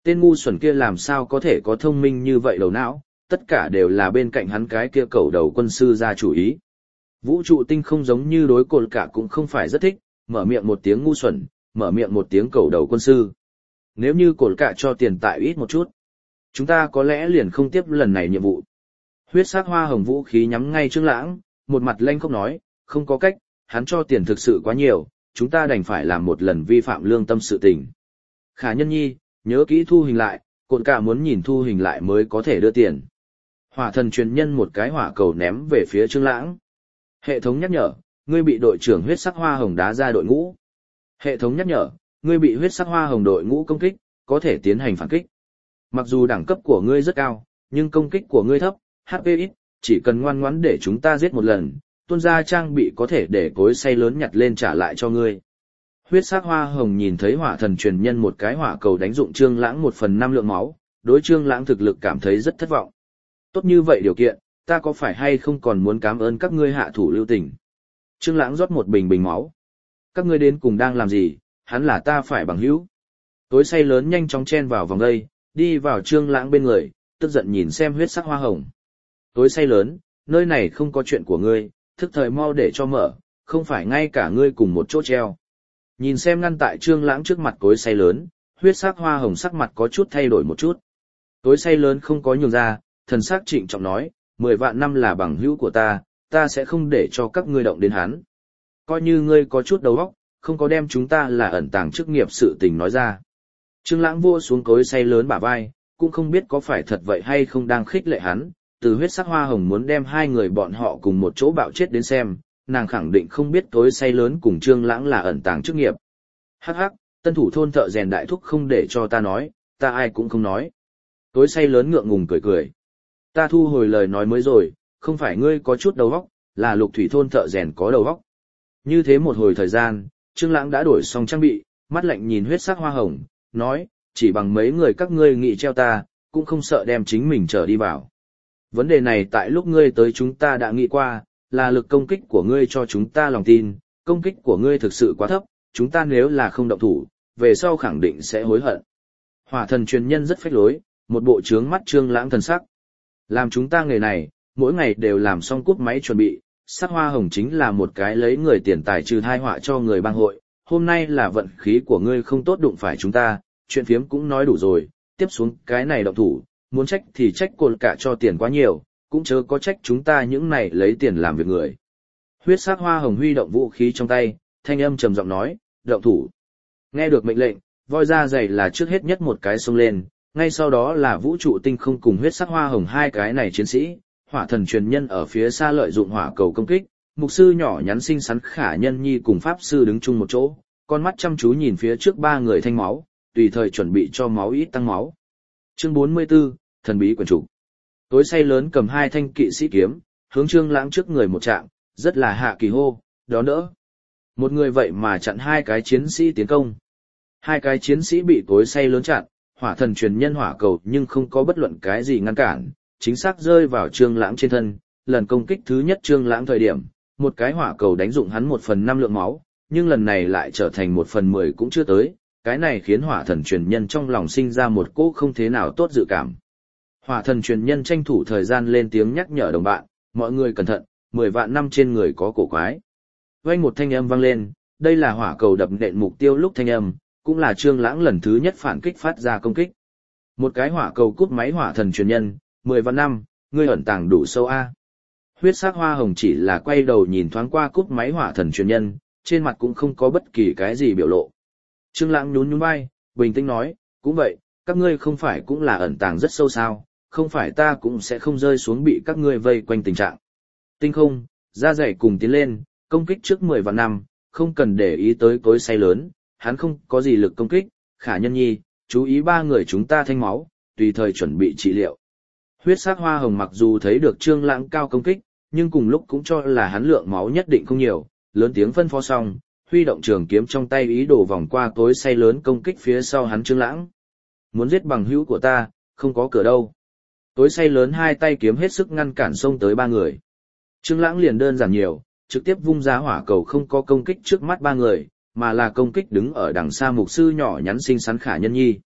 Tên ngu xuẩn kia làm sao có thể có thông minh như vậy đầu não, tất cả đều là bên cạnh hắn cái kia cầu đầu quân sư ra chủ ý. Vũ trụ tinh không giống như đối cột cả cũng không phải rất thích, mở miệng một tiếng ngu xuẩn, mở miệng một tiếng cầu đầu quân sư. Nếu như cột cả cho tiền tại ít một chút, chúng ta có lẽ liền không tiếp lần này nhiệm vụ. Huyết sắc hoa hồng vũ khí nhắm ngay Trương Lãng, một mặt lanh khóc nói, không có cách, hắn cho tiền thực sự quá nhiều, chúng ta đành phải làm một lần vi phạm lương tâm sự tình. Khả Nhân Nhi, nhớ kỹ thu hình lại, cột cả muốn nhìn thu hình lại mới có thể đưa tiền. Hỏa thần truyền nhân một cái hỏa cầu ném về phía Trương Lãng. Hệ thống nhắc nhở, ngươi bị đội trưởng huyết sắc hoa hồng đá ra đội ngũ. Hệ thống nhắc nhở, ngươi bị huyết sắc hoa hồng đội ngũ công kích, có thể tiến hành phản kích. Mặc dù đẳng cấp của ngươi rất cao, nhưng công kích của ngươi thấp, HP ít, chỉ cần ngoan ngoãn để chúng ta giết một lần, tuôn ra trang bị có thể để cối xay lớn nhặt lên trả lại cho ngươi. Huyết sắc hoa hồng nhìn thấy hỏa thần truyền nhân một cái hỏa cầu đánh dụng Trương Lãng 1/5 lượng máu, đối Trương Lãng thực lực cảm thấy rất thất vọng. Tốt như vậy điều kiện, ta có phải hay không còn muốn cảm ơn các ngươi hạ thủ lưu tình. Trương Lãng rót một bình máu. Các ngươi đến cùng đang làm gì, hắn là ta phải bằng hữu. Cối xay lớn nhanh chóng chen vào vòng đây, đi vào Trương Lãng bên người, tức giận nhìn xem huyết sắc hoa hồng. Cối xay lớn, nơi này không có chuyện của ngươi, thức thời mau để cho mở, không phải ngay cả ngươi cùng một chỗ treo. Nhìn xem ngăn tại Trương Lãng trước mặt cối xay lớn, huyết sắc hoa hồng sắc mặt có chút thay đổi một chút. Cối xay lớn không có nhường ra, thần sắc trịnh trọng nói, 10 vạn năm là bằng hữu của ta sẽ không để cho các ngươi động đến hắn. Coi như ngươi có chút đầu óc, không có đem chúng ta là ẩn tàng chức nghiệp sự tình nói ra. Trương Lãng vua xuống cối xay lớn bả vai, cũng không biết có phải thật vậy hay không đang khích lệ hắn, từ huyết sắc hoa hồng muốn đem hai người bọn họ cùng một chỗ bạo chết đến xem, nàng khẳng định không biết cối xay lớn cùng Trương Lãng là ẩn tàng chức nghiệp. Hắc hắc, tân thủ thôn thợ rèn đại thúc không để cho ta nói, ta ai cũng không nói. Cối xay lớn ngượng ngùng cười cười. Ta thu hồi lời nói mới rồi, không phải ngươi có chút đầu óc, là Lục Thủy thôn thợ rèn có đầu óc. Như thế một hồi thời gian, Trương Lãng đã đổi xong trang bị, mắt lạnh nhìn huyết sắc hoa hồng, nói, chỉ bằng mấy người các ngươi nghị treo ta, cũng không sợ đem chính mình trở đi vào. Vấn đề này tại lúc ngươi tới chúng ta đã nghĩ qua, là lực công kích của ngươi cho chúng ta lòng tin, công kích của ngươi thực sự quá thấp, chúng ta nếu là không động thủ, về sau khẳng định sẽ hối hận. Hỏa thần truyền nhân rất phách lối, một bộ trướng mắt Trương Lãng thần sắc. Làm chúng ta nghề này, mỗi ngày đều làm xong cúp máy chuẩn bị, sắc hoa hồng chính là một cái lấy người tiền tài trừ tai họa cho người bang hội, hôm nay là vận khí của ngươi không tốt đụng phải chúng ta, chuyện phiếm cũng nói đủ rồi, tiếp xuống cái này động thủ, muốn trách thì trách cột cả cho tiền quá nhiều, cũng chớ có trách chúng ta những này lấy tiền làm việc người. Huyết sắc hoa hồng huy động vũ khí trong tay, thanh âm trầm giọng nói, động thủ. Nghe được mệnh lệnh, voi da dày là trước hết nhất một cái xông lên, ngay sau đó là vũ trụ tinh không cùng huyết sắc hoa hồng hai cái này chiến sĩ, hỏa thần truyền nhân ở phía xa lợi dụng hỏa cầu công kích, mục sư nhỏ nhắn xinh xắn Khả Nhân Nhi cùng pháp sư đứng chung một chỗ, con mắt chăm chú nhìn phía trước ba người thanh máu, tùy thời chuẩn bị cho máu ít tăng máu. Chương 44, thần bí quyển trục. Tối say lớn cầm hai thanh kỵ sĩ kiếm, hướng Trương Lãng trước người một trạng, rất là hạ kỳ hô, đón đỡ. Một người vậy mà chặn hai cái chiến sĩ tiến công. Hai cái chiến sĩ bị tối say lớn chặn, hỏa thần truyền nhân hỏa cầu nhưng không có bất luận cái gì ngăn cản, chính xác rơi vào Trương Lãng trên thân. Lần công kích thứ nhất Trương Lãng thời điểm, một cái hỏa cầu đánh dụng hắn 1/5 lượng máu, nhưng lần này lại trở thành 1/10 cũng chưa tới, cái này khiến hỏa thần truyền nhân trong lòng sinh ra một cỗ không thế nào tốt dự cảm. Hỏa thần truyền nhân tranh thủ thời gian lên tiếng nhắc nhở đồng bạn, mọi người cẩn thận, 10 vạn năm trên người có cổ quái. Vang một thanh âm vang lên, đây là hỏa cầu đập nện mục tiêu lúc thanh âm, cũng là Trương Lãng lần thứ nhất phản kích phát ra công kích. Một cái hỏa cầu cúp máy hỏa thần truyền nhân, 10 vạn năm, ngươi ẩn tàng đủ sâu a. Huyết sắc hoa hồng chỉ là quay đầu nhìn thoáng qua cúp máy hỏa thần truyền nhân, trên mặt cũng không có bất kỳ cái gì biểu lộ. Trương Lãng nhún nhún vai, bình tĩnh nói, cũng vậy, các ngươi không phải cũng là ẩn tàng rất sâu sao, không phải ta cũng sẽ không rơi xuống bị các ngươi vây quanh tình trạng. Tinh không, ra dậy cùng tiến lên, công kích trước 10 vạn năm, không cần để ý tới cối xay lớn, hắn không có gì lực công kích, Khả Nhân Nhi, chú ý ba người chúng ta thanh máu, tùy thời chuẩn bị trị liệu. Huyết sắc hoa hồng mặc dù thấy được Trương Lãng cao công kích, nhưng cùng lúc cũng cho là hắn lượng máu nhất định không nhiều, lớn tiếng phân phó xong, huy động trường kiếm trong tay ý đồ vòng qua cối xay lớn công kích phía sau hắn Trương Lãng. Muốn giết bằng hữu của ta, không có cửa đâu. Cối xay lớn hai tay kiếm hết sức ngăn cản xông tới ba người. Trương Lãng liền đơn giản nhiều, trực tiếp vung ra hỏa cầu không có công kích trước mắt ba người, mà là công kích đứng ở đằng xa mục sư nhỏ nhắn xinh xắn Khả Nhân Nhi.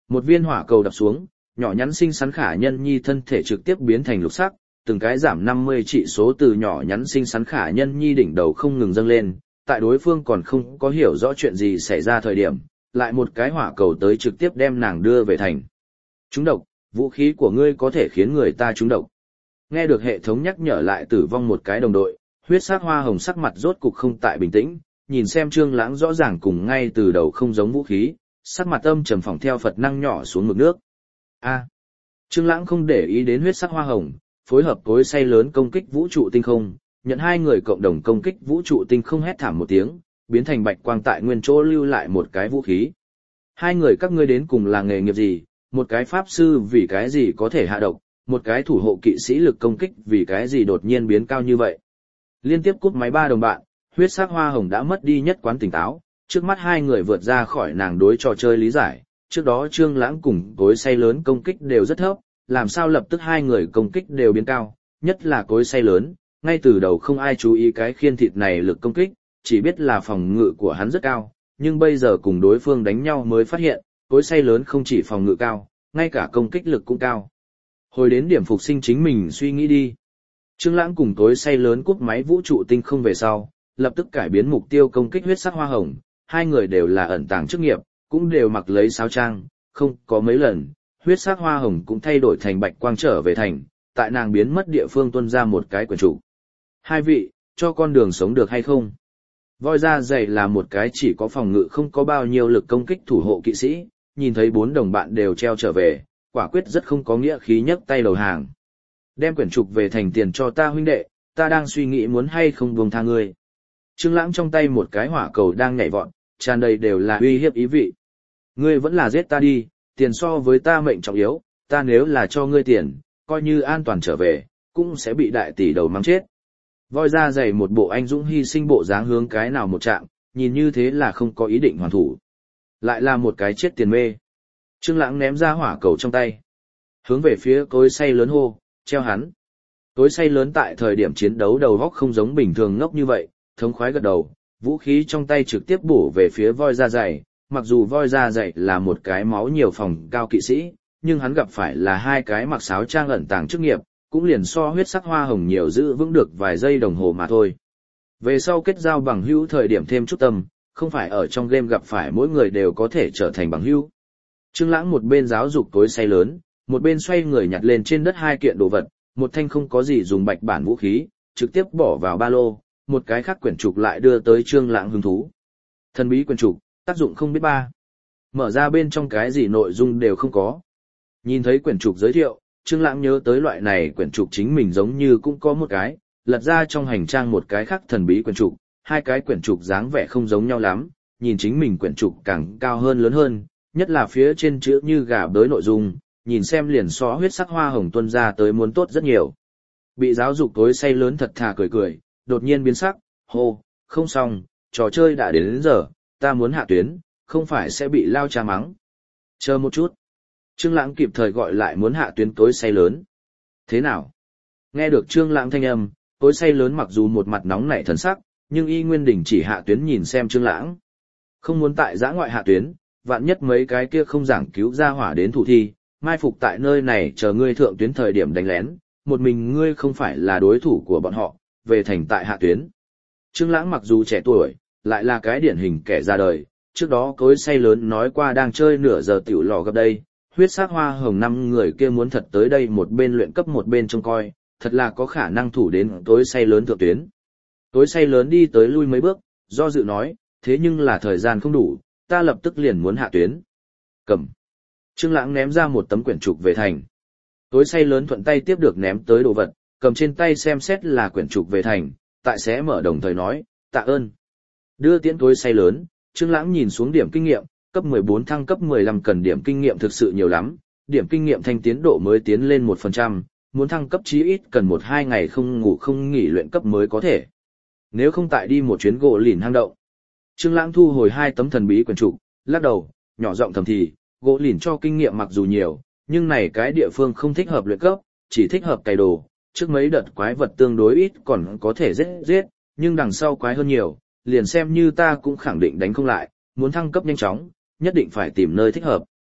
Một viên hỏa cầu đập xuống, nhỏ nhắn xinh xắn Khả Nhân Nhi thân thể trực tiếp biến thành lục sắc, từng cái giảm 50 trị số từ nhỏ nhắn xinh xắn Khả Nhân Nhi đỉnh đầu không ngừng dâng lên, tại đối phương còn không có hiểu rõ chuyện gì xảy ra thời điểm, lại một cái hỏa cầu tới trực tiếp đem nàng đưa về thành. Trúng độc, vũ khí của ngươi có thể khiến người ta trúng độc. Nghe được hệ thống nhắc nhở lại tử vong một cái đồng đội, huyết sắc hoa hồng sắc mặt rốt cục không tại bình tĩnh, nhìn xem Trương Lãng rõ ràng cùng ngay từ đầu không giống vũ khí, sắc mặt âm trầm phỏng theo Phật năng nhỏ xuống mực nước. A. Trương Lãng không để ý đến huyết sắc hoa hồng, phối hợp cối xay lớn công kích vũ trụ tinh không, nhận hai người cộng đồng công kích vũ trụ tinh không hét thảm một tiếng, biến thành bạch quang tại nguyên chỗ lưu lại một cái vũ khí. Hai người các ngươi đến cùng là nghề nghiệp gì, một cái pháp sư vì cái gì có thể hạ độc, một cái thủ hộ kỵ sĩ lực công kích vì cái gì đột nhiên biến cao như vậy. Liên tiếp cúp máy ba đồng bạn, huyết sắc hoa hồng đã mất đi nhất quán tỉnh táo, trước mắt hai người vượt ra khỏi nàng đối trò chơi lý giải, trước đó Trương Lãng cùng cối xay lớn công kích đều rất thấp, làm sao lập tức hai người công kích đều biến cao, nhất là cối xay lớn, ngay từ đầu không ai chú ý cái khiên thịt này lực công kích, chỉ biết là phòng ngự của hắn rất cao, nhưng bây giờ cùng đối phương đánh nhau mới phát hiện, cối xay lớn không chỉ phòng ngự cao, ngay cả công kích lực cũng cao. Hồi đến điểm phục sinh chính mình suy nghĩ đi. Trương Lãng cùng cối xay lớn cúp máy vũ trụ tinh không về sau, lập tức cải biến mục tiêu công kích huyết sắc hoa hồng, hai người đều là ẩn tàng chức nghiệp, cũng đều mặc lấy sáo trang, không có mấy lần, huyết sắc hoa hồng cũng thay đổi thành bạch quang trở về thành, tại nàng biến mất địa phương tuôn ra một cái quyển trục. Hai vị, cho con đường sống được hay không? Voi da dày là một cái chỉ có phòng ngự không có bao nhiêu lực công kích thủ hộ kỵ sĩ, nhìn thấy bốn đồng bạn đều treo trở về, quả quyết rất không có nghĩa khí nhấc tay đầu hàng. Đem quyển trục về thành tiền cho ta huynh đệ, ta đang suy nghĩ muốn hay không buông tha ngươi. Trương Lãng trong tay một cái hỏa cầu đang nhảy vọt, tràn đầy đều là uy hiếp ý vị. Ngươi vẫn là giết ta đi, tiền so với ta mệnh trọng yếu, ta nếu là cho ngươi tiền, coi như an toàn trở về, cũng sẽ bị đại tỷ đầu mắng chết. Voi da dày một bộ anh dũng hy sinh bộ dáng hướng cái nào một trạng, nhìn như thế là không có ý định hoàn thủ. Lại là một cái chết tiền mê. Trương Lãng ném ra hỏa cầu trong tay, hướng về phía cối xay lớn hô, treo hắn. Cối xay lớn tại thời điểm chiến đấu đầu óc không giống bình thường ngốc như vậy, thống khoái gật đầu, vũ khí trong tay trực tiếp bổ về phía voi da dày, mặc dù voi da dày là một cái máu nhiều phòng cao kỵ sĩ, nhưng hắn gặp phải là hai cái mặc sáo trang ẩn tàng chức nghiệp, cũng liền so huyết sắc hoa hồng nhiều giữ vững được vài giây đồng hồ mà thôi. Về sau kết giao bằng hữu thời điểm thêm chút tâm, không phải ở trong game gặp phải mỗi người đều có thể trở thành bằng hữu. Trương Lãng một bên giáo dục cối xay lớn, một bên xoay người nhặt lên trên đất hai kiện đồ vật, một thanh không có gì dùng bạch bản vũ khí, trực tiếp bỏ vào ba lô, một cái khác quyển trục lại đưa tới Trương Lãng hứng thú. Thần bí quyển trục, tác dụng không biết ba. Mở ra bên trong cái gì nội dung đều không có. Nhìn thấy quyển trục giới thiệu, Trương Lãng nhớ tới loại này quyển trục chính mình giống như cũng có một cái, lật ra trong hành trang một cái khác thần bí quyển trục, hai cái quyển trục dáng vẻ không giống nhau lắm, nhìn chính mình quyển trục càng cao hơn lớn hơn, nhất là phía trên chữ như gà bới nội dung, nhìn xem liền so huyết sắc hoa hồng tuôn ra tới muốn tốt rất nhiều. Bị giáo dục tối say lớn thật thà cười cười, đột nhiên biến sắc, hô, không xong, trò chơi đã đến giờ, ta muốn hạ tuyến, không phải sẽ bị lao cha mắng. Chờ một chút. Trương Lãng kịp thời gọi lại muốn hạ tuyến tối say lớn. Thế nào? Nghe được Trương Lãng thanh âm, tối say lớn mặc dù một mặt nóng nảy thần sắc, nhưng y nguyên đình chỉ hạ tuyến nhìn xem Trương Lãng. Không muốn tại giã ngoại hạ tuyến, vạn nhất mấy cái kia không giảng cứu ra hỏa đến thủ thi, mai phục tại nơi này chờ ngươi thượng tuyến thời điểm đánh lén, một mình ngươi không phải là đối thủ của bọn họ, về thành tại hạ tuyến. Trương Lãng mặc dù trẻ tuổi, lại là cái điển hình kẻ ra đời, trước đó cối say lớn nói qua đang chơi nửa giờ tiểu lò gặp đây, huyết sắc hoa hồng 5 người kia muốn thật tới đây một bên luyện cấp một bên trông coi, thật là có khả năng thủ đến cối say lớn thượng tuyến. Cối say lớn đi tới lui mấy bước, do dự nói, thế nhưng là thời gian không đủ, ta lập tức liền muốn hạ tuyến. Cầm. Trương Lãng ném ra một tấm quyển trục về thành. Cối say lớn thuận tay tiếp được ném tới đồ vật, cầm trên tay xem xét là quyển trục về thành, tại sẽ mở đồng thời nói, tạ ơn. Đưa tiễn cối say lớn, Trương Lãng nhìn xuống điểm kinh nghiệm, cấp 14 thăng cấp 15 cần điểm kinh nghiệm thực sự nhiều lắm, điểm kinh nghiệm thanh tiến độ mới tiến lên 1%, muốn thăng cấp chí ít cần 1-2 ngày không ngủ không nghỉ luyện cấp mới có thể. Nếu không tại đi một chuyến gỗ lìn hang động. Trương Lãng thu hồi 2 tấm thần bí quyển trục, lắc đầu, nhỏ giọng thầm thì, gỗ lìn cho kinh nghiệm mặc dù nhiều, nhưng này cái địa phương không thích hợp luyện cấp, chỉ thích hợp cày đồ, trước mấy đợt quái vật tương đối ít còn có thể giết, nhưng đằng sau quái hơn nhiều, liền xem như ta cũng khẳng định đánh không lại, muốn thăng cấp nhanh chóng, nhất định phải tìm nơi thích hợp.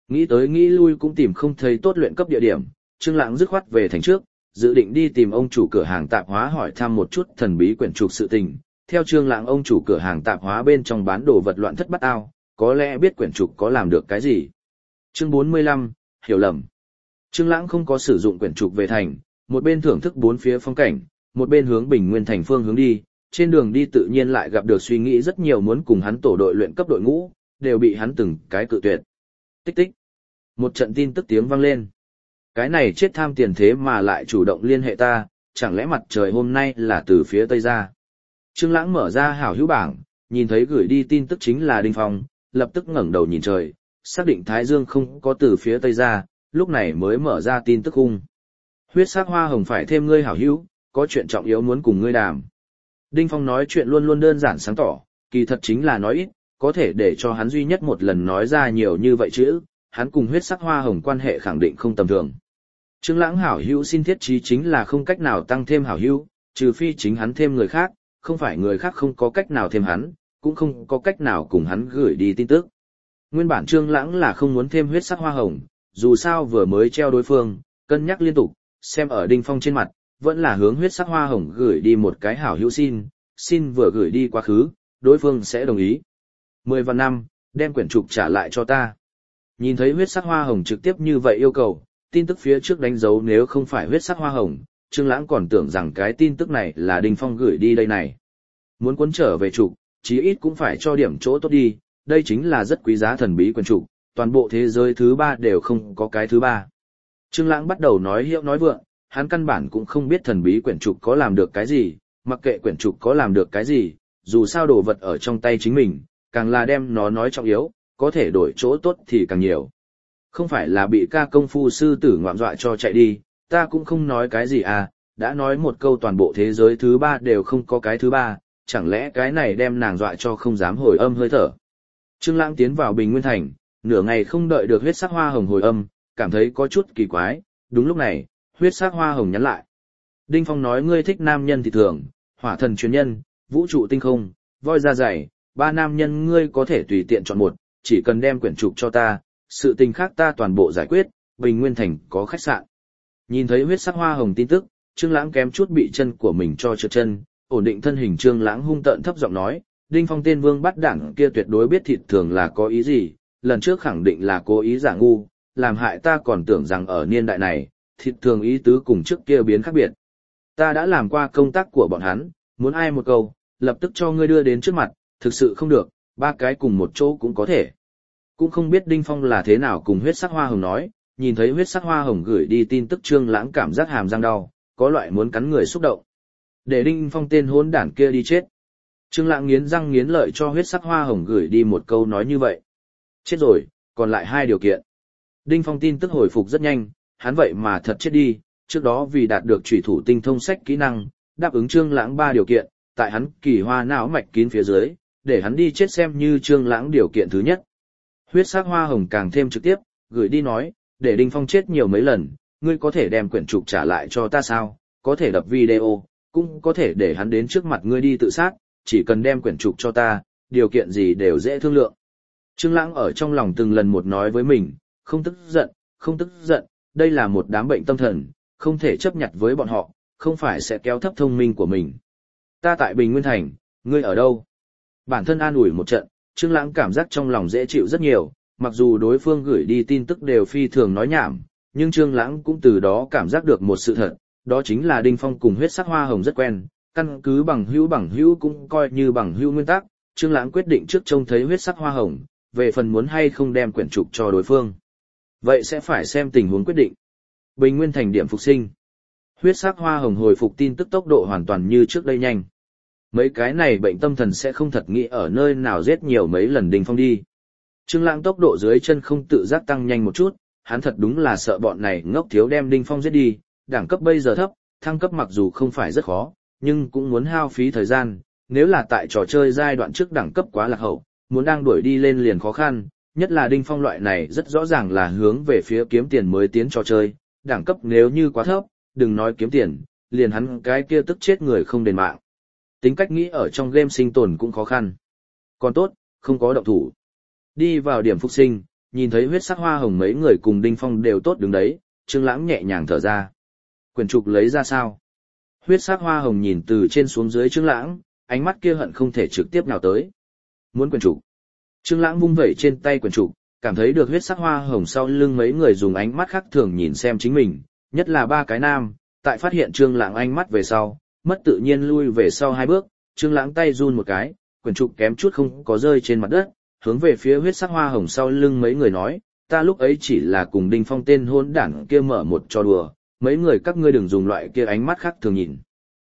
Nghĩ tới nghĩ lui cũng tìm không thấy tốt luyện cấp địa điểm, Trương Lãng dứt khoát về thành trước, dự định đi tìm ông chủ cửa hàng tạp hóa hỏi thăm một chút thần bí quyển trục sự tình. Theo Trương Lãng, ông chủ cửa hàng tạp hóa bên trong bán đồ vật loạn thất bát ao, có lẽ biết quyển trục có làm được cái gì. Chương 45, hiểu lầm. Trương Lãng không có sử dụng quyển trục về thành, một bên thưởng thức bốn phía phong cảnh, một bên hướng Bình Nguyên thành phương hướng đi. Trên đường đi tự nhiên lại gặp được suy nghĩ rất nhiều muốn cùng hắn tổ đội luyện cấp đội ngũ, đều bị hắn từng cái cự tuyệt. Tích tích. Một trận tin tức tiếng vang lên. Cái này chết tham tiền thế mà lại chủ động liên hệ ta, chẳng lẽ mặt trời hôm nay là từ phía tây ra. Trương Lãng mở ra hảo hữu bảng, nhìn thấy gửi đi tin tức chính là Đinh Phong, lập tức ngẩng đầu nhìn trời, xác định Thái Dương không có từ phía tây ra, lúc này mới mở ra tin tức khung. Huyết sắc hoa hồng phải thêm ngươi hảo hữu, có chuyện trọng yếu muốn cùng ngươi đàm. Đinh Phong nói chuyện luôn luôn đơn giản sáng tỏ, kỳ thật chính là nói ít, có thể để cho hắn duy nhất một lần nói ra nhiều như vậy chữ, hắn cùng huyết sắc hoa hồng quan hệ khẳng định không tầm thường. Trương Lãng hảo hữu xin thiết trí chính là không cách nào tăng thêm hảo hữu, trừ phi chính hắn thêm người khác, không phải người khác không có cách nào thêm hắn, cũng không có cách nào cùng hắn gửi đi tin tức. Nguyên bản Trương Lãng là không muốn thêm huyết sắc hoa hồng, dù sao vừa mới treo đối phương, cân nhắc liên tục, xem ở Đinh Phong trên mặt, vẫn là hướng huyết sắc hoa hồng gửi đi một cái hảo hữu xin vừa gửi đi quá khứ, đối phương sẽ đồng ý. 10 và 5, đem quyển trục trả lại cho ta. Nhìn thấy huyết sắc hoa hồng trực tiếp như vậy yêu cầu, tin tức phía trước đánh dấu nếu không phải huyết sắc hoa hồng, Trương Lãng còn tưởng rằng cái tin tức này là Đinh Phong gửi đi đây này. Muốn cuốn trở về trục, chí ít cũng phải cho điểm chỗ tốt đi, đây chính là rất quý giá thần bí quyển trục, toàn bộ thế giới thứ ba đều không có cái thứ ba. Trương Lãng bắt đầu nói hiệu nói vượng, hắn căn bản cũng không biết thần bí quyển trục có làm được cái gì, mặc kệ quyển trục có làm được cái gì, dù sao đồ vật ở trong tay chính mình, càng là đem nó nói trọng yếu, có thể đổi chỗ tốt thì càng nhiều. Không phải là bị ca công phu sư tử ngoạm dọa cho chạy đi, ta cũng không nói cái gì à, đã nói một câu toàn bộ thế giới thứ ba đều không có cái thứ ba, chẳng lẽ cái này đem nàng dọa cho không dám hồi âm hơi thở. Trương Lãng tiến vào Bình Nguyên thành, nửa ngày không đợi được huyết sắc hoa hồng hồi âm, cảm thấy có chút kỳ quái, đúng lúc này, huyết sắc hoa hồng nhắn lại. Đinh Phong nói ngươi thích nam nhân thì thường, hỏa thần truyền nhân, vũ trụ tinh không, voi da dày, 3 nam nhân ngươi có thể tùy tiện chọn một, chỉ cần đem quyển trục cho ta, sự tình khác ta toàn bộ giải quyết, Bình Nguyên thành có khách sạn. Nhìn thấy huyết sắc hoa hồng tin tức, Trương Lãng kém chút bị chân của mình cho trượt chân, ổn định thân hình Trương Lãng hung tợn thấp giọng nói, Đinh Phong tên vương bắt đảng kia tuyệt đối biết thịt thường là có ý gì, lần trước khẳng định là cố ý giả ngu, làm hại ta còn tưởng rằng ở niên đại này, thịt thường ý tứ cùng trước kia biến khác biệt. Ta đã làm qua công tác của bọn hắn, muốn ai một câu, lập tức cho ngươi đưa đến trước mặt, thực sự không được, 3 cái cùng một chỗ cũng có thể. Cũng không biết Đinh Phong là thế nào cùng huyết sắc hoa hồng nói, nhìn thấy huyết sắc hoa hồng gửi đi tin tức Trương Lãng cảm giác hàm răng đau, có loại muốn cắn người xúc động. Để Đinh Phong tên hỗn đản kia đi chết. Trương Lãng nghiến răng nghiến lợi cho huyết sắc hoa hồng gửi đi một câu nói như vậy. Chết rồi, còn lại 2 điều kiện. Đinh Phong tin tức hồi phục rất nhanh, hắn vậy mà thật chết đi, trước đó vì đạt được chủy thủ tinh thông sách kỹ năng, đáp ứng Trương Lãng 3 điều kiện, tại hắn kỳ hoa não mạch kín phía dưới, để hắn đi chết xem như Trương Lãng điều kiện thứ nhất. Huyết sắc hoa hồng càng thêm trực tiếp, gửi đi nói, để Đinh Phong chết nhiều mấy lần, ngươi có thể đem quyển trục trả lại cho ta sao, có thể đập video, cũng có thể để hắn đến trước mặt ngươi đi tự sát, chỉ cần đem quyển trục cho ta, điều kiện gì đều dễ thương lượng. Trương Lãng ở trong lòng từng lần một nói với mình, không tức giận, đây là một đám bệnh tâm thần, không thể chấp nhặt với bọn họ, không phải sẽ kéo thấp thông minh của mình. Ta tại Bình Nguyên thành, ngươi ở đâu? Bản thân an ủi một trận, Trương Lãng cảm giác trong lòng dễ chịu rất nhiều, mặc dù đối phương gửi đi tin tức đều phi thường nói nhảm, nhưng Trương Lãng cũng từ đó cảm giác được một sự thật, đó chính là Đinh Phong cùng huyết sắc hoa hồng rất quen, căn cứ bằng hữu cũng coi như bằng hữu nguyên tắc, Trương Lãng quyết định trước trông thấy huyết sắc hoa hồng, về phần muốn hay không đem quyển trục cho đối phương. Vậy sẽ phải xem tình huống quyết định. Bình Nguyên thành điểm phục sinh. Huyết sắc hoa hồng hồi phục tin tức tốc độ hoàn toàn như trước đây nhanh. Mấy cái này bệnh tâm thần sẽ không thật nghĩ ở nơi nào giết nhiều mấy lần Đinh Phong đi. Trương Lãng tốc độ dưới chân không tự giác tăng nhanh một chút, hắn thật đúng là sợ bọn này ngốc thiếu đem Đinh Phong giết đi, đẳng cấp bây giờ thấp, thăng cấp mặc dù không phải rất khó, nhưng cũng muốn hao phí thời gian, nếu là tại trò chơi giai đoạn trước đẳng cấp quá lạc hậu, muốn đang đuổi đi lên liền khó khăn, nhất là Đinh Phong loại này rất rõ ràng là hướng về phía kiếm tiền mới tiến trò chơi, đẳng cấp nếu như quá thấp, đừng nói kiếm tiền, liền hắn cái kia tức chết người không đền mạng. Tính cách nghĩ ở trong game sinh tồn cũng khó khăn. Còn tốt, không có động thủ. Đi vào điểm phục sinh, nhìn thấy huyết sắc hoa hồng mấy người cùng Đinh Phong đều tốt đứng đấy, Trương Lãng nhẹ nhàng thở ra. Quyển trục lấy ra sao? Huyết sắc hoa hồng nhìn từ trên xuống dưới Trương Lãng, ánh mắt kia hận không thể trực tiếp nào tới. Muốn quyển trục. Trương Lãng vung vẩy trên tay quyển trục, cảm thấy được huyết sắc hoa hồng sau lưng mấy người dùng ánh mắt khác thường nhìn xem chính mình, nhất là ba cái nam, tại phát hiện Trương Lãng ánh mắt về sau, mất tự nhiên lui về sau hai bước, Trương Lãng tay run một cái, quyển trục kém chút không có rơi trên mặt đất, hướng về phía huyết sắc hoa hồng sau lưng mấy người nói, ta lúc ấy chỉ là cùng Đinh Phong tên hỗn đản kia mở một trò đùa, mấy người các ngươi đừng dùng loại kia ánh mắt khác thường nhìn.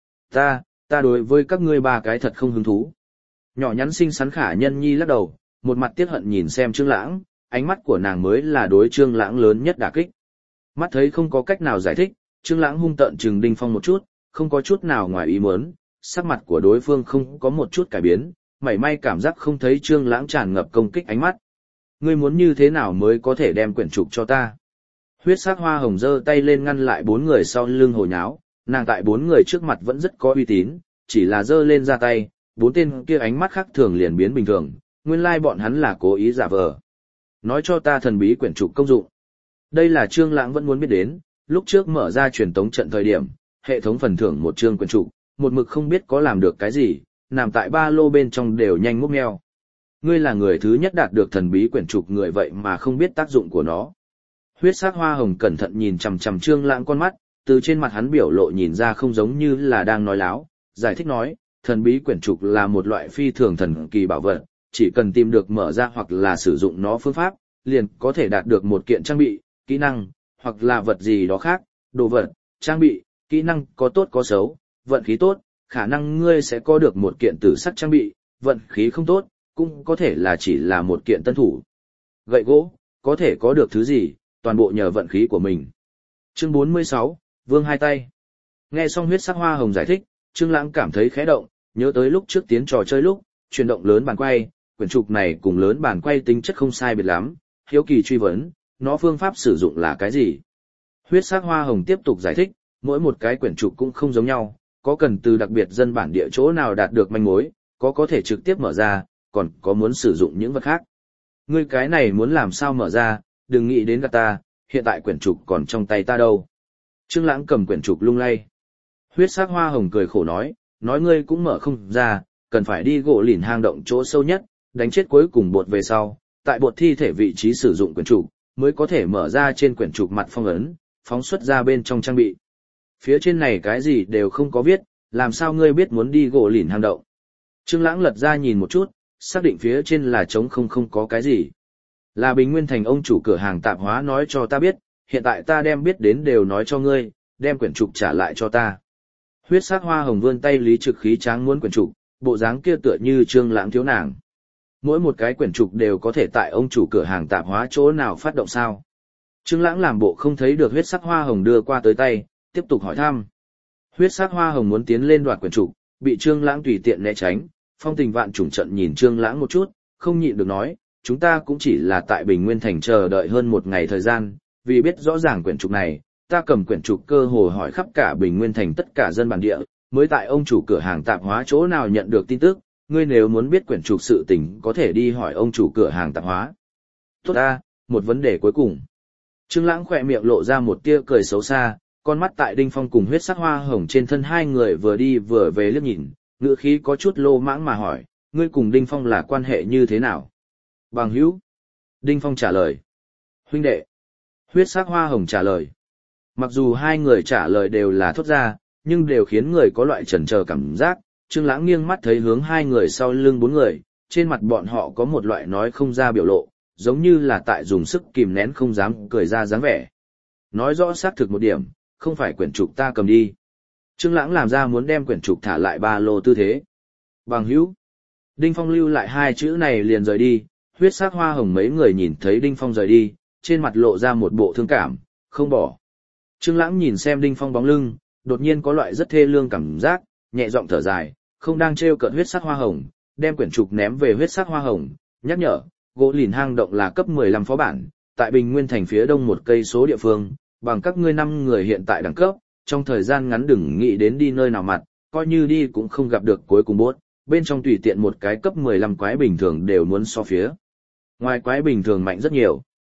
Ta đối với các ngươi ba cái thật không hứng thú. Nhỏ nhắn xinh xắn Khả Nhân Nhi lắc đầu, một mặt tiếc hận nhìn xem Trương Lãng, ánh mắt của nàng mới là đối Trương Lãng lớn nhất đả kích. Mắt thấy không có cách nào giải thích, Trương Lãng hung tợn trừng Đinh Phong một chút, không có chút nào ngoài ý muốn, sắc mặt của đối phương không có một chút cải biến, mảy may cảm giác không thấy Trương Lãng tràn ngập công kích ánh mắt. Ngươi muốn như thế nào mới có thể đem quyển trục cho ta? Huyết sắc hoa hồng giơ tay lên ngăn lại bốn người sau lưng hồ nháo, nàng tại bốn người trước mặt vẫn rất có uy tín, chỉ là giơ lên ra tay, bốn tên kia ánh mắt khác thường liền biến bình thường, nguyên lai bọn hắn là cố ý giả vờ. Nói cho ta thần bí quyển trục công dụng. Đây là Trương Lãng vẫn muốn biết đến, lúc trước mở ra truyền tống trận thời điểm, hệ thống phần thưởng một chương quyển trục, một mực không biết có làm được cái gì, nằm tại ba lô bên trong đều nhanh múc meo. Ngươi là người thứ nhất đạt được thần bí quyển trục người vậy mà không biết tác dụng của nó. Huyết sắc hoa hồng cẩn thận nhìn chằm chằm Trương Lãng con mắt, từ trên mặt hắn biểu lộ nhìn ra không giống như là đang nói láo, giải thích nói, thần bí quyển trục là một loại phi thường thần kỳ bảo vật, chỉ cần tìm được mở ra hoặc là sử dụng nó phương pháp, liền có thể đạt được một kiện trang bị, kỹ năng, hoặc là vật gì đó khác, đồ vật, trang bị, kỹ năng có tốt có xấu, vận khí tốt, khả năng ngươi sẽ có được một kiện tử sắc trang bị, vận khí không tốt, cũng có thể là chỉ là một kiện tân thủ. Gậy gỗ, có thể có được thứ gì, toàn bộ nhờ vận khí của mình. Chương 46, Vương hai tay. Nghe xong huyết sắc hoa hồng giải thích, Trương Lãng cảm thấy khẽ động, nhớ tới lúc trước tiến trò chơi lúc, chuyển động lớn bàn quay, quyển trục này cùng lớn bàn quay tính chất không sai biệt lắm, hiếu kỳ truy vấn, nó phương pháp sử dụng là cái gì? Huyết sắc hoa hồng tiếp tục giải thích, mỗi một cái quyển trục cũng không giống nhau, có cần từ đặc biệt dân bản địa chỗ nào đạt được manh mối, có thể trực tiếp mở ra, còn có muốn sử dụng những vật khác. Ngươi cái này muốn làm sao mở ra, đừng nghĩ đến gạt ta, hiện tại quyển trục còn trong tay ta đâu. Trương Lãng cầm quyển trục lung lay. Huyết sắc hoa hồng cười khổ nói ngươi cũng mở không ra, cần phải đi gỗ lìn hang động chỗ sâu nhất, đánh chết cuối cùng bột về sau, tại bột thi thể vị trí sử dụng quyển trục, mới có thể mở ra trên quyển trục mặt phong ấn, phóng xuất ra bên trong trang bị. Phía trên này cái gì đều không có viết, làm sao ngươi biết muốn đi gỗ lìn hang động? Trương Lãng lật ra nhìn một chút, xác định phía trên là trống không có cái gì. Là Bình Nguyên Thành ông chủ cửa hàng tạp hóa nói cho ta biết, hiện tại ta đem biết đến đều nói cho ngươi, đem quyển trục trả lại cho ta. Huyết sắc hoa hồng vươn tay lý trực khí tráng muốn quyển trục, bộ dáng kia tựa như Trương Lãng thiếu nàng. Mỗi một cái quyển trục đều có thể tại ông chủ cửa hàng tạp hóa chỗ nào phát động sao? Trương Lãng làm bộ không thấy được huyết sắc hoa hồng đưa qua tới tay, tiếp tục hỏi thăm. Huyết sắc hoa hồng muốn tiến lên đoạt quyển trục, bị Trương Lãng tùy tiện né tránh, Phong Tình Vạn Trùng trận nhìn Trương Lãng một chút, không nhịn được nói, chúng ta cũng chỉ là tại Bình Nguyên Thành chờ đợi hơn một ngày thời gian, vì biết rõ ràng quyển trục này, ta cầm quyển trục cơ hồ hỏi khắp cả Bình Nguyên Thành tất cả dân bản địa, mới tại ông chủ cửa hàng tạp hóa chỗ nào nhận được tin tức, ngươi nếu muốn biết quyển trục sự tình có thể đi hỏi ông chủ cửa hàng tạp hóa. Tốt ta, một vấn đề cuối cùng. Trương Lãng khẽ miệng lộ ra một tia cười xấu xa, con mắt tại Đinh Phong cùng huyết sắc hoa hồng trên thân hai người vừa đi vừa về liếc nhìn, ngữ khí có chút lô mãng mà hỏi, ngươi cùng Đinh Phong là quan hệ như thế nào? Bằng hữu. Đinh Phong trả lời. Huynh đệ. Huyết sắc hoa hồng trả lời. Mặc dù hai người trả lời đều là thốt ra, nhưng đều khiến người có loại chần chờ cảm giác. Trương Lãng nghiêng mắt thấy hướng hai người sau lưng bốn người, trên mặt bọn họ có một loại nói không ra biểu lộ, giống như là tại dùng sức kìm nén không dám cười ra dáng vẻ. Nói rõ xác thực một điểm, không phải quyển trục ta cầm đi. Trương Lãng làm ra muốn đem quyển trục thả lại ba lô tư thế. Bằng hữu. Đinh Phong lưu lại hai chữ này liền rời đi, huyết sắc hoa hồng mấy người nhìn thấy Đinh Phong rời đi, trên mặt lộ ra một bộ thương cảm, không bỏ. Trương Lãng nhìn xem Đinh Phong bóng lưng, đột nhiên có loại rất thê lương cảm giác, nhẹ giọng thở dài, không đang trêu cợt huyết sắc hoa hồng, đem quyển trục ném về huyết sắc hoa hồng, nhắc nhở, gỗ lìn hang động là cấp 15 phó bản, tại Bình Nguyên Thành phía đông một cây số địa phương, bằng các ngươi 5 người hiện tại đẳng cấp, trong thời gian ngắn đừng nghĩ đến đi nơi nào mặt, coi như đi cũng không gặp được cuối cùng bốt, bên trong tùy tiện một cái cấp 15 quái bình thường đều muốn so phía. Ngoài quái bình thường mạnh rất nhiều.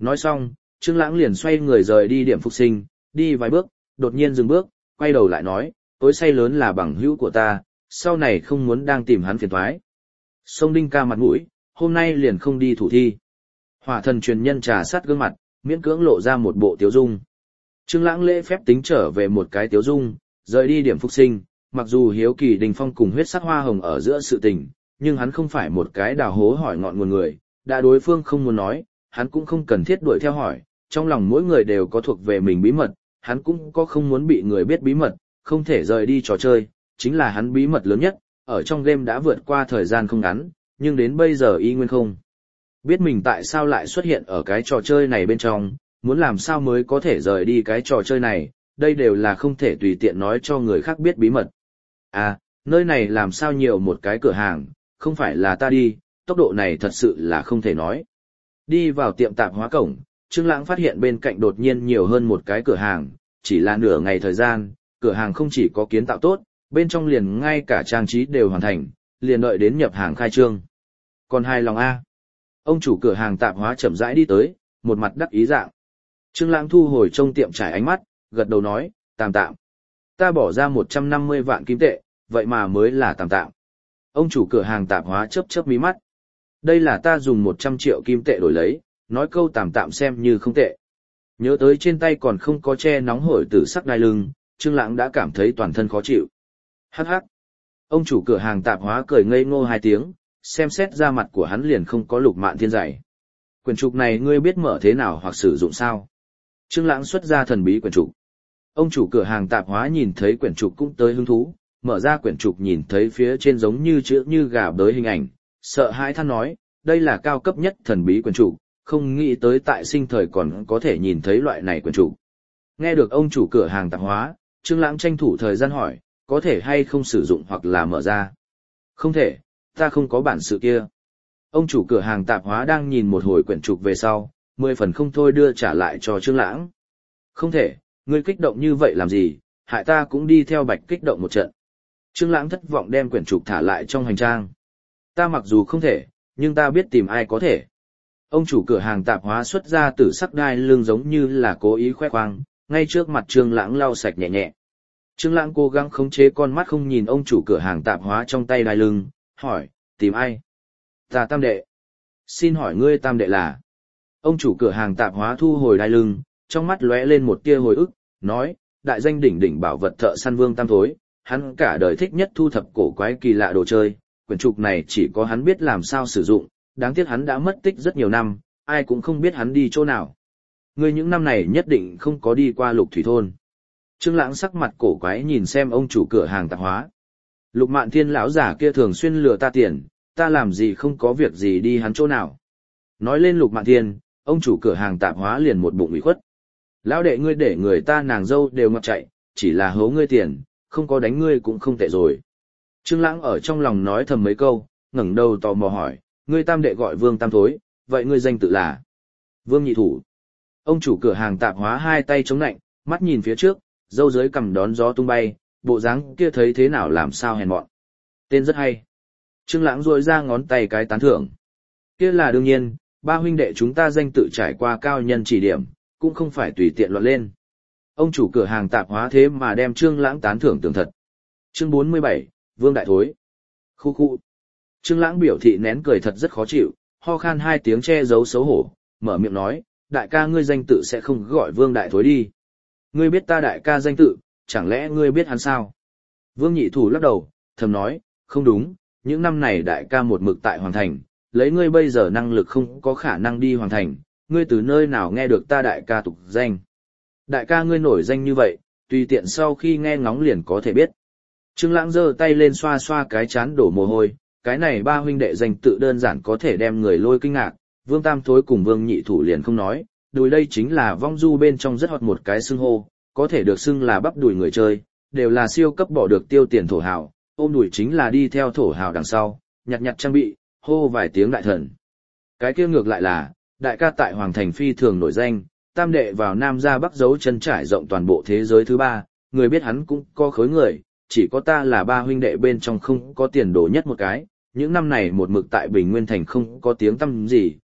Nói xong, Trương Lãng liền xoay người rời đi điểm phục sinh, đi vài bước, đột nhiên dừng bước, quay đầu lại nói, tối say lớn là bằng hữu của ta, sau này không muốn đang tìm hắn phiền toái. Sông Đinh Ca mặt mũi, hôm nay liền không đi thủ thi. Hỏa thần truyền nhân trà sát gương mặt, miễn cưỡng lộ ra một bộ tiếu dung. Trương Lãng lễ phép tính trở về một cái tiếu dung, rời đi điểm phục sinh, mặc dù hiếu kỳ Đình Phong cùng huyết sắc hoa hồng ở giữa sự tình, nhưng hắn không phải một cái đào hố hỏi ngọn nguồn người, đã đối phương không muốn nói, hắn cũng không cần thiết đuổi theo hỏi, trong lòng mỗi người đều có thuộc về mình bí mật, hắn cũng có không muốn bị người biết bí mật, không thể rời đi trò chơi, chính là hắn bí mật lớn nhất, ở trong game đã vượt qua thời gian không ngắn, nhưng đến bây giờ y nguyên không biết mình tại sao lại xuất hiện ở cái trò chơi này bên trong, muốn làm sao mới có thể rời đi cái trò chơi này, đây đều là không thể tùy tiện nói cho người khác biết bí mật. À, nơi này làm sao nhiều một cái cửa hàng, không phải là ta đi, tốc độ này thật sự là không thể nói. Đi vào tiệm tạp hóa cổng, Trương Lãng phát hiện bên cạnh đột nhiên nhiều hơn một cái cửa hàng, chỉ là nửa ngày thời gian, cửa hàng không chỉ có kiến tạo tốt, bên trong liền ngay cả trang trí đều hoàn thành, liền đợi đến nhập hàng khai trương. Còn hài lòng a? Ông chủ cửa hàng tạp hóa chậm rãi đi tới, một mặt đắc ý dạng. Trương Lãng thu hồi trong tiệm trải ánh mắt, gật đầu nói, tạm tạm. Ta bỏ ra 150 vạn kim tệ, vậy mà mới là tạm tạm. Ông chủ cửa hàng tạp hóa chớp chớp mí mắt. Đây là ta dùng 100 triệu kim tệ đổi lấy, nói câu tạm tạm xem như không tệ. Nhớ tới trên tay còn không có che nóng hổi tử sắc đai lưng, Trương Lãng đã cảm thấy toàn thân khó chịu. Hắc hắc. Ông chủ cửa hàng tạp hóa cười ngây ngô hai tiếng, xem xét ra mặt của hắn liền không có Lục Mạn Thiên dày. Quyển trục này ngươi biết mở thế nào hoặc sử dụng sao? Trương Lãng xuất ra thần bí quyển trục. Ông chủ cửa hàng tạp hóa nhìn thấy quyển trục cũng tới hứng thú, mở ra quyển trục nhìn thấy phía trên giống như chữ như gà bới hình ảnh, sợ hãi than nói, đây là cao cấp nhất thần bí quyển trục, không nghĩ tới tại sinh thời còn có thể nhìn thấy loại này quyển trục. Nghe được ông chủ cửa hàng tạp hóa, Trương Lãng tranh thủ thời gian hỏi, có thể hay không sử dụng hoặc là mở ra? Không thể, ta không có bản sự kia. Ông chủ cửa hàng tạp hóa đang nhìn một hồi quyển trục về sau, 10 phần không thôi đưa trả lại cho Trương Lãng. Không thể, ngươi kích động như vậy làm gì, hại ta cũng đi theo Bạch kích động một trận. Trương Lãng thất vọng đem quyển trục thả lại trong hành trang. Ta mặc dù không thể, nhưng ta biết tìm ai có thể. Ông chủ cửa hàng tạp hóa xuất ra tử sắc đai lưng giống như là cố ý khoe khoang, ngay trước mặt Trương Lãng lau sạch nhẹ nhẹ. Trương Lãng cố gắng khống chế con mắt không nhìn ông chủ cửa hàng tạp hóa trong tay đai lưng, hỏi, tìm ai? Ta Tam đệ. Xin hỏi ngươi Tam đệ là? Ông chủ cửa hàng tạp hóa thu hồi đai lưng, trong mắt lóe lên một tia hồi ức, nói, đại danh đỉnh đỉnh bảo vật thợ săn Vương Tam Thối, hắn cả đời thích nhất thu thập cổ quái kỳ lạ đồ chơi, quyển trục này chỉ có hắn biết làm sao sử dụng, đáng tiếc hắn đã mất tích rất nhiều năm, ai cũng không biết hắn đi chỗ nào. Ngươi những năm này nhất định không có đi qua Lục Thủy thôn. Trương Lãng sắc mặt cổ quái nhìn xem ông chủ cửa hàng tạp hóa. Lục Mạn Thiên lão giả kia thường xuyên lừa ta tiền, ta làm gì không có việc gì đi hắn chỗ nào. Nói lên Lục Mạn Thiên, ông chủ cửa hàng tạp hóa liền một bụng ủy khuất. Lão đệ ngươi để người ta nàng dâu đều ngập chạy, chỉ là hố ngươi tiền, không có đánh ngươi cũng không tệ rồi. Trương Lãng ở trong lòng nói thầm mấy câu, ngẩng đầu tò mò hỏi, ngươi Tam đệ gọi Vương Tam Thối, vậy ngươi danh tự là? Vương Nhị Thủ. Ông chủ cửa hàng tạp hóa hai tay chống nạnh, mắt nhìn phía trước, râu dưới cằm đón gió tung bay, bộ dáng kia thấy thế nào làm sao hèn mọn. Tên rất hay. Trương Lãng duỗi ra ngón tay cái tán thưởng. Kia là đương nhiên, ba huynh đệ chúng ta danh tự trải qua cao nhân chỉ điểm, cũng không phải tùy tiện loạn lên. Ông chủ cửa hàng tạp hóa thế mà đem Trương Lãng tán thưởng tường thật. Chương 47, Vương Đại Thối. Khu khu. Trương Lãng biểu thị nén cười thật rất khó chịu, ho khan hai tiếng che giấu xấu hổ, mở miệng nói, đại ca ngươi danh tự sẽ không gọi Vương Đại Thối đi. Ngươi biết ta đại ca danh tự, chẳng lẽ ngươi biết hắn sao? Vương Nhị Thủ lắc đầu, thầm nói, không đúng, những năm này đại ca một mực tại Hoàng Thành, lấy ngươi bây giờ năng lực không có khả năng đi Hoàng Thành, ngươi từ nơi nào nghe được ta đại ca tục danh. Đại ca ngươi nổi danh như vậy, tùy tiện sau khi nghe ngóng liền có thể biết. Trương Lãng giơ tay lên xoa xoa cái chán đổ mồ hôi, cái này ba huynh đệ danh tự đơn giản có thể đem người lôi kinh ngạc, Vương Tam Thối cùng Vương Nhị Thủ liền không nói, đùi đây chính là vong du bên trong rất hot một cái xưng hô, có thể được xưng là bắp đùi người chơi, đều là siêu cấp bỏ được tiêu tiền thổ hào, ôm đùi chính là đi theo thổ hào đằng sau, nhặt nhặt trang bị, hô vài tiếng đại thần. Cái kia ngược lại là, đại ca tại Hoàng Thành phi thường nổi danh, Tam đệ vào Nam ra Bắc giấu chân trải rộng toàn bộ thế giới thứ ba, người biết hắn cũng có khối người, chỉ có ta là ba huynh đệ bên trong không có tiền đồ nhất một cái, những năm này một mực tại Bình Nguyên Thành không có tiếng tăm gì,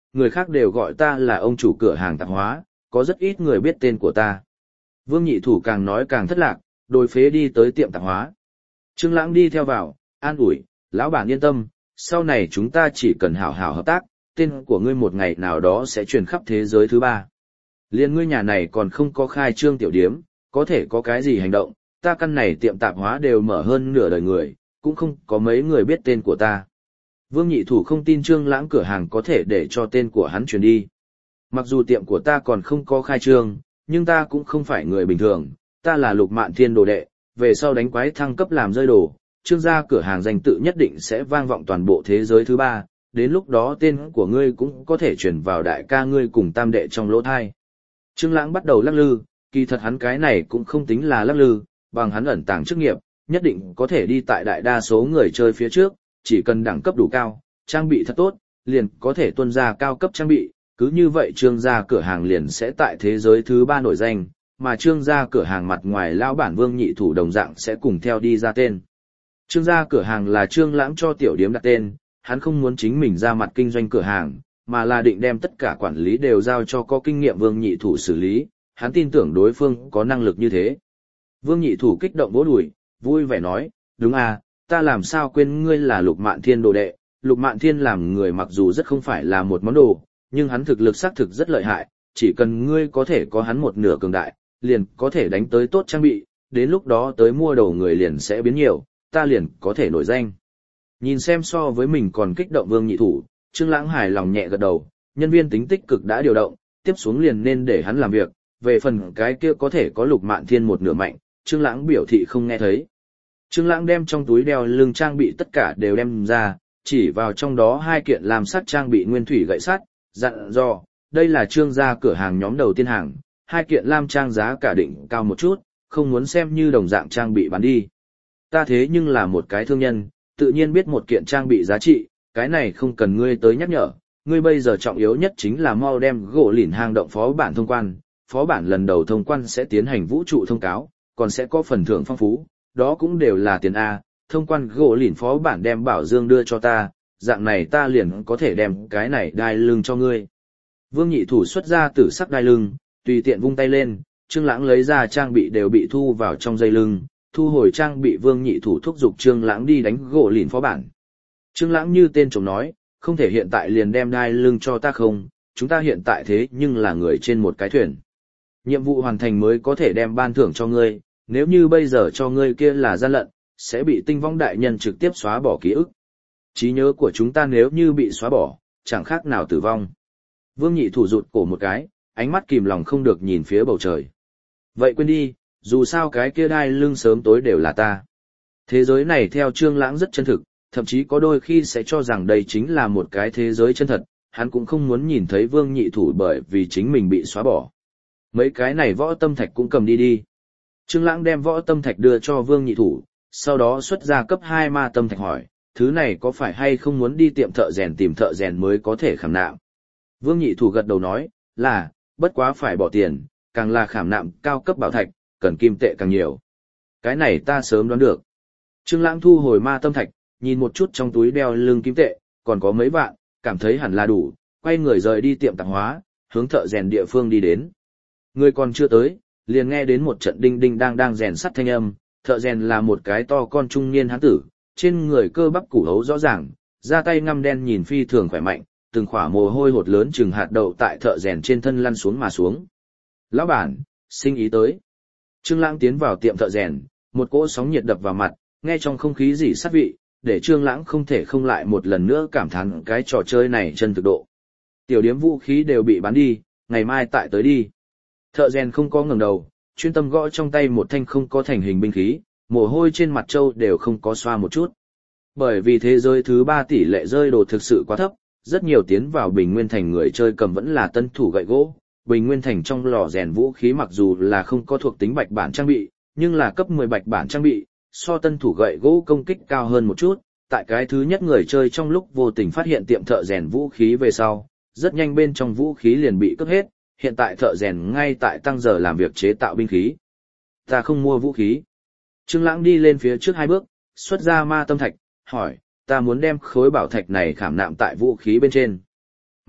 người khác đều gọi ta là ông chủ cửa hàng tạp hóa, có rất ít người biết tên của ta. Vương Nhị Thủ càng nói càng thất lạc, đôi phế đi tới tiệm tạp hóa. Trương Lãng đi theo vào, an ủi, lão bản yên tâm, sau này chúng ta chỉ cần hảo hảo hợp tác, tên của ngươi một ngày nào đó sẽ truyền khắp thế giới thứ ba. Liên ngươi nhà này còn không có khai trương tiểu điếm, có thể có cái gì hành động, ta căn này tiệm tạp hóa đều mở hơn nửa đời người, cũng không có mấy người biết tên của ta. Vương Nhị Thủ không tin Trương Lãng cửa hàng có thể để cho tên của hắn truyền đi. Mặc dù tiệm của ta còn không có khai trương, nhưng ta cũng không phải người bình thường, ta là Lục Mạn Thiên đồ đệ, về sau đánh quái thăng cấp làm rơi đồ, Trương gia cửa hàng danh tự nhất định sẽ vang vọng toàn bộ thế giới thứ ba, đến lúc đó tên của ngươi cũng có thể truyền vào đại ca ngươi cùng tam đệ trong lỗ thai. Trương Lãng bắt đầu lắc lư, kỳ thật hắn cái này cũng không tính là lắc lư, bằng hắn ẩn tàng chức nghiệp, nhất định có thể đi tại đại đa số người chơi phía trước, chỉ cần đẳng cấp đủ cao, trang bị thật tốt, liền có thể tuân ra cao cấp trang bị, cứ như vậy Trương gia cửa hàng liền sẽ tại thế giới thứ ba nổi danh, mà Trương gia cửa hàng mặt ngoài lão bản Vương Nhị Thủ đồng dạng sẽ cùng theo đi ra tên. Trương gia cửa hàng là Trương Lãng cho tiểu điếm đặt tên, hắn không muốn chính mình ra mặt kinh doanh cửa hàng, mà là định đem tất cả quản lý đều giao cho có kinh nghiệm Vương Nhị Thủ xử lý, hắn tin tưởng đối phương có năng lực như thế. Vương Nhị Thủ kích động vỗ đùi, vui vẻ nói, đúng à, ta làm sao quên ngươi là Lục Mạn Thiên đồ đệ, Lục Mạn Thiên làm người mặc dù rất không phải là một món đồ, nhưng hắn thực lực xác thực rất lợi hại, chỉ cần ngươi có thể có hắn một nửa cường đại, liền có thể đánh tới tốt trang bị, đến lúc đó tới mua đồ người liền sẽ biến nhiều, ta liền có thể nổi danh. Nhìn xem so với mình còn kích động Vương Nhị Thủ, Trương Lãng hài lòng nhẹ gật đầu, nhân viên tính tích cực đã điều động, tiếp xuống liền nên để hắn làm việc, về phần cái kia có thể có Lục Mạn Thiên một nửa mạnh, Trương Lãng biểu thị không nghe thấy. Trương Lãng đem trong túi đeo lưng trang bị tất cả đều đem ra, chỉ vào trong đó 2 kiện làm sắt trang bị nguyên thủy gậy sắt, dặn dò, đây là Trương gia cửa hàng nhóm đầu tiên hàng, 2 kiện lam trang giá cả định cao một chút, không muốn xem như đồng dạng trang bị bán đi. Ta thế nhưng là một cái thương nhân, tự nhiên biết một kiện trang bị giá trị, cái này không cần ngươi tới nhắc nhở, ngươi bây giờ trọng yếu nhất chính là mau đem gỗ lìn hang động phó bản thông quan, phó bản lần đầu thông quan sẽ tiến hành vũ trụ thông cáo, còn sẽ có phần thưởng phong phú, đó cũng đều là tiền A, thông quan gỗ lìn phó bản đem bảo dương đưa cho ta, dạng này ta liền có thể đem cái này đai lưng cho ngươi. Vương Nhị Thủ xuất ra tử sắc đai lưng, tùy tiện vung tay lên, Trương Lãng lấy ra trang bị đều bị thu vào trong dây lưng, thu hồi trang bị Vương Nhị Thủ thúc giục Trương Lãng đi đánh gỗ lìn phó bản. Trương Lãng như tên trộm nói, không thể hiện tại liền đem đai lưng cho ta không, chúng ta hiện tại thế nhưng là người trên một cái thuyền. Nhiệm vụ hoàn thành mới có thể đem ban thưởng cho ngươi, nếu như bây giờ cho ngươi kia là gian lận, sẽ bị Tinh Vong đại nhân trực tiếp xóa bỏ ký ức. Trí nhớ của chúng ta nếu như bị xóa bỏ, chẳng khác nào tử vong. Vương Nhị Thủ rụt cổ một cái, ánh mắt kìm lòng không được nhìn phía bầu trời. Vậy quên đi, dù sao cái kia đai lưng sớm tối đều là ta. Thế giới này theo Trương Lãng rất chân thực, thậm chí có đôi khi sẽ cho rằng đây chính là một cái thế giới chân thật, hắn cũng không muốn nhìn thấy Vương Nhị Thủ bởi vì chính mình bị xóa bỏ. Mấy cái này võ tâm thạch cũng cầm đi đi. Trương Lãng đem võ tâm thạch đưa cho Vương Nhị Thủ, sau đó xuất ra cấp 2 ma tâm thạch hỏi, thứ này có phải hay không muốn đi tiệm thợ rèn tìm thợ rèn mới có thể khảm nạm. Vương Nhị Thủ gật đầu nói, là, bất quá phải bỏ tiền, càng là khảm nạm cao cấp bảo thạch, cần kim tệ càng nhiều. Cái này ta sớm đoán được. Trương Lãng thu hồi ma tâm thạch, nhìn một chút trong túi đeo lưng kim tệ, còn có mấy vạn, cảm thấy hẳn là đủ, quay người rời đi tiệm tạp hóa, hướng thợ rèn địa phương đi đến. Người còn chưa tới, liền nghe đến một trận đinh đinh đang rèn sắt thanh âm, thợ rèn là một cái to con trung niên hán tử, trên người cơ bắp củ hấu rõ ràng, da tay ngăm đen nhìn phi thường khỏe mạnh, từng khỏa mồ hôi hột lớn chừng hạt đậu tại thợ rèn trên thân lăn xuống mà xuống. Lão bản, sinh ý tới. Trương Lãng tiến vào tiệm thợ rèn, một cỗ sóng nhiệt đập vào mặt, nghe trong không khí rỉ sắt vị, để Trương Lãng không thể không lại một lần nữa cảm thán cái trò chơi này chân thực độ. Tiểu điếm vũ khí đều bị bán đi, ngày mai tại tới đi. Thợ rèn không có ngẩng đầu, chuyên tâm gõ trong tay một thanh không có thành hình binh khí, mồ hôi trên mặt trâu đều không có xoa một chút. Bởi vì thế giới thứ 3 tỷ lệ rơi đồ thực sự quá thấp, rất nhiều tiến vào Bình Nguyên Thành người chơi cầm vẫn là tân thủ gậy gỗ. Bình Nguyên Thành trong lò rèn vũ khí mặc dù là không có thuộc tính bạch bản trang bị, nhưng là cấp 10 bạch bản trang bị, so tân thủ gậy gỗ công kích cao hơn một chút. Tại cái thứ nhất người chơi trong lúc vô tình phát hiện tiệm thợ rèn vũ khí về sau, rất nhanh bên trong vũ khí liền bị cướp hết, hiện tại thợ rèn ngay tại tăng giờ làm việc chế tạo binh khí. Ta không mua vũ khí. Trương Lãng đi lên phía trước 2 bước, xuất ra ma tâm thạch, hỏi, ta muốn đem khối bảo thạch này khảm nạm tại vũ khí bên trên.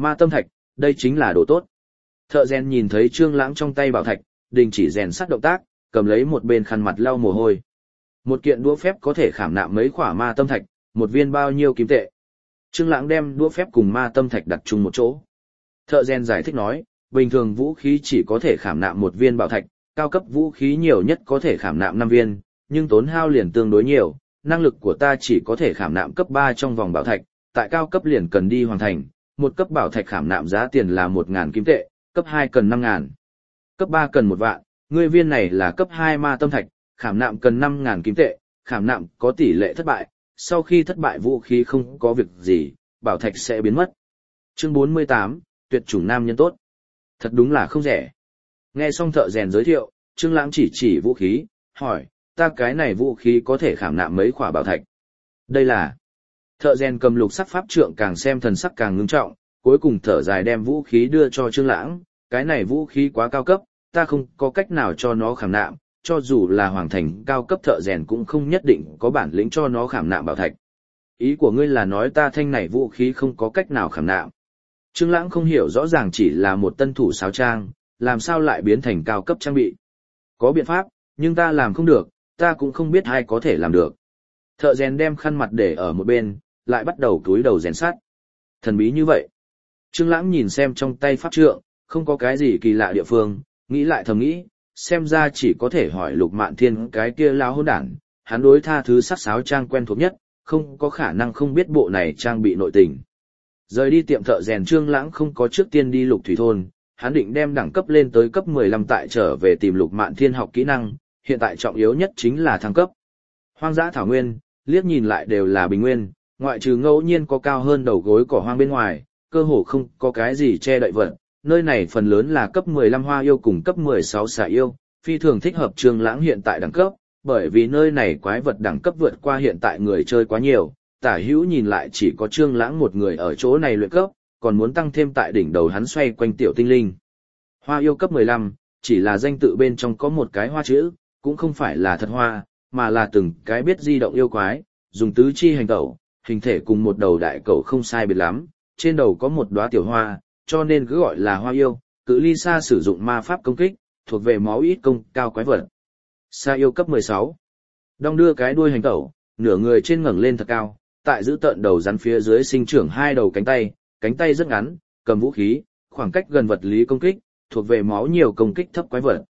Ma tâm thạch, đây chính là đồ tốt. Thợ rèn nhìn thấy Trương Lãng trong tay bảo thạch, đình chỉ rèn sắt động tác, cầm lấy một bên khăn mặt lau mồ hôi. Một kiện đũa phép có thể khảm nạm mấy khỏa ma tâm thạch, một viên bao nhiêu kim tệ. Trương Lãng đem đũa phép cùng ma tâm thạch đặt chung một chỗ. Thợ rèn giải thích nói, bình thường vũ khí chỉ có thể khảm nạm một viên bảo thạch, cao cấp vũ khí nhiều nhất có thể khảm nạm 5 viên, nhưng tốn hao liền tương đối nhiều, năng lực của ta chỉ có thể khảm nạm cấp 3 trong vòng bảo thạch, tại cao cấp liền cần đi hoàn thành, một cấp bảo thạch khảm nạm giá tiền là 1.000 kim tệ, cấp 2 cần 5.000, cấp 3 cần 1 vạn, ngươi viên này là cấp 2 ma tâm thạch, khảm nạm cần 5.000 kim tệ, khảm nạm có tỷ lệ thất bại, sau khi thất bại vũ khí không có việc gì, bảo thạch sẽ biến mất. Chương 48, tuyệt chủng nam nhân tốt. Thật đúng là không rẻ. Nghe xong thợ rèn giới thiệu, Trương Lãng chỉ vũ khí, hỏi, ta cái này vũ khí có thể khảm nạm mấy khỏa bảo thạch? Đây là... Thợ rèn cầm lục sắc pháp trượng càng xem thần sắc càng ngưng trọng, cuối cùng thở dài đem vũ khí đưa cho Trương Lãng, cái này vũ khí quá cao cấp, ta không có cách nào cho nó khảm nạm, cho dù là hoàng thành cao cấp thợ rèn cũng không nhất định có bản lĩnh cho nó khảm nạm bảo thạch. Ý của ngươi là nói ta thanh này vũ khí không có cách nào khảm nạm? Trương Lãng không hiểu rõ ràng chỉ là một tân thủ sáo trang, làm sao lại biến thành cao cấp trang bị. Có biện pháp, nhưng ta làm không được, ta cũng không biết ai có thể làm được. Thợ rèn đem khăn mặt để ở một bên, lại bắt đầu cúi đầu rèn sắt. Thần bí như vậy. Trương Lãng nhìn xem trong tay pháp trượng, không có cái gì kỳ lạ địa phương, nghĩ lại thầm nghĩ, xem ra chỉ có thể hỏi Lục Mạn Thiên cái kia lão hỗn đản, hắn đối tha thứ sắc sáo trang quen thuộc nhất, không có khả năng không biết bộ này trang bị nội tình. Rời đi tiệm thợ rèn, Trương Lãng không có trước tiên đi Lục Thủy thôn, hắn định đem đẳng cấp lên tới cấp 15 tại trở về tìm Lục Mạn Thiên học kỹ năng, hiện tại trọng yếu nhất chính là thăng cấp. Hoang dã thảo nguyên, liếc nhìn lại đều là bình nguyên, ngoại trừ ngẫu nhiên có cao hơn đầu gối cỏ hoang bên ngoài, cơ hồ không có cái gì che đậy vật. Nơi này phần lớn là cấp 15 hoa yêu cùng cấp 16 xà yêu, phi thường thích hợp Trương Lãng hiện tại đẳng cấp, bởi vì nơi này quái vật đẳng cấp vượt qua hiện tại người chơi quá nhiều, tả hữu nhìn lại chỉ có Trương Lãng một người ở chỗ này luyện cấp, còn muốn tăng thêm tại đỉnh đầu hắn xoay quanh tiểu tinh linh. Hoa yêu cấp 15, chỉ là danh tự bên trong có một cái hoa chữ, cũng không phải là thật hoa, mà là từng cái biết di động yêu quái, dùng tứ chi hành tẩu, hình thể cùng một đầu đại cẩu không sai biệt lắm, trên đầu có một đóa tiểu hoa, cho nên cứ gọi là hoa yêu, cự ly xa sử dụng ma pháp công kích, thuộc về máu ít công cao quái vật. Sa yêu cấp 16. Đong đưa cái đuôi hành tẩu, nửa người trên ngẩng lên thật cao, tại giữ tận đầu rắn phía dưới sinh trưởng hai đầu cánh tay rất ngắn, cầm vũ khí, khoảng cách gần vật lý công kích, thuộc về máu nhiều công kích thấp quái vật.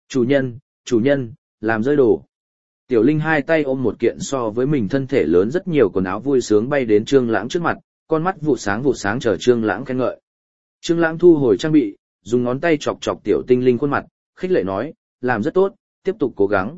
Chủ nhân, làm rơi đồ. Tiểu Linh hai tay ôm một kiện so với mình thân thể lớn rất nhiều quần áo vui sướng bay đến Trương Lãng trước mặt, con mắt vụ sáng chờ Trương Lãng khen ngợi. Trương Lãng thu hồi trang bị, dùng ngón tay chọc chọc Tiểu Tinh Linh khuôn mặt, khích lệ nói, làm rất tốt, tiếp tục cố gắng.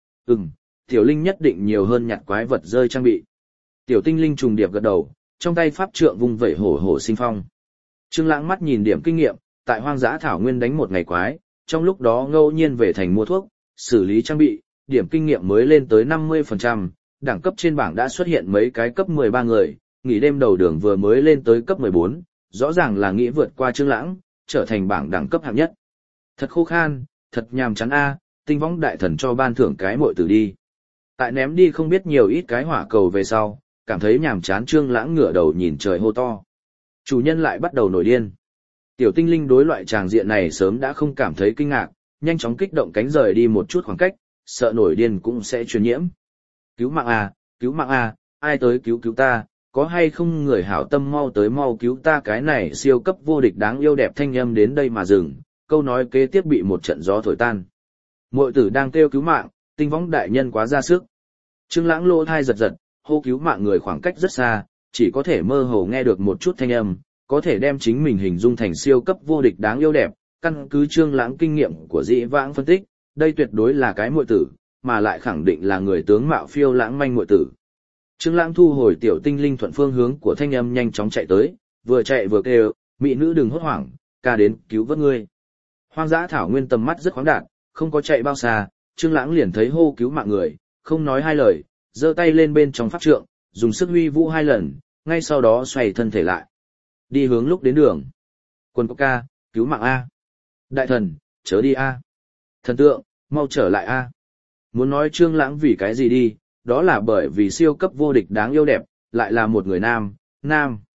Tiểu Linh nhất định nhiều hơn nhặt quái vật rơi trang bị. Tiểu Tinh Linh trùng điệp gật đầu, trong tay pháp trượng vung vẩy hổ hổ sinh phong. Trương Lãng mắt nhìn điểm kinh nghiệm, tại hoang dã thảo nguyên đánh một ngày quái, trong lúc đó ngẫu nhiên về thành mua thuốc, xử lý trang bị, điểm kinh nghiệm mới lên tới 50%, đẳng cấp trên bảng đã xuất hiện mấy cái cấp 13 người, nghỉ đêm đầu đường vừa mới lên tới cấp 14, rõ ràng là nghĩ vượt qua Trương Lãng, trở thành bảng đẳng cấp hạng nhất. Thật khô khan, thật nhàm chán a, Tinh Võng đại thần cho ban thưởng cái muội tử đi. Tại ném đi không biết nhiều ít cái hỏa cầu về sau, cảm thấy nhàm chán Trương Lãng ngửa đầu nhìn trời hô to. Chủ nhân lại bắt đầu nổi điên. Tiểu Tinh Linh đối loại tràng diện này sớm đã không cảm thấy kinh ngạc, nhanh chóng kích động cánh rời đi một chút khoảng cách, sợ nổi điên cũng sẽ truyền nhiễm. Cứu mạng a, ai tới cứu ta, có hay không người hảo tâm mau tới mau cứu ta, cái này siêu cấp vô địch đáng yêu đẹp thanh âm đến đây mà dừng, câu nói kế tiếp bị một trận gió thổi tan. Muội tử đang kêu cứu mạng, Tinh Võng đại nhân quá ra sức. Trương Lãng lỗ tai giật giật, hô cứu mạng người khoảng cách rất xa, chỉ có thể mơ hồ nghe được một chút thanh âm, có thể đem chính mình hình dung thành siêu cấp vô địch đáng yêu đẹp, căn cứ Trương Lãng kinh nghiệm của dĩ vãng phân tích, đây tuyệt đối là cái muội tử, mà lại khẳng định là người tướng mạo phiêu lãng manh muội tử. Trương Lãng thu hồi Tiểu Tinh Linh thuận phương hướng của thanh âm nhanh chóng chạy tới, vừa chạy vừa kêu, mỹ nữ đừng hốt hoảng, ca đến cứu vớt ngươi. Hoang dã thảo nguyên tầm mắt rất khoáng đạt, không có chạy bao xa, Trương Lãng liền thấy hô cứu mạng người, không nói hai lời, giơ tay lên bên trong pháp trượng, dùng sức huy vũ 2 lần, ngay sau đó xoay thân thể lại. Đi hướng lúc đến đường. Quân có ca, cứu mạng a. Đại thần, chớ đi a. Thần tượng, mau trở lại a. Muốn nói Trương Lãng vì cái gì đi, đó là bởi vì siêu cấp vô địch đáng yêu đẹp, lại là một người nam.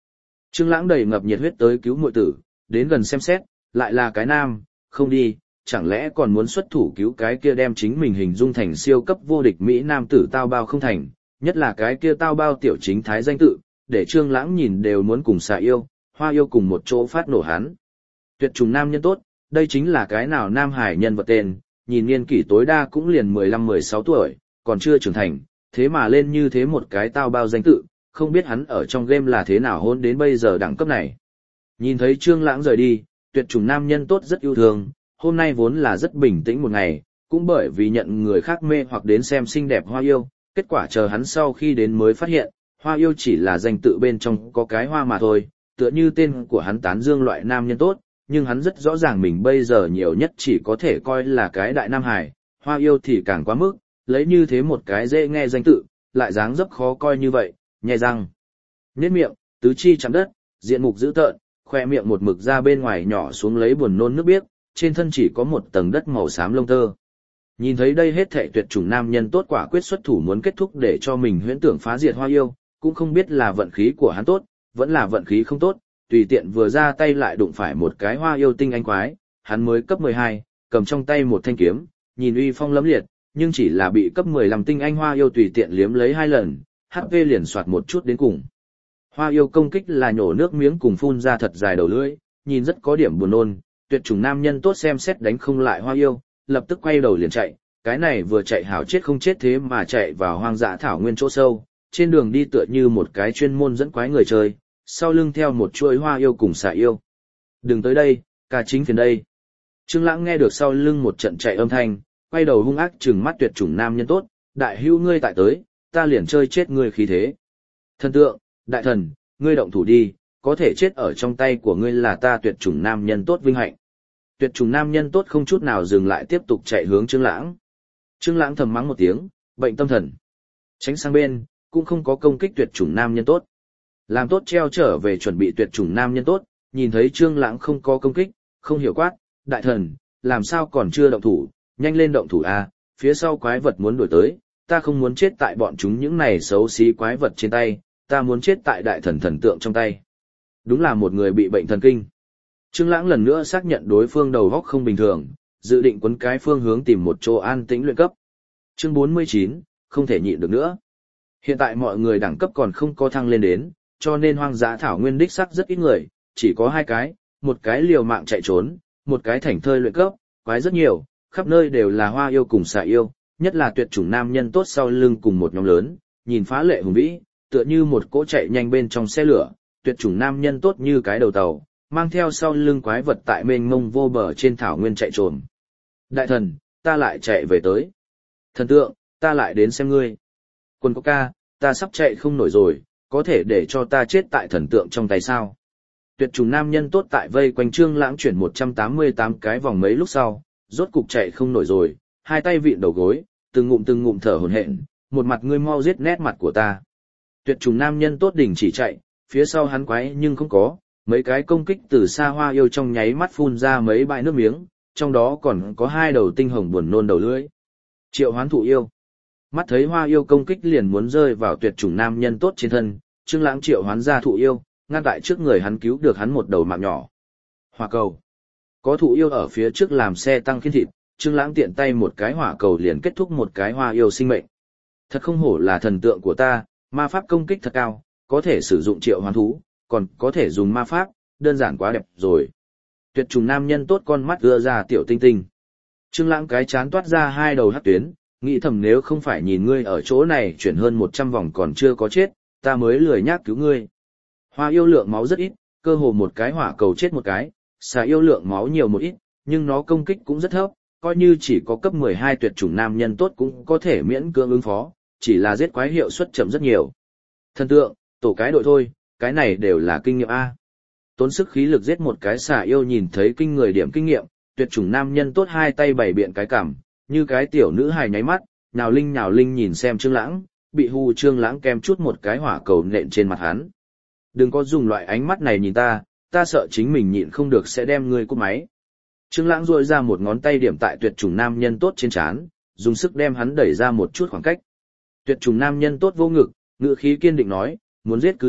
Trương Lãng đầy ngập nhiệt huyết tới cứu muội tử, đến gần xem xét, lại là cái nam, không đi, chẳng lẽ còn muốn xuất thủ cứu cái kia đem chính mình hình dung thành siêu cấp vô địch Mỹ nam tử tao bao không thành, nhất là cái kia tao bao tiểu chính thái danh tự, để Trương Lãng nhìn đều muốn cùng xà yêu, hoa yêu cùng một chỗ phát nổ hắn. Tuyệt trùng nam nhân tốt, đây chính là cái nào nam hải nhân vật tên, nhìn niên kỷ tối đa cũng liền 15-16 tuổi, còn chưa trưởng thành, thế mà lên như thế một cái tao bao danh tự, không biết hắn ở trong game là thế nào hôn đến bây giờ đẳng cấp này. Nhìn thấy Trương Lãng rời đi, tuyệt chủng nam nhân tốt rất yêu thương, hôm nay vốn là rất bình tĩnh một ngày, cũng bởi vì nhận người khác mê hoặc đến xem xinh đẹp hoa yêu, kết quả chờ hắn sau khi đến mới phát hiện, hoa yêu chỉ là danh tự bên trong có cái hoa mà thôi, tựa như tên của hắn tán dương loại nam nhân tốt, nhưng hắn rất rõ ràng mình bây giờ nhiều nhất chỉ có thể coi là cái đại nam hải, hoa yêu thì càng quá mức, lấy như thế một cái dễ nghe danh tự, lại dáng dấp khó coi như vậy, nhè răng, nhếch miệng, tứ chi chạm đất, diện mục dữ tợn, khoe miệng một mực ra bên ngoài nhỏ xuống lấy buồn nôn nước biếc, trên thân chỉ có một tầng đất màu xám lông tơ. Nhìn thấy đây hết thảy tuyệt chủng nam nhân tốt quả quyết xuất thủ muốn kết thúc để cho mình huyễn tưởng phá diệt hoa yêu, cũng không biết là vận khí của hắn tốt, vẫn là vận khí không tốt, tùy tiện vừa ra tay lại đụng phải một cái hoa yêu tinh anh quái, hắn mới cấp 12, cầm trong tay một thanh kiếm, nhìn uy phong lẫm liệt, nhưng chỉ là bị cấp 15 tinh anh hoa yêu tùy tiện liếm lấy 2 lần, HP liền soạt một chút đến cùng. Hoa yêu công kích là nhổ nước miếng cùng phun ra thật dài đầu lưỡi, nhìn rất có điểm buồn nôn, tuyệt chủng nam nhân tốt xem xét đánh không lại hoa yêu, lập tức quay đầu liền chạy, cái này vừa chạy hảo chết không chết thế mà chạy vào hoang dã thảo nguyên chỗ sâu, trên đường đi tựa như một cái chuyên môn dẫn quái người chơi, sau lưng theo một chuỗi hoa yêu cùng xà yêu. Đừng tới đây, ca chính phiền đây. Trương Lãng nghe được sau lưng một trận chạy âm thanh, quay đầu hung ác trừng mắt tuyệt chủng nam nhân tốt, đại hữu ngươi tại tới, ta liền chơi chết ngươi khí thế. Thần tượng, đại thần, ngươi động thủ đi, có thể chết ở trong tay của ngươi là ta tuyệt chủng nam nhân tốt vinh hạnh. Tuyệt chủng nam nhân tốt không chút nào dừng lại tiếp tục chạy hướng Trương Lãng. Trương Lãng thầm mắng một tiếng, bệnh tâm thần. Tránh sang bên, cũng không có công kích tuyệt chủng nam nhân tốt. Làm tốt treo trở về chuẩn bị tuyệt chủng nam nhân tốt, nhìn thấy Trương Lãng không có công kích, không hiểu quát, đại thần, làm sao còn chưa động thủ, nhanh lên động thủ a, phía sau quái vật muốn đuổi tới, ta không muốn chết tại bọn chúng những này xấu xí quái vật trên tay, ta muốn chết tại đại thần thần tượng trong tay. Đúng là một người bị bệnh thần kinh. Trương Lãng lần nữa xác nhận đối phương đầu óc không bình thường, dự định quấn cái phương hướng tìm một chỗ an tĩnh luyện cấp. Chương 49, không thể nhịn được nữa. Hiện tại mọi người đẳng cấp còn không có thăng lên đến, cho nên hoang dã thảo nguyên đích xác rất ít người, chỉ có 2 cái, một cái liều mạng chạy trốn, một cái thảnh thơi luyện cấp, quái rất nhiều, khắp nơi đều là hoa yêu cùng xà yêu, nhất là tuyệt chủng nam nhân tốt sau lưng cùng một nhóm lớn, nhìn phá lệ hùng vĩ, tựa như một cỗ chạy nhanh bên trong xe lửa, tuyệt chủng nam nhân tốt như cái đầu tàu, mang theo sau lưng quái vật tại mênh mông vô bờ trên thảo nguyên chạy trồm. Đại thần, ta lại chạy về tới. Thần tượng, ta lại đến xem ngươi. Quân có ca, ta sắp chạy không nổi rồi, có thể để cho ta chết tại thần tượng trong tay sao? Tuyệt chủng nam nhân tốt tại vây quanh Trương Lãng chuyển 188 cái vòng mấy lúc sau, rốt cục chạy không nổi rồi, 2 tay vịn đầu gối, từng ngụm thở hổn hển, một mặt ngươi mau giết nét mặt của ta. Tuyệt chủng nam nhân tốt đỉnh chỉ chạy, phía sau hắn quái nhưng không có, mấy cái công kích từ xa hoa yêu trong nháy mắt phun ra mấy bãi nước miếng, trong đó còn có 2 đầu tinh hồng buồn nôn đầu lưỡi. Triệu Hoán thụ yêu. Mắt thấy hoa yêu công kích liền muốn rơi vào tuyệt chủng nam nhân tốt trên thân, Trương Lãng triệu hoán ra thụ yêu, ngăn tại trước người hắn cứu được hắn một đầu mạng nhỏ. Hỏa cầu. Có thụ yêu ở phía trước làm xe tăng khiên thịt, Trương Lãng tiện tay một cái hỏa cầu liền kết thúc một cái hoa yêu sinh mệnh. Thật không hổ là thần tượng của ta, ma pháp công kích thật cao, có thể sử dụng triệu hoán thú, còn có thể dùng ma pháp, đơn giản quá đẹp rồi. Tuyệt trùng nam nhân tốt con mắt đưa ra tiểu tinh tinh. Trương Lãng cái chán toát ra 2 đầu hắc tuyến, nghĩ thầm nếu không phải nhìn ngươi ở chỗ này chuyển hơn 100 vòng còn chưa có chết, ta mới lười nhác cứu ngươi. Hoa yêu lượng máu rất ít, cơ hồ một cái hỏa cầu chết một cái, xà yêu lượng máu nhiều một ít, nhưng nó công kích cũng rất thấp, coi như chỉ có cấp 12 tuyệt chủng nam nhân tốt cũng có thể miễn cưỡng ứng phó, chỉ là giết quái hiệu suất chậm rất nhiều. Thần tượng, tổ cái đội thôi, cái này đều là kinh nghiệm A. Tốn sức khí lực giết một cái xà yêu nhìn thấy kinh người điểm kinh nghiệm, tuyệt chủng nam nhân tốt 2 tay bày biện cái cằm, như cái tiểu nữ hài nháy mắt, nhào linh nhìn xem Trương Lãng, bị hù Trương Lãng kem chút một cái hỏa cầu nện trên mặt hắn. Đừng có dùng loại ánh mắt này nhìn ta, ta sợ chính mình nhịn không được sẽ đem ngươi cúp máy. Trương Lãng duỗi ra một ngón tay điểm tại tuyệt chủng nam nhân tốt trên trán, dùng sức đem hắn đẩy ra một chút khoảng cách. Tuyệt chủng nam nhân tốt vô ngực, ngữ khí kiên định nói, muốn giết cứ giết,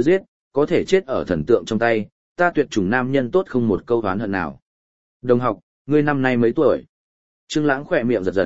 có thể chết ở thần tượng trong tay, ta tuyệt chủng nam nhân tốt không một câu oán hận nào. Đồng học, ngươi năm nay mấy tuổi? Trương Lãng khỏe miệng giật giật.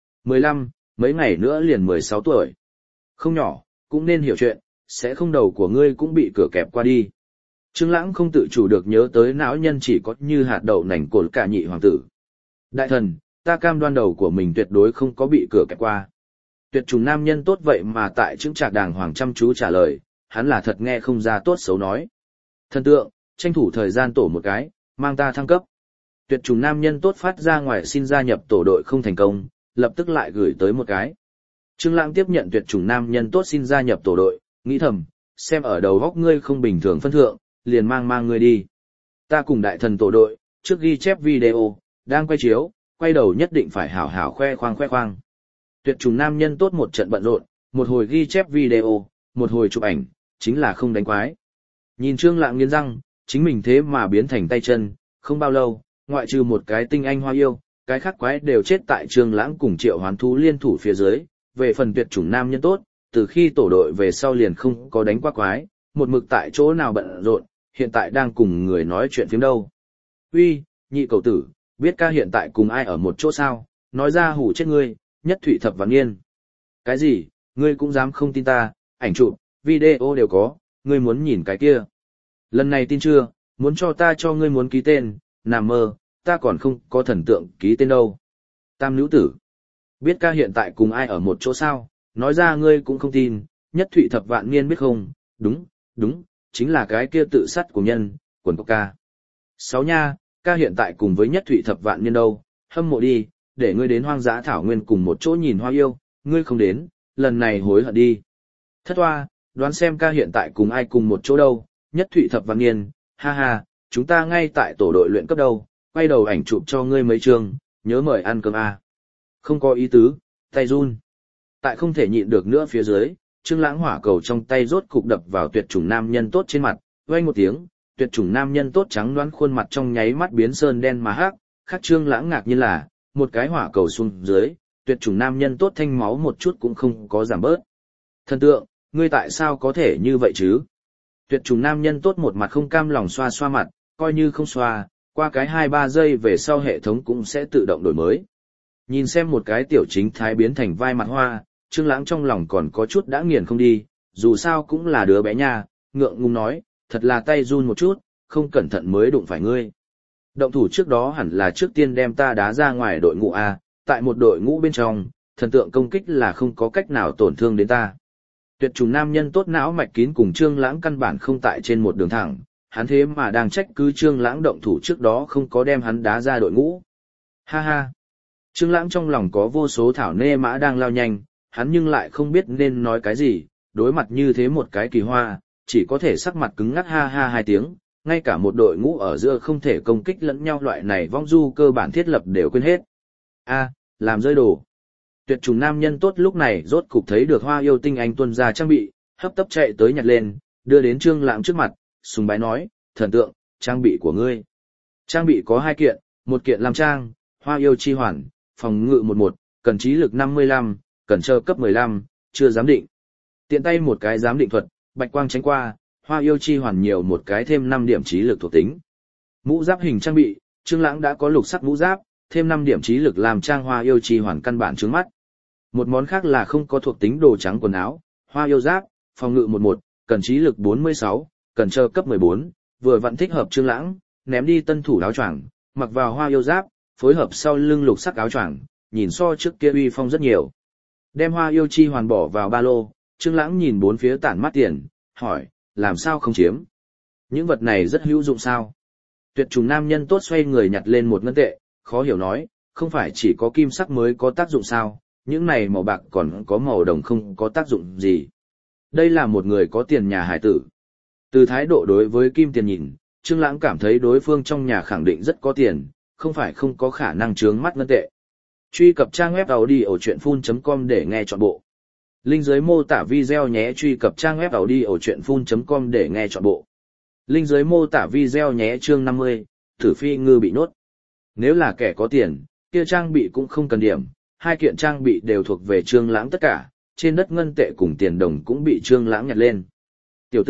15, mấy ngày nữa liền 16 tuổi. Không nhỏ, cũng nên hiểu chuyện, sẽ không đầu của ngươi cũng bị cửa kẹp qua đi. Trương Lãng không tự chủ được nhớ tới não nhân chỉ có như hạt đậu nành cồn cả nhị hoàng tử. Đại thần, ta cam đoan đầu của mình tuyệt đối không có bị cửa kẹp qua. Tuyệt trùng nam nhân tốt vậy mà tại chứng trạc đàng hoàng chăm chú trả lời, hắn là thật nghe không ra tốt xấu nói. Thần tượng, tranh thủ thời gian tổ một cái, mang ta thăng cấp. Tuyệt trùng nam nhân tốt phát ra ngoài xin gia nhập tổ đội không thành công, lập tức lại gửi tới một cái. Trương Lãng tiếp nhận tuyệt chủng nam nhân tốt xin gia nhập tổ đội, nghĩ thầm, xem ở đầu góc ngươi không bình thường phân thượng, liền mang ngươi đi. Ta cùng đại thần tổ đội, trước ghi chép video, đang quay chiếu, quay đầu nhất định phải hảo hảo khoe khoang. Tuyệt chủng nam nhân tốt một trận bận rộn, một hồi ghi chép video, một hồi chụp ảnh, chính là không đánh quái. Nhìn Trương Lãng nghiến răng, chính mình thế mà biến thành tay chân, không bao lâu, ngoại trừ một cái tinh anh hoa yêu, cái khác quái đều chết tại Trương Lãng cùng Triệu Hoán thú liên thủ phía dưới. Về phần tuyệt chủng nam nhân tốt, từ khi tổ đội về sau liền không có đánh qua quái, một mực tại chỗ nào bận rộn, hiện tại đang cùng người nói chuyện phiếm đâu. Uy, nhị cầu tử, biết ca hiện tại cùng ai ở một chỗ sao, nói ra hủ chết ngươi, nhất thụy thập vạn niên. Cái gì, ngươi cũng dám không tin ta, ảnh chụp, video đều có, ngươi muốn nhìn cái kia. Lần này tin chưa, muốn cho ta cho ngươi muốn ký tên, nằm mơ, ta còn không có thần tượng ký tên đâu. Tam nữ tử. Biết ca hiện tại cùng ai ở một chỗ sao, nói ra ngươi cũng không tin, nhất thụy thập vạn niên biết không, đúng, chính là cái kia tự sát của nhân, quần cốc ca. Sáu nha, ca hiện tại cùng với nhất thụy thập vạn niên đâu, hâm mộ đi, để ngươi đến hoang dã thảo nguyên cùng một chỗ nhìn hoa yêu, ngươi không đến, lần này hối hận đi. Thất hoa, đoán xem ca hiện tại cùng ai cùng một chỗ đâu, nhất thụy thập vạn niên, ha ha, chúng ta ngay tại tổ đội luyện cấp đâu, quay đầu ảnh chụp cho ngươi mấy chương, nhớ mời ăn cơm a. Không có ý tứ, tay run. Tại không thể nhịn được nữa phía dưới, Trương Lãng hỏa cầu trong tay rốt cục đập vào tuyệt chủng nam nhân tốt trên mặt, vang một tiếng, tuyệt chủng nam nhân tốt trắng đoán khuôn mặt trong nháy mắt biến sơn đen mà hắc, khác Trương Lãng ngạc nhiên là, một cái hỏa cầu xuống dưới, tuyệt chủng nam nhân tốt thanh máu một chút cũng không có giảm bớt. Thần tượng, ngươi tại sao có thể như vậy chứ? Tuyệt chủng nam nhân tốt một mặt không cam lòng xoa xoa mặt, coi như không xoa, qua cái 2-3 giây về sau hệ thống cũng sẽ tự động đổi mới. Nhìn xem một cái tiểu chính thái biến thành vai mặt hoa, Trương Lãng trong lòng còn có chút đã nghiền không đi, dù sao cũng là đứa bé nha, ngượng ngùng nói, thật là tay run một chút, không cẩn thận mới đụng phải ngươi. Động thủ trước đó hẳn là trước tiên đem ta đá ra ngoài đội ngũ A, tại một đội ngũ bên trong, thần tượng công kích là không có cách nào tổn thương đến ta. Tuyệt trùng nam nhân tốt não mạch kín cùng Trương Lãng căn bản không tại trên một đường thẳng, hắn thế mà đang trách cứ Trương Lãng động thủ trước đó không có đem hắn đá ra đội ngũ. Ha ha. Trương Lãng trong lòng có vô số thảo nê mã đang lao nhanh, hắn nhưng lại không biết nên nói cái gì, đối mặt như thế một cái kỳ hoa, chỉ có thể sắc mặt cứng ngắc ha ha hai tiếng, ngay cả một đội ngũ ở giữa không thể công kích lẫn nhau loại này vong du cơ bản thiết lập đều quên hết. A, làm rơi đồ. Tuyệt trùng nam nhân tốt lúc này rốt cục thấy được Hoa Yêu tinh anh tuân ra trang bị, hấp tấp chạy tới nhặt lên, đưa đến Trương Lãng trước mặt, sùng bái nói, thần tượng, trang bị của ngươi. Trang bị có 2 kiện, một kiện làm trang, Hoa Yêu chi hoàn, phòng ngự 11, cần trí lực 55, cần chờ cấp 15, chưa giám định. Tiện tay một cái giám định thuật, bạch quang tránh qua, Hoa Yêu chi hoàn nhiều một cái thêm 5 điểm trí lực thuộc tính. Mũ giáp hình trang bị, Trương Lãng đã có lục sắc mũ giáp, thêm 5 điểm trí lực làm trang Hoa Yêu chi hoàn căn bản chướng mắt. Một món khác là không có thuộc tính đồ trắng quần áo, Hoa Yêu giáp, phòng ngự 11, cần trí lực 46, cần chờ cấp 14, vừa vặn thích hợp Trương Lãng, ném đi tân thủ áo choàng, mặc vào Hoa Yêu giáp, phối hợp sau lưng lục sắc áo choàng, nhìn so trước kia uy phong rất nhiều. Đem Hoa Yêu chi hoàn bỏ vào ba lô, Trương Lãng nhìn bốn phía tản mát tiền, hỏi, làm sao không chiếm? Những vật này rất hữu dụng sao? Tuyệt trùng nam nhân tốt xoay người nhặt lên một ngân tệ, khó hiểu nói, không phải chỉ có kim sắc mới có tác dụng sao, những này màu bạc còn có màu đồng không có tác dụng gì. Đây là một người có tiền nhà hải tử. Từ thái độ đối với kim tiền nhìn, Trương Lãng cảm thấy đối phương trong nhà khẳng định rất có tiền, không phải không có khả năng chướng mắt ngân tệ. Truy cập trang web audiochuyenphun.com để nghe trọn bộ. Link dưới mô tả video nhé. Truy cập trang web audiochuyenphun.com để nghe trọn bộ. Link dưới mô tả video nhé. Chương 50, Tử Phi Ngư bị nhốt. Nếu là kẻ có tiền, kia trang bị cũng không cần điểm, 2 kiện trang bị đều thuộc về Trương Lãng tất cả, trên đất ngân tệ cùng tiền đồng cũng bị Trương Lãng nhặt lên. Tiểu tử,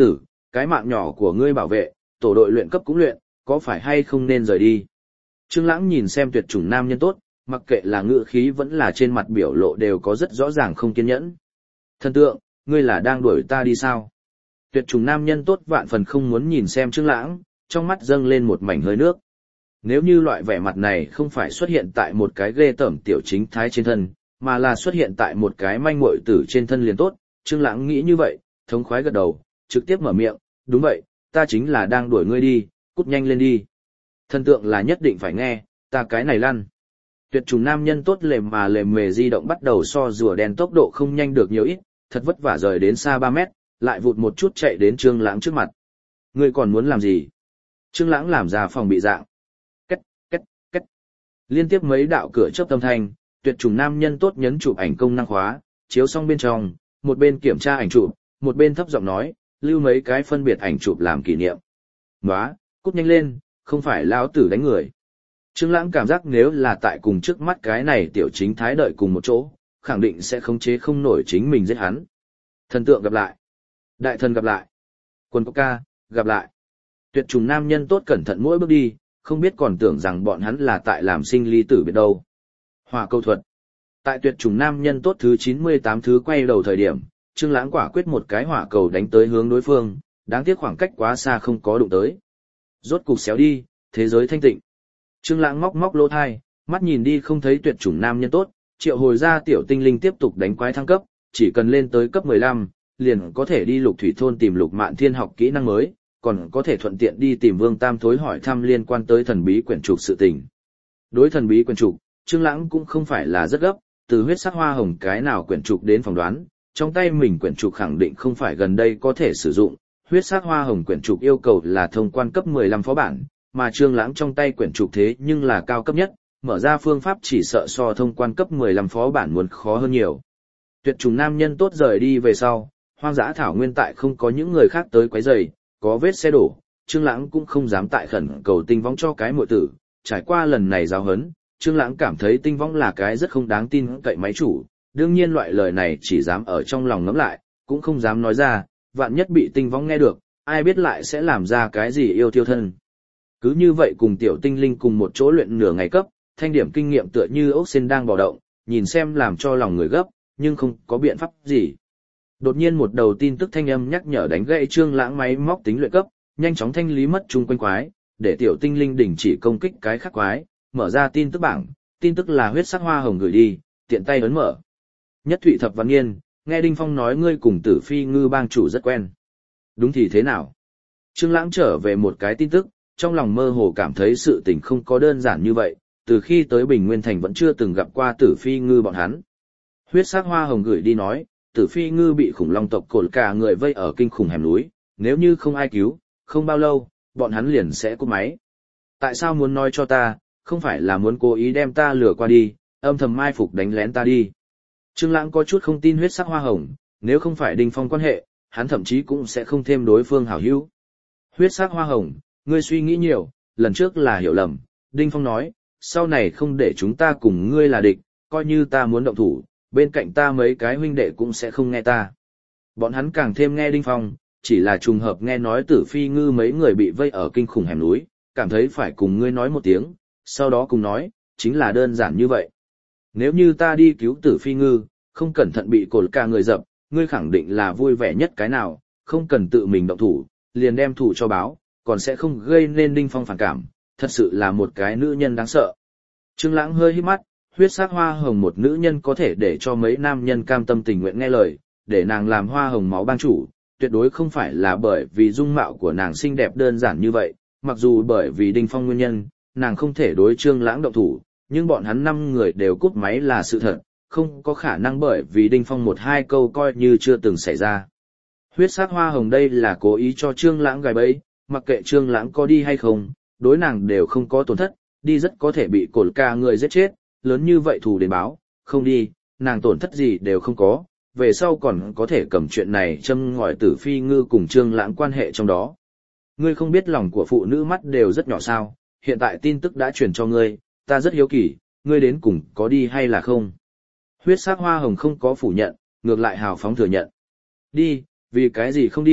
Cái mạng nhỏ của ngươi bảo vệ, tổ đội luyện cấp cũng luyện, có phải hay không nên rời đi? Trương Lãng nhìn xem tuyệt chủng nam nhân tốt, mặc kệ là ngữ khí vẫn là trên mặt biểu lộ đều có rất rõ ràng không kiên nhẫn. Thần tượng, ngươi là đang đuổi ta đi sao? Tuyệt chủng nam nhân tốt vạn phần không muốn nhìn xem Trương Lãng, trong mắt dâng lên một mảnh hơi nước. Nếu như loại vẻ mặt này không phải xuất hiện tại một cái ghê tởm tiểu chính thái trên thân, mà là xuất hiện tại một cái manh muội tử trên thân liền tốt, Trương Lãng nghĩ như vậy, thống khoái gật đầu, trực tiếp mở miệng, đúng vậy, ta chính là đang đuổi ngươi đi, cút nhanh lên đi. Thần tượng là nhất định phải nghe, ta cái này lăn. Tuyệt trùng nam nhân tốt lềm mà lềm mề di động bắt đầu so rùa đen tốc độ không nhanh được nhiều ít, thật vất vả rời đến xa 3 mét, lại vụt một chút chạy đến Trương Lãng trước mặt. Ngươi còn muốn làm gì? Trương Lãng làm ra phòng bị dạng. Két, két, két. Liên tiếp mấy đạo cửa chớp âm thanh, tuyệt trùng nam nhân tốt nhấn chụp ảnh công năng khóa, chiếu xong bên trong, một bên kiểm tra ảnh chụp, một bên thấp giọng nói, lưu mấy cái phân biệt ảnh chụp làm kỷ niệm. Nóa, cút nhanh lên, không phải lão tử đánh người. Trương Lãng cảm giác nếu là tại cùng trước mắt cái này tiểu chính thái đợi cùng một chỗ, khẳng định sẽ khống chế không nổi chính mình giết hắn. Thần tượng gặp lại. Đại thần gặp lại. Quân Cốc ca, gặp lại. Tuyệt trùng nam nhân tốt cẩn thận mỗi bước đi, không biết còn tưởng rằng bọn hắn là tại làm sinh ly tử biệt đâu. Hỏa câu thuật. Tại tuyệt trùng nam nhân tốt thứ 98 thứ quay đầu thời điểm, Trương Lãng quả quyết một cái hỏa cầu đánh tới hướng đối phương, đáng tiếc khoảng cách quá xa không có đụng tới. Rốt cục xéo đi, thế giới thanh tịnh. Trương Lãng móc móc lỗ tai, mắt nhìn đi không thấy tuyệt chủng nam nhân tốt, triệu hồi ra tiểu tinh linh tiếp tục đánh quái thăng cấp, chỉ cần lên tới cấp 15, liền có thể đi Lục Thủy thôn tìm Lục Mạn Thiên học kỹ năng mới, còn có thể thuận tiện đi tìm Vương Tam Thối hỏi thăm liên quan tới thần bí quyển trục sự tình. Đối thần bí quyển trục, Trương Lãng cũng không phải là rất gấp, từ huyết sắc hoa hồng cái nào quyển trục đến phỏng đoán, trong tay mình quyển trục khẳng định không phải gần đây có thể sử dụng, huyết sắc hoa hồng quyển trục yêu cầu là thông quan cấp 15 phó bản, mà Trương Lãng trong tay quyển trục thế nhưng là cao cấp nhất, mở ra phương pháp chỉ sợ so thông quan cấp 15 phó bản muốn khó hơn nhiều. Tuyệt trùng nam nhân tốt rời đi về sau, hoang dã thảo nguyên tại không có những người khác tới quấy rầy, có vết xe đổ, Trương Lãng cũng không dám tại khẩn cầu tinh võng cho cái muội tử, trải qua lần này giáo huấn, Trương Lãng cảm thấy tinh võng là cái rất không đáng tin cậy máy chủ, đương nhiên loại lời này chỉ dám ở trong lòng ngấm lại, cũng không dám nói ra, vạn nhất bị tinh võng nghe được, ai biết lại sẽ làm ra cái gì yêu tiêu thân. Cứ như vậy cùng tiểu tinh linh cùng một chỗ luyện nửa ngày cấp, thanh điểm kinh nghiệm tựa như ốc sên đang bò động, nhìn xem làm cho lòng người gấp, nhưng không có biện pháp gì. Đột nhiên một đầu tin tức thanh âm nhắc nhở đánh gãy Trương Lãng máy móc tính luyện cấp, nhanh chóng thanh lý mất chung quanh quái, để tiểu tinh linh đình chỉ công kích cái khác quái, mở ra tin tức bảng, tin tức là huyết sắc hoa hồng gửi đi, tiện tay ấn mở. Nhất Thụy Thập Văn Nghiên, nghe Đinh Phong nói ngươi cùng Tử Phi Ngư bang chủ rất quen. Đúng thì thế nào? Trương Lãng trở về một cái tin tức, trong lòng mơ hồ cảm thấy sự tình không có đơn giản như vậy, từ khi tới Bình Nguyên Thành vẫn chưa từng gặp qua Tử Phi Ngư bọn hắn. Huyết sắc hoa hồng gửi đi nói, Tử Phi Ngư bị khủng long tộc cồn cả người vây ở kinh khủng hẻm núi, nếu như không ai cứu, không bao lâu, bọn hắn liền sẽ cúp máy. Tại sao muốn nói cho ta, không phải là muốn cố ý đem ta lừa qua đi, âm thầm mai phục đánh lén ta đi. Trương Lãng có chút không tin huyết sắc hoa hồng, nếu không phải Đinh Phong quan hệ, hắn thậm chí cũng sẽ không thêm đối phương hảo hữu. Huyết sắc hoa hồng, ngươi suy nghĩ nhiều, lần trước là hiểu lầm, Đinh Phong nói, sau này không để chúng ta cùng ngươi là địch, coi như ta muốn động thủ, bên cạnh ta mấy cái huynh đệ cũng sẽ không nghe ta. Bọn hắn càng thêm nghe Đinh Phong, chỉ là trùng hợp nghe nói Tử Phi Ngư mấy người bị vây ở kinh khủng hẻm núi, cảm thấy phải cùng ngươi nói một tiếng, sau đó cùng nói, chính là đơn giản như vậy. Nếu như ta đi cứu Tử Phi Ngư, không cẩn thận bị cồn cả người dập, ngươi khẳng định là vui vẻ nhất cái nào, không cần tự mình động thủ, liền đem thủ cho báo, còn sẽ không gây nên Đinh Phong phản cảm, thật sự là một cái nữ nhân đáng sợ. Trương Lãng hơi híp mắt, huyết sắc hoa hồng một nữ nhân có thể để cho mấy nam nhân cam tâm tình nguyện nghe lời, để nàng làm hoa hồng máu bang chủ, tuyệt đối không phải là bởi vì dung mạo của nàng xinh đẹp đơn giản như vậy, mặc dù bởi vì Đinh Phong nguyên nhân, nàng không thể đối Trương Lãng động thủ, nhưng bọn hắn 5 người đều cúp máy là sự thật, không có khả năng bởi vì Đinh Phong một hai câu coi như chưa từng xảy ra. Huyết sắc hoa hồng đây là cố ý cho Trương Lãng gài bẫy, mặc kệ Trương Lãng có đi hay không, đối nàng đều không có tổn thất, đi rất có thể bị cồn ca người giết chết, lớn như vậy thù đến báo, không đi, nàng tổn thất gì đều không có, về sau còn có thể cầm chuyện này châm ngòi Tử Phi Ngư cùng Trương Lãng quan hệ trong đó. Ngươi không biết lòng của phụ nữ mắt đều rất nhỏ sao, hiện tại tin tức đã truyền cho ngươi, ta rất hiếu kỳ, ngươi đến cùng có đi hay là không? Huyết sắc hoa hồng không có phủ nhận, ngược lại hào phóng thừa nhận. Đi, vì cái gì không đi,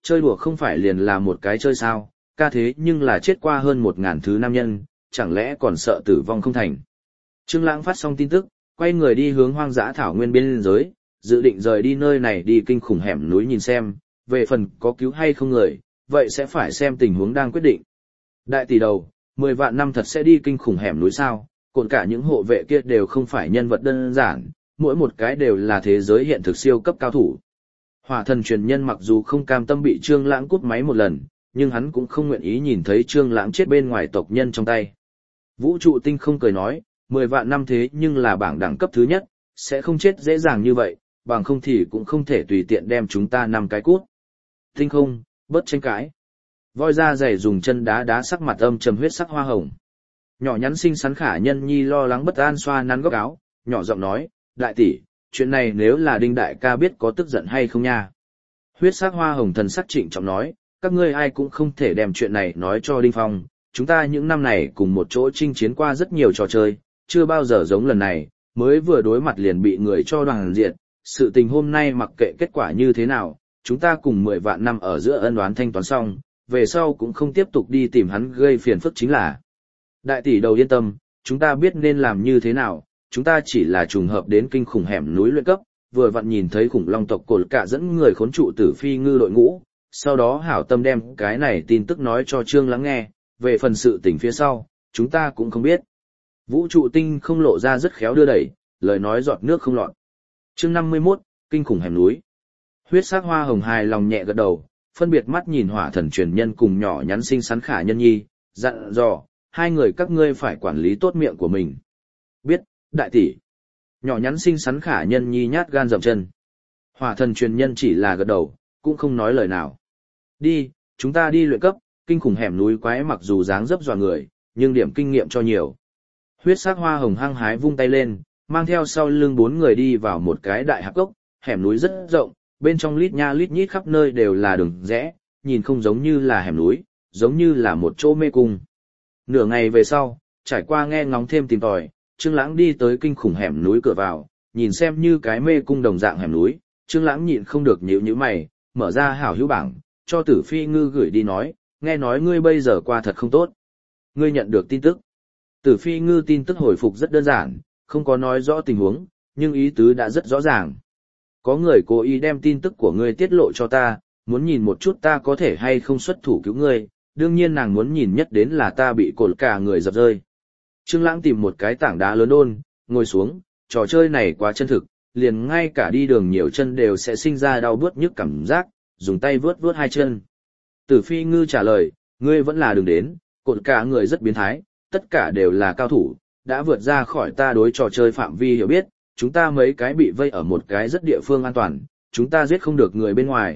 chơi đùa không phải liền là một cái chơi sao, ca thế nhưng là chết qua hơn 1000 thứ nam nhân, chẳng lẽ còn sợ tử vong không thành. Trương Lãng phát xong tin tức, quay người đi hướng hoang dã thảo nguyên biên giới, dự định rời đi nơi này đi kinh khủng hẻm núi nhìn xem, về phần có cứu hay không người, vậy sẽ phải xem tình huống đang quyết định. Đại tỷ đầu, 10 vạn năm thật sẽ đi kinh khủng hẻm núi sao, còn cả những hộ vệ kia đều không phải nhân vật đơn giản, mỗi một cái đều là thế giới hiện thực siêu cấp cao thủ. Hỏa thần truyền nhân mặc dù không cam tâm bị Trương Lãng cút máy một lần, nhưng hắn cũng không nguyện ý nhìn thấy Trương Lãng chết bên ngoài tộc nhân trong tay. Vũ trụ tinh không cười nói, 10 vạn năm thế nhưng là bảng đẳng cấp thứ nhất, sẽ không chết dễ dàng như vậy, bằng không thì cũng không thể tùy tiện đem chúng ta 5 cái cút. Tinh không, bớt tranh cãi. Voi da dày dùng chân đá đá sắc mặt âm trầm huyết sắc hoa hồng. Nhỏ nhắn xinh xắn Khả Nhân Nhi lo lắng bất an xoa nắn góc áo, nhỏ giọng nói, đại tỷ, chuyện này nếu là Đinh đại ca biết có tức giận hay không nha. Huyết sắc hoa hồng thần sắc trịnh trọng nói, các ngươi ai cũng không thể đem chuyện này nói cho Đinh Phong, chúng ta những năm này cùng một chỗ chinh chiến qua rất nhiều trò chơi, chưa bao giờ giống lần này, mới vừa đối mặt liền bị người cho đoàn diệt, sự tình hôm nay mặc kệ kết quả như thế nào, chúng ta cùng 10 vạn năm ở giữa ân oán thanh toán xong, về sau cũng không tiếp tục đi tìm hắn gây phiền phức chính là. Đại tỷ đầu yên tâm, chúng ta biết nên làm như thế nào, chúng ta chỉ là trùng hợp đến kinh khủng hẻm núi luyện cấp, vừa vặn nhìn thấy khủng long tộc cột cả dẫn người khốn trụ Tử Phi Ngư đội ngũ, sau đó hảo tâm đem cái này tin tức nói cho Trương Lãng nghe, về phần sự tình phía sau, chúng ta cũng không biết. Vũ trụ tinh không lộ ra rất khéo đưa đẩy, lời nói giọt nước không lọt. Chương 51, kinh khủng hẻm núi. Huyết sắc hoa hồng hài lòng nhẹ gật đầu, phân biệt mắt nhìn hỏa thần truyền nhân cùng nhỏ nhắn xinh xắn Khả Nhân Nhi, dặn dò, hai người các ngươi phải quản lý tốt miệng của mình. Biết, đại tỷ. Nhỏ nhắn xinh xắn Khả Nhân Nhi nhát gan dậm chân. Hỏa thần truyền nhân chỉ là gật đầu, cũng không nói lời nào. Đi, chúng ta đi luyện cấp, kinh khủng hẻm núi quái mặc dù dáng dấp dọa người, nhưng điểm kinh nghiệm cho nhiều. Huyết sắc hoa hồng hăng hái vung tay lên, mang theo sau lưng 4 người đi vào một cái đại hạp cốc, hẻm núi rất rộng, bên trong lít nha lít nhít khắp nơi đều là đường rẽ, nhìn không giống như là hẻm núi, giống như là một chỗ mê cung. Nửa ngày về sau, trải qua nghe ngóng thêm tìm tòi, Trương Lãng đi tới kinh khủng hẻm núi cửa vào, nhìn xem như cái mê cung đồng dạng hẻm núi, Trương Lãng nhịn không được nhíu mày, mở ra hảo hữu bảng, cho Tử Phi Ngư gửi đi nói, nghe nói ngươi bây giờ qua thật không tốt. Ngươi nhận được tin tức. Tử Phi Ngư tin tức hồi phục rất đơn giản, không có nói rõ tình huống, nhưng ý tứ đã rất rõ ràng. Có người cố ý đem tin tức của ngươi tiết lộ cho ta, muốn nhìn một chút ta có thể hay không xuất thủ cứu ngươi, đương nhiên nàng muốn nhìn nhất đến là ta bị cột cả người dập rơi. Trương Lãng tìm một cái tảng đá lớn ôn, ngồi xuống, trò chơi này quá chân thực, liền ngay cả đi đường nhiều chân đều sẽ sinh ra đau buốt nhức cảm giác, dùng tay vướt vướt hai chân. Tử Phi Ngư trả lời, ngươi vẫn là đừng đến, cột cả người rất biến thái, tất cả đều là cao thủ, đã vượt ra khỏi ta đối trò chơi phạm vi hiểu biết, chúng ta mấy cái bị vây ở một cái rất địa phương an toàn, chúng ta giết không được người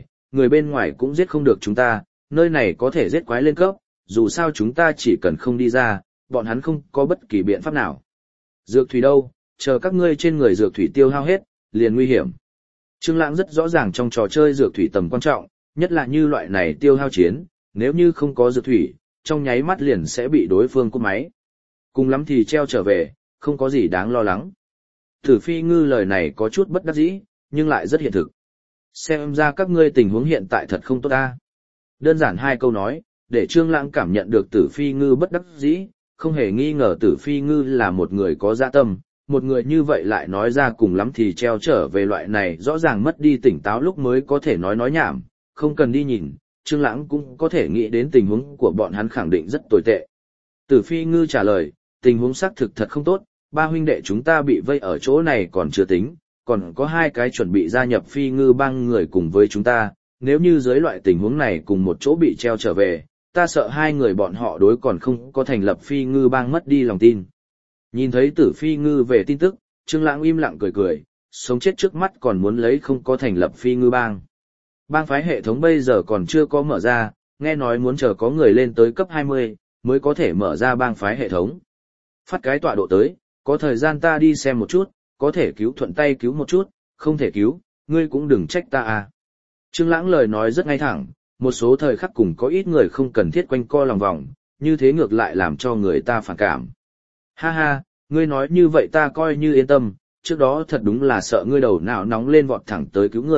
bên ngoài cũng giết không được chúng ta, nơi này có thể giết quái lên cấp, dù sao chúng ta chỉ cần không đi ra, bọn hắn không có bất kỳ biện pháp nào. Dược thủy đâu, chờ các ngươi trên người dược thủy tiêu hao hết, liền nguy hiểm. Trương Lãng rất rõ ràng trong trò chơi dược thủy tầm quan trọng, nhất là như loại này tiêu hao chiến, nếu như không có dược thủy, trong nháy mắt liền sẽ bị đối phương cúp máy. Cùng lắm thì treo trở về, không có gì đáng lo lắng. Tử Phi Ngư lời này có chút bất đắc dĩ, nhưng lại rất hiện thực. Xem ra các ngươi tình huống hiện tại thật không tốt ta. Đơn giản 2 câu nói, để Trương Lãng cảm nhận được Tử Phi Ngư bất đắc dĩ, không hề nghi ngờ Tử Phi Ngư là một người có dạ tâm, một người như vậy lại nói ra cùng lắm thì treo trở về loại này rõ ràng mất đi tỉnh táo lúc mới có thể nói nhảm, không cần đi nhìn, Trương Lãng cũng có thể nghĩ đến tình huống của bọn hắn khẳng định rất tồi tệ. Tử Phi Ngư trả lời, tình huống xác thực thật không tốt, 3 huynh đệ chúng ta bị vây ở chỗ này còn chưa tính, còn có 2 cái chuẩn bị gia nhập Phi Ngư bang người cùng với chúng ta, nếu như dưới loại tình huống này cùng một chỗ bị treo trở về, ta sợ 2 người bọn họ đối còn không có thành lập Phi Ngư bang mất đi lòng tin. Nhìn thấy Tử Phi Ngư về tin tức, Trương Lãng im lặng cười, sống chết trước mắt còn muốn lấy không có thành lập Phi Ngư bang. Bang phái hệ thống bây giờ còn chưa có mở ra, nghe nói muốn chờ có người lên tới cấp 20, mới có thể mở ra bang phái hệ thống. Phát cái tọa độ tới, có thời gian ta đi xem một chút, có thể cứu thuận tay cứu một chút, không thể cứu, ngươi cũng đừng trách ta à. Trương Lãng lời nói rất ngay thẳng, một số thời khắc cùng có ít người không cần thiết quanh co lòng vòng, như thế ngược lại làm cho người ta phản cảm. Ha ha, ngươi nói như vậy ta coi như yên tâm, trước đó thật đúng là sợ ngươi đầu não nóng lên vọt thẳng tới cứu người,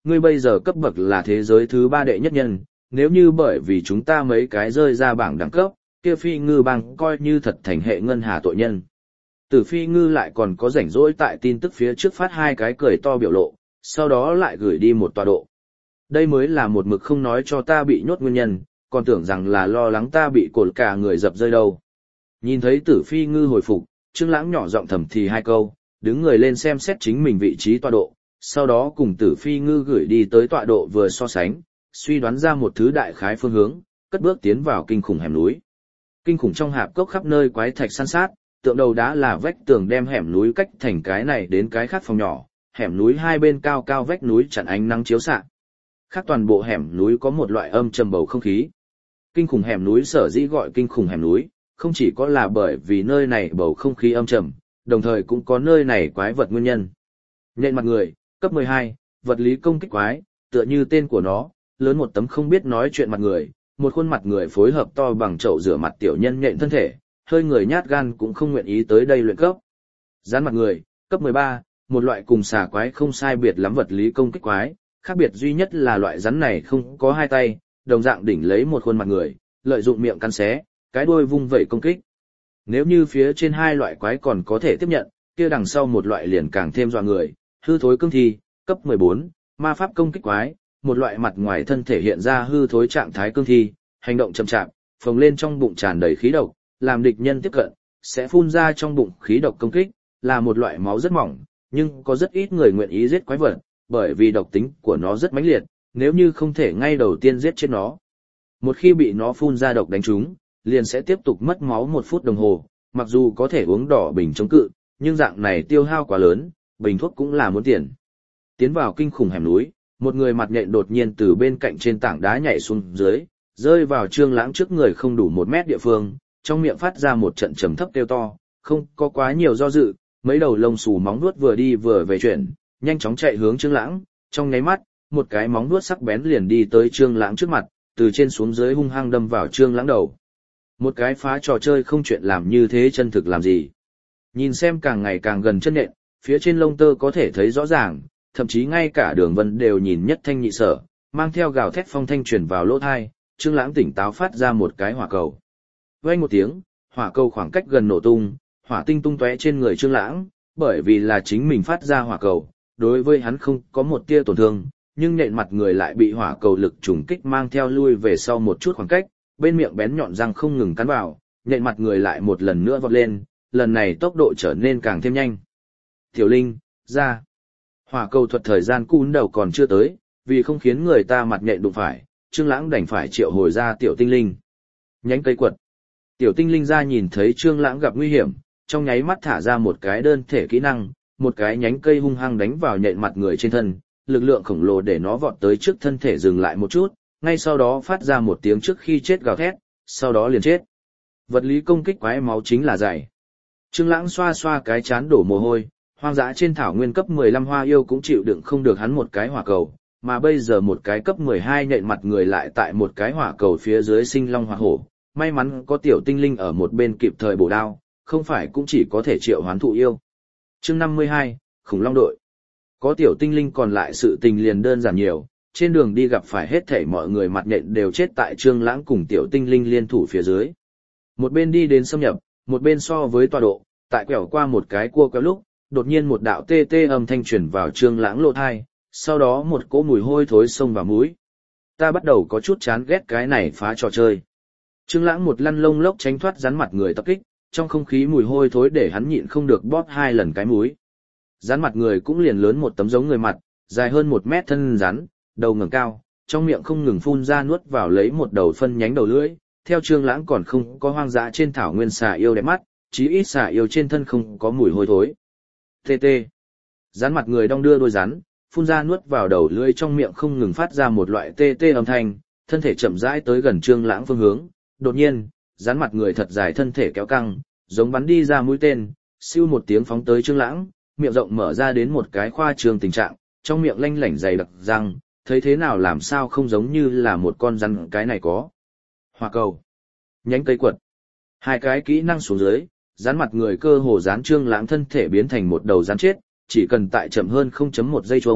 ngươi bây giờ cấp bậc là thế giới thứ 3 đệ nhất nhân, nếu như bởi vì chúng ta mấy cái rơi ra bảng đẳng cấp, kia Phi Ngư bang coi như thật thành hệ ngân hà tội nhân. Tử Phi Ngư lại còn có rảnh rỗi tại tin tức phía trước phát hai cái cười to biểu lộ, sau đó lại gửi đi một tọa độ. Đây mới là một mực không nói cho ta bị nhốt nguyên nhân, còn tưởng rằng là lo lắng ta bị cột cả người dập rơi đâu. Nhìn thấy Tử Phi Ngư hồi phục, Trương Lãng nhỏ giọng thầm thì hai câu, đứng người lên xem xét chính mình vị trí tọa độ, sau đó cùng Tử Phi Ngư gửi đi tới tọa độ vừa so sánh, suy đoán ra một thứ đại khái phương hướng, cất bước tiến vào kinh khủng hẻm núi. Kinh khủng trong hạp cốc khắp nơi quái thạch san sát, tượng đầu đá là vách tường đem hẻm núi cách thành cái này đến cái khác phòng nhỏ, hẻm núi hai bên cao cao vách núi chặn ánh nắng chiếu xạ. Khác toàn bộ hẻm núi có một loại âm trầm bầu không khí. Kinh khủng hẻm núi sở dĩ gọi kinh khủng hẻm núi, không chỉ có là bởi vì nơi này bầu không khí âm trầm, đồng thời cũng có nơi này quái vật nguyên nhân. Nhện mặt người, cấp 12, vật lý công kích quái, tựa như tên của nó, lớn một tấm không biết nói chuyện mặt người, một khuôn mặt người phối hợp to bằng chậu rửa mặt tiểu nhân nhện thân thể, hơi người nhát gan cũng không nguyện ý tới đây luyện cấp. Rắn mặt người, cấp 13, một loại cùng xà quái không sai biệt lắm vật lý công kích quái, khác biệt duy nhất là loại rắn này không có hai tay, đồng dạng đỉnh lấy một khuôn mặt người, lợi dụng miệng cắn xé, cái đuôi vung vẩy công kích. Nếu như phía trên hai loại quái còn có thể tiếp nhận, kia đằng sau một loại liền càng thêm dọa người, hư thối cương thi, cấp 14, ma pháp công kích quái, một loại mặt ngoài thân thể hiện ra hư thối trạng thái cương thi, hành động chậm chạp, phồng lên trong bụng tràn đầy khí độc, làm địch nhân tiếp cận, sẽ phun ra trong bụng khí độc công kích, là một loại máu rất mỏng, nhưng có rất ít người nguyện ý giết quái vật, bởi vì độc tính của nó rất mãnh liệt, nếu như không thể ngay đầu tiên giết chết nó. Một khi bị nó phun ra độc đánh trúng, liền sẽ tiếp tục mất máu 1 phút đồng hồ, mặc dù có thể uống đỏ bình chống cự, nhưng dạng này tiêu hao quá lớn, bình thuốc cũng là muốn tiền. Tiến vào kinh khủng hẻm núi, một người mặt nhện đột nhiên từ bên cạnh trên tảng đá nhảy xuống dưới, rơi vào Trương Lãng trước người không đủ 1 mét địa phương, trong miệng phát ra một trận trầm thấp kêu to, không có quá nhiều do dự, mấy đầu lông xù móng vuốt vừa đi vừa về chuyển, nhanh chóng chạy hướng Trương Lãng, trong nháy mắt, một cái móng vuốt sắc bén liền đi tới Trương Lãng trước mặt, từ trên xuống dưới hung hăng đâm vào Trương Lãng đầu. Một cái phá trò chơi không chuyện làm như thế chân thực làm gì. Nhìn xem càng ngày càng gần chân nện, phía trên lông tơ có thể thấy rõ ràng, thậm chí ngay cả đường vân đều nhìn nhất thanh nhị sở, mang theo gào thét phong thanh truyền vào lỗ tai, Trương Lãng tỉnh táo phát ra một cái hỏa cầu. Vang một tiếng, hỏa cầu khoảng cách gần nổ tung, hỏa tinh tung tóe trên người Trương Lãng, bởi vì là chính mình phát ra hỏa cầu, đối với hắn không có một tia tổn thương, nhưng nện mặt người lại bị hỏa cầu lực trùng kích mang theo lui về sau một chút khoảng cách, bên miệng bén nhọn răng không ngừng cắn vào, nện mặt người lại một lần nữa vọt lên, lần này tốc độ trở nên càng thêm nhanh. Tiểu Linh, ra. Hỏa cầu thuật thời gian cún đầu còn chưa tới, vì không khiến người ta mặt nhện đụng phải, Trương Lãng đành phải triệu hồi ra Tiểu Tinh Linh. Nhánh cây quật. Tiểu Tinh Linh ra nhìn thấy Trương Lãng gặp nguy hiểm, trong nháy mắt thả ra một cái đơn thể kỹ năng, một cái nhánh cây hung hăng đánh vào nhện mặt người trên thân, lực lượng khổng lồ để nó vọt tới trước thân thể dừng lại một chút, ngay sau đó phát ra một tiếng trước khi chết gào thét, sau đó liền chết. Vật lý công kích quái máu chính là dày. Trương Lãng xoa xoa cái chán đổ mồ hôi, hoang dã trên thảo nguyên cấp 15 hoa yêu cũng chịu đựng không được hắn một cái hỏa cầu, mà bây giờ một cái cấp 12 nhện mặt người lại tại một cái hỏa cầu phía dưới sinh long hỏa hổ, may mắn có Tiểu Tinh Linh ở một bên kịp thời bổ đao, không phải cũng chỉ có thể triệu hoán thụ yêu. Chương 52, khủng long đội. Có Tiểu Tinh Linh còn lại sự tình liền đơn giản nhiều, trên đường đi gặp phải hết thảy mọi người mặt nhện đều chết tại Trương Lãng cùng Tiểu Tinh Linh liên thủ phía dưới. Một bên đi đến xâm nhập, một bên so với tọa độ, tại quẹo qua một cái cua quẹo lúc, đột nhiên một đạo tê tê âm thanh truyền vào Trương Lãng lỗ tai, sau đó một cỗ mùi hôi thối xông vào mũi. Ta bắt đầu có chút chán ghét cái này phá trò chơi. Trương Lãng một lăn lông lốc tránh thoát rắn mặt người tập kích, trong không khí mùi hôi thối để hắn nhịn không được bóp 2 lần cái mũi. Rắn mặt người cũng liền lớn một tấm giống người mặt, dài hơn 1 mét thân rắn, đầu ngẩng cao, trong miệng không ngừng phun ra nuốt vào lấy một đầu phân nhánh đầu lưỡi. Theo Trương Lãng còn không có hoang dã trên thảo nguyên xà yêu đẹp mắt, chí ít xà yêu trên thân không có mùi hôi thối. Tê tê. Rắn mặt người đong đưa đuôi rắn, phun ra nuốt vào đầu lưỡi trong miệng không ngừng phát ra một loại tê tê âm thanh, thân thể chậm rãi tới gần Trương Lãng phương hướng. Đột nhiên, rắn mặt người thật dài thân thể kéo căng, giống bắn đi ra mũi tên, siêu một tiếng phóng tới Trương Lãng, miệng rộng mở ra đến một cái khoa trương tình trạng, trong miệng lanh lảnh dày đặc răng, thấy thế nào làm sao không giống như là một con rắn cái này có. Hỏa cầu, nhánh cây quật, 2 cái kỹ năng xuống dưới, rắn mặt người cơ hồ dán Trương Lãng thân thể biến thành một đầu rắn chết, chỉ cần tại chậm hơn 0.1 giây chuông,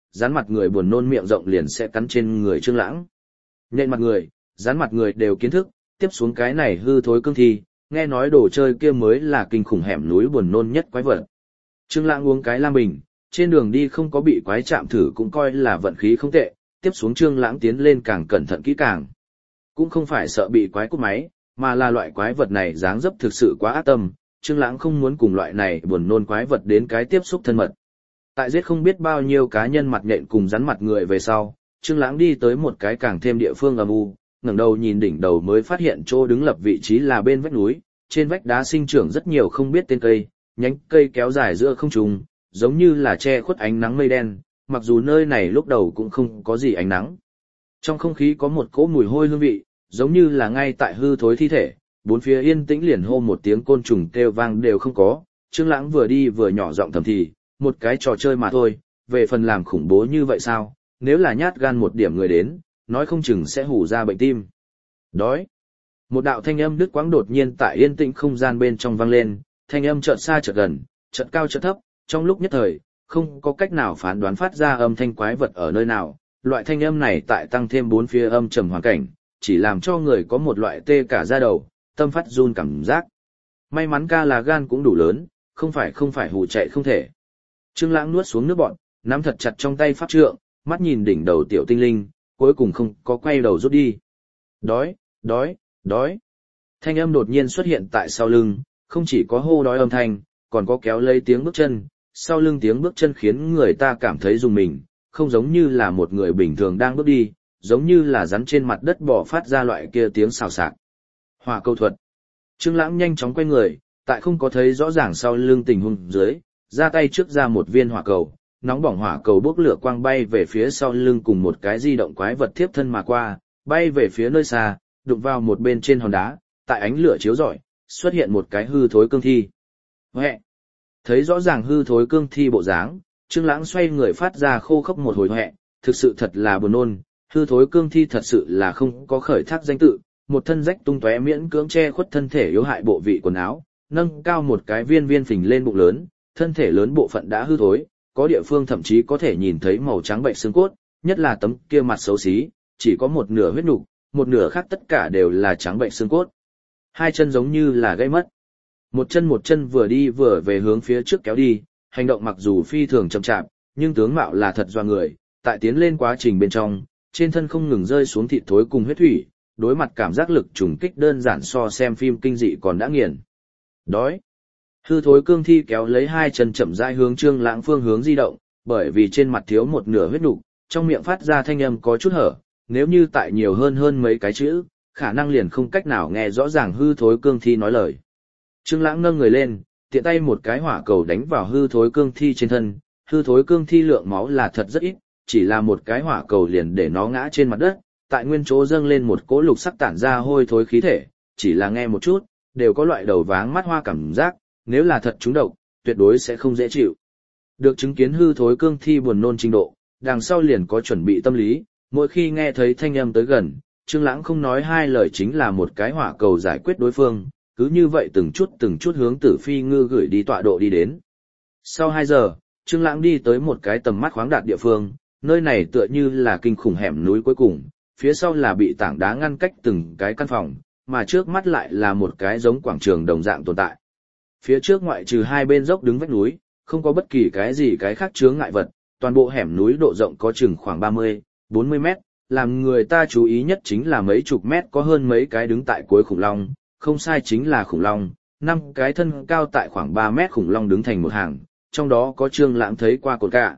rắn mặt người buồn nôn miệng rộng liền sẽ cắn trên người Trương Lãng. Nhện mặt người, rắn mặt người đều kiến thức, tiếp xuống cái này hư thối cương thi, nghe nói đồ chơi kia mới là kinh khủng hẻm núi buồn nôn nhất quái vật. Trương Lãng uống cái lam bình, trên đường đi không có bị quái chạm thử cũng coi là vận khí không tệ, tiếp xuống Trương Lãng tiến lên càng cẩn thận kỹ càng. Cũng không phải sợ bị quái cút máy, mà là loại quái vật này dáng dấp thực sự quá ác tâm, Trương Lãng không muốn cùng loại này buồn nôn quái vật đến cái tiếp xúc thân mật. Tại giết không biết bao nhiêu cá nhân mặt nhện cùng rắn mặt người về sau, Trương Lãng đi tới một cái càng thêm địa phương âm u, ngẩng đầu nhìn đỉnh đầu mới phát hiện chỗ đứng lập vị trí là bên vách núi, trên vách đá sinh trưởng rất nhiều không biết tên cây, nhánh cây kéo dài giữa không trung, giống như là che khuất ánh nắng mây đen, mặc dù nơi này lúc đầu cũng không có gì ánh nắng. Trong không khí có một cỗ mùi hôi hương vị, giống như là ngay tại hư thối thi thể, bốn phía yên tĩnh liền hô một tiếng côn trùng kêu vang đều không có. Trương Lãng vừa đi vừa nhỏ giọng thầm thì, một cái trò chơi mà thôi, về phần làm khủng bố như vậy sao, nếu là nhát gan một điểm người đến, nói không chừng sẽ hù ra bệnh tim. Đói. Một đạo thanh âm đứt quãng đột nhiên tại yên tĩnh không gian bên trong vang lên, thanh âm chợt xa chợt gần, chợt cao chợt thấp, trong lúc nhất thời, không có cách nào phán đoán phát ra âm thanh quái vật ở nơi nào. Loại thanh âm này tại tăng thêm bốn phía âm trầm hoàn cảnh, chỉ làm cho người có một loại tê cả da đầu, tâm phát run cảm giác. May mắn ca là gan cũng đủ lớn, không phải hù chạy không thể. Trương Lãng nuốt xuống nước bọt, nắm thật chặt trong tay pháp trượng, mắt nhìn đỉnh đầu tiểu tinh linh, cuối cùng không có quay đầu rút đi. Đói, đói, đói. Thanh âm đột nhiên xuất hiện tại sau lưng, không chỉ có hô đói âm thanh, còn có kéo lấy tiếng bước chân, sau lưng tiếng bước chân khiến người ta cảm thấy rùng mình, không giống như là một người bình thường đang bước đi, giống như là rắn trên mặt đất bò phát ra loại kia tiếng xào xạc. Hỏa cầu thuật. Trương Lãng nhanh chóng quay người, tại không có thấy rõ ràng sau lưng tình huống dưới, ra tay trước ra một viên hỏa cầu, nóng bỏng hỏa cầu bốc lửa quang bay về phía sau lưng cùng một cái di động quái vật tiếp thân mà qua, bay về phía nơi xa, đụng vào một bên trên hòn đá, tại ánh lửa chiếu rọi, xuất hiện một cái hư thối cương thi. Hoẹ! Thấy rõ ràng hư thối cương thi bộ dáng, Trương Lãng xoay người phát ra khô khốc một hồi hoẹ, thực sự thật là buồn nôn, hư thối cương thi thật sự là không có khởi thác danh tự, một thân rách tung tóe miễn cưỡng che khuất thân thể yếu hại bộ vị quần áo, nâng cao một cái viên viên phình lên bụng lớn, thân thể lớn bộ phận đã hư thối, có địa phương thậm chí có thể nhìn thấy màu trắng bệnh xương cốt, nhất là tấm kia mặt xấu xí, chỉ có một nửa huyết nục, một nửa khác tất cả đều là trắng bệnh xương cốt. Hai chân giống như là gãy mất. Một chân vừa đi vừa về hướng phía trước kéo đi, hành động mặc dù phi thường chậm chạp, nhưng tướng mạo là thật doa người, tại tiến lên quá trình bên trong, trên thân không ngừng rơi xuống thịt thối cùng huyết thủy, đối mặt cảm giác lực trùng kích đơn giản so xem phim kinh dị còn đã nghiền. Đói. Hư thối cương thi kéo lấy hai chân chậm rãi hướng Trương Lãng phương hướng di động, bởi vì trên mặt thiếu một nửa huyết nục, trong miệng phát ra thanh âm có chút hở, nếu như tại nhiều hơn mấy cái chữ, khả năng liền không cách nào nghe rõ ràng hư thối cương thi nói lời. Trương Lãng nâng người lên, tiện tay một cái hỏa cầu đánh vào hư thối cương thi trên thân, hư thối cương thi lượng máu là thật rất ít, chỉ là một cái hỏa cầu liền để nó ngã trên mặt đất, tại nguyên chỗ dâng lên một cỗ lục sắc tản ra hôi thối khí thể, chỉ là nghe một chút, đều có loại đầu váng mắt hoa cảm giác, nếu là thật trúng độc, tuyệt đối sẽ không dễ chịu. Được chứng kiến hư thối cương thi buồn nôn trình độ, đằng sau liền có chuẩn bị tâm lý, mỗi khi nghe thấy thanh âm tới gần, Trương Lãng không nói hai lời chính là một cái hỏa cầu giải quyết đối phương, cứ như vậy từng chút hướng Tử Phi Ngư gửi đi tọa độ đi đến. Sau 2 giờ, Trương Lãng đi tới một cái tầm mắt khoáng đạt địa phương, nơi này tựa như là kinh khủng hẻm núi cuối cùng, phía sau là bị tảng đá ngăn cách từng cái căn phòng, mà trước mắt lại là một cái giống quảng trường đồng dạng tồn tại. Phía trước ngoại trừ hai bên dốc đứng vách núi, không có bất kỳ cái gì cái khác chướng ngại vật, toàn bộ hẻm núi độ rộng có chừng khoảng 30-40 mét, làm người ta chú ý nhất chính là mấy chục mét có hơn mấy cái đứng tại cuối khủng long, không sai chính là khủng long, 5 cái thân cao tại khoảng 3 mét khủng long đứng thành một hàng, trong đó có Trương Lãng thấy qua cột cả.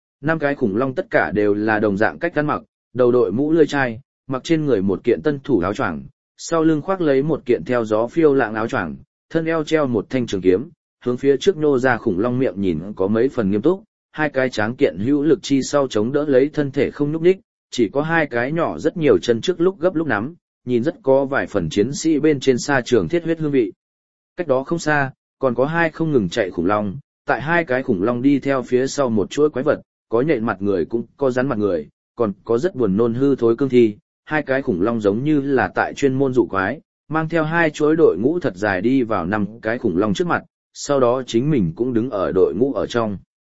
5 cái khủng long tất cả đều là đồng dạng cách ăn mặc, đầu đội mũ lưỡi chai, mặc trên người một kiện tân thủ áo choàng, sau lưng khoác lấy một kiện theo gió phiêu lãng áo choàng, thân eo treo một thanh trường kiếm, hướng phía trước nô ra khủng long miệng nhìn có mấy phần nghiêm túc, hai cái tráng kiện hữu lực chi sau chống đỡ lấy thân thể không nhúc nhích, chỉ có hai cái nhỏ rất nhiều chân trước lúc gấp lúc nắm, nhìn rất có vài phần chiến sĩ bên trên xa trường thiết huyết hương vị. Cách đó không xa, còn có hai không ngừng chạy khủng long, tại hai cái khủng long đi theo phía sau một chuỗi quái vật, có nhện mặt người cũng có rắn mặt người, còn có rất buồn nôn hư thối cương thi, hai cái khủng long giống như là tại chuyên môn dụ quái, mang theo hai chuỗi đội ngũ thật dài đi vào 5 cái khủng long trước mặt, sau đó chính mình cũng đứng ở đội ngũ ở trong.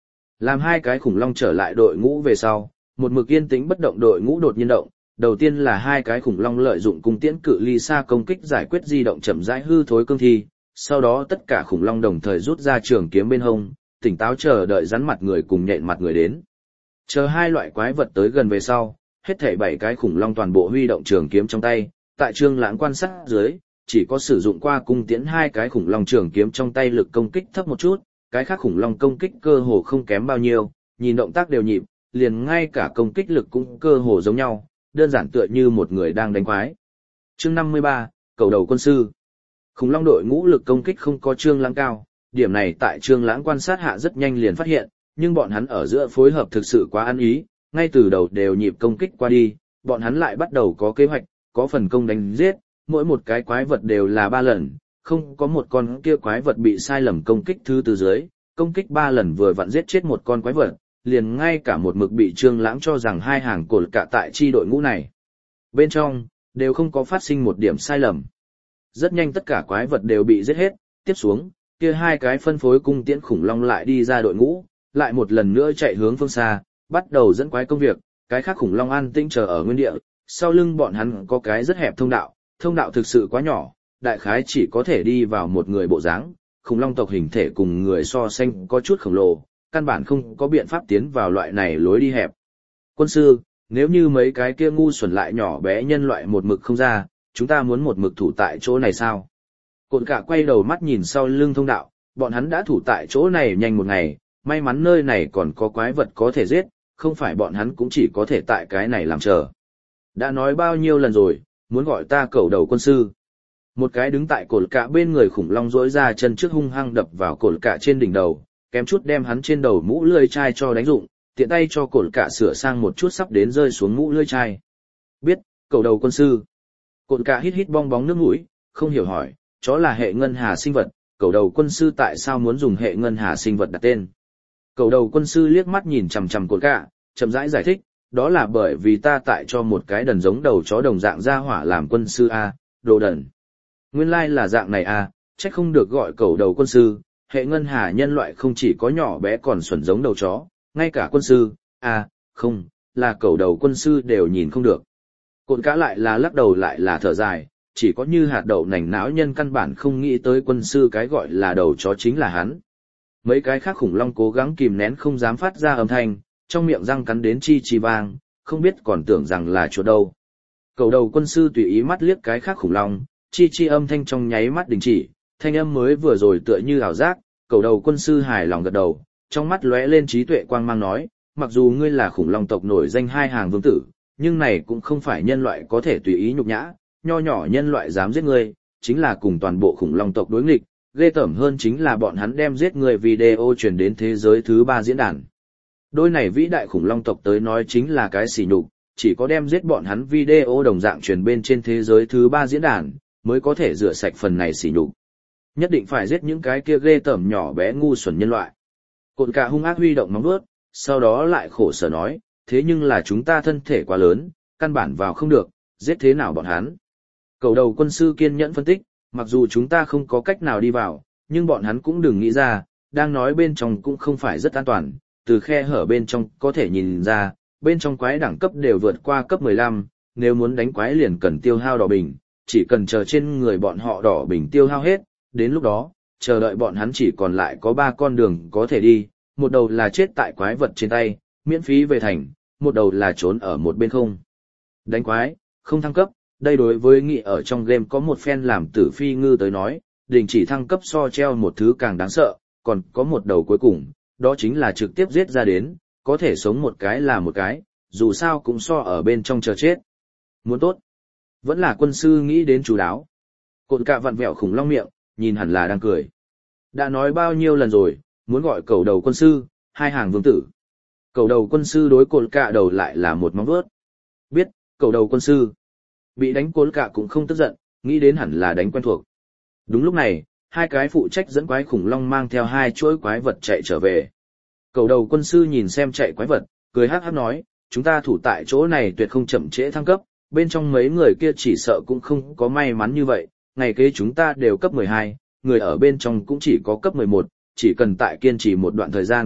Làm hai cái khủng long trở lại đội ngũ về sau, một mực yên tĩnh bất động đội ngũ đột nhiên động, đầu tiên là hai cái khủng long lợi dụng cung tiễn cự ly xa công kích giải quyết di động chậm rãi hư thối cương thi, sau đó tất cả khủng long đồng thời rút ra trường kiếm bên hông, tỉnh táo chờ đợi rắn mặt người cùng nhện mặt người đến. Chờ hai loại quái vật tới gần về sau, hết thảy 7 cái khủng long toàn bộ huy động trường kiếm trong tay, tại Trương Lãng quan sát dưới, chỉ có sử dụng qua cung tiễn hai cái khủng long trường kiếm trong tay lực công kích thấp một chút, cái khác khủng long công kích cơ hồ không kém bao nhiêu, nhìn động tác đều nhịp, liền ngay cả công kích lực cũng cơ hồ giống nhau, đơn giản tựa như một người đang đánh quái. Chương 53, cầu đầu quân sư. Khủng long đội ngũ lực công kích không có Trương Lãng cao, điểm này tại Trương Lãng quan sát hạ rất nhanh liền phát hiện, nhưng bọn hắn ở giữa phối hợp thực sự quá ăn ý, ngay từ đầu đều nhịp công kích qua đi, bọn hắn lại bắt đầu có kế hoạch, có phần công đánh giết, mỗi một cái quái vật đều là 3 lần, không có một con kia quái vật bị sai lầm công kích thứ từ dưới, công kích 3 lần vừa vặn giết chết một con quái vật, liền ngay cả một mực bị Trương Lãng cho rằng hai hàng cột cả tại chi đội ngũ này. Bên trong, đều không có phát sinh một điểm sai lầm. Rất nhanh tất cả quái vật đều bị giết hết, tiếp xuống, kia hai cái phân phối cung tiễn khủng long lại đi ra đội ngũ, lại một lần nữa chạy hướng phương xa, bắt đầu dẫn quái công việc, cái khác khủng long an tĩnh chờ ở nguyên địa, sau lưng bọn hắn có cái rất hẹp thông đạo thực sự quá nhỏ, đại khái chỉ có thể đi vào một người bộ dáng, khủng long tộc hình thể cùng người so sánh có chút khổng lồ, căn bản không có biện pháp tiến vào loại này lối đi hẹp. Quân sư, nếu như mấy cái kia ngu xuẩn lại nhỏ bé nhân loại một mực không ra, chúng ta muốn một mực thủ tại chỗ này sao? Cột cả quay đầu mắt nhìn sau lưng thông đạo, bọn hắn đã thủ tại chỗ này nhanh một ngày, may mắn nơi này còn có quái vật có thể giết, không phải bọn hắn cũng chỉ có thể tại cái này làm chờ. Đã nói bao nhiêu lần rồi, muốn gọi ta cầu đầu quân sư. Một cái đứng tại cột cả bên người khủng long rỗi ra chân trước hung hăng đập vào cột cả trên đỉnh đầu, kém chút đem hắn trên đầu mũ lưỡi chai cho đánh dụng, tiện tay cho cột cả sửa sang một chút sắp đến rơi xuống mũ lưỡi chai. Biết, cầu đầu quân sư. Cột cả hít hít bong bóng nước mũi, không hiểu hỏi, chó là hệ ngân hà sinh vật, cầu đầu quân sư tại sao muốn dùng hệ ngân hà sinh vật đặt tên? Cầu đầu quân sư liếc mắt nhìn chằm chằm cột cả, chậm rãi giải thích, đó là bởi vì ta tại cho một cái đần giống đầu chó đồng dạng ra hỏa làm quân sư a, đồ đần. Nguyên lai là dạng này a, chắc không được gọi cầu đầu quân sư, hệ ngân hà nhân loại không chỉ có nhỏ bé còn xuẩn giống đầu chó, ngay cả quân sư, không, là cầu đầu quân sư đều nhìn không được. Cột cả lại là lắc đầu lại là thở dài, chỉ có như hạt đậu nành não nhân căn bản không nghĩ tới quân sư cái gọi là đầu chó chính là hắn. Mấy cái khác khủng long cố gắng kìm nén không dám phát ra âm thanh, trong miệng răng cắn đến chi chi vang, không biết còn tưởng rằng là chuột đâu. Cầu đầu quân sư tùy ý mắt liếc cái khác khủng long, chi chi âm thanh trong nháy mắt đình chỉ, thanh âm mới vừa rồi tựa như ảo giác, cầu đầu quân sư hài lòng gật đầu, trong mắt lóe lên trí tuệ quang mang nói, mặc dù ngươi là khủng long tộc nổi danh hai hàng vương tử, nhưng này cũng không phải nhân loại có thể tùy ý nhục nhã, nho nhỏ nhân loại dám giết ngươi, chính là cùng toàn bộ khủng long tộc đối nghịch, ghê tởm hơn chính là bọn hắn đem giết người video truyền đến thế giới thứ 3 diễn đàn. Đôi này vĩ đại khủng long tộc tới nói chính là cái sỉ nhục, chỉ có đem giết bọn hắn video đồng dạng truyền bên trên thế giới thứ 3 diễn đàn, mới có thể rửa sạch phần này sỉ nhục. Nhất định phải giết những cái kia ghê tởm nhỏ bé ngu xuẩn nhân loại. Cột cả hung ác huy động móng vuốt, sau đó lại khổ sở nói, thế nhưng là chúng ta thân thể quá lớn, căn bản vào không được, giết thế nào bọn hắn. Cầu đầu quân sư kiên nhẫn phân tích, mặc dù chúng ta không có cách nào đi vào, nhưng bọn hắn cũng đừng nghĩ ra, đang nói bên trong cũng không phải rất an toàn, từ khe hở bên trong có thể nhìn ra, bên trong quái đẳng cấp đều vượt qua cấp 15, nếu muốn đánh quái liền cần tiêu hao đỏ bình, chỉ cần chờ trên người bọn họ đỏ bình tiêu hao hết, đến lúc đó, chờ đợi bọn hắn chỉ còn lại có 3 con đường có thể đi, một đầu là chết tại quái vật trên tay, miễn phí về thành, một đầu là trốn ở một bên không. Đánh quái, không thăng cấp, đây đối với nghị ở trong game có một phen làm tử phi ngư tới nói, đình chỉ thăng cấp so treo một thứ càng đáng sợ, còn có một đầu cuối cùng, đó chính là trực tiếp giết ra đến, có thể sống một cái là một cái, dù sao cũng so ở bên trong chờ chết. Muốn tốt, vẫn là quân sư nghĩ đến chú đáo. Cột cả vặn vẹo khủng long miệng, nhìn hẳn là đang cười. Đã nói bao nhiêu lần rồi, muốn gọi cầu đầu quân sư, hai hàng vương tử. Cầu đầu quân sư đối cột cả đầu lại là một móng vuốt. Biết, cầu đầu quân sư. Bị đánh cột cả cũng không tức giận, nghĩ đến hẳn là đánh quen thuộc. Đúng lúc này, hai cái phụ trách dẫn quái khủng long mang theo hai chuỗi quái vật chạy trở về. Cầu đầu quân sư nhìn xem chạy quái vật, cười hắc hắc nói, chúng ta thủ tại chỗ này tuyệt không chậm trễ thăng cấp, bên trong mấy người kia chỉ sợ cũng không có may mắn như vậy, ngày kế chúng ta đều cấp 12, người ở bên trong cũng chỉ có cấp 11, chỉ cần tại kiên trì một đoạn thời gian,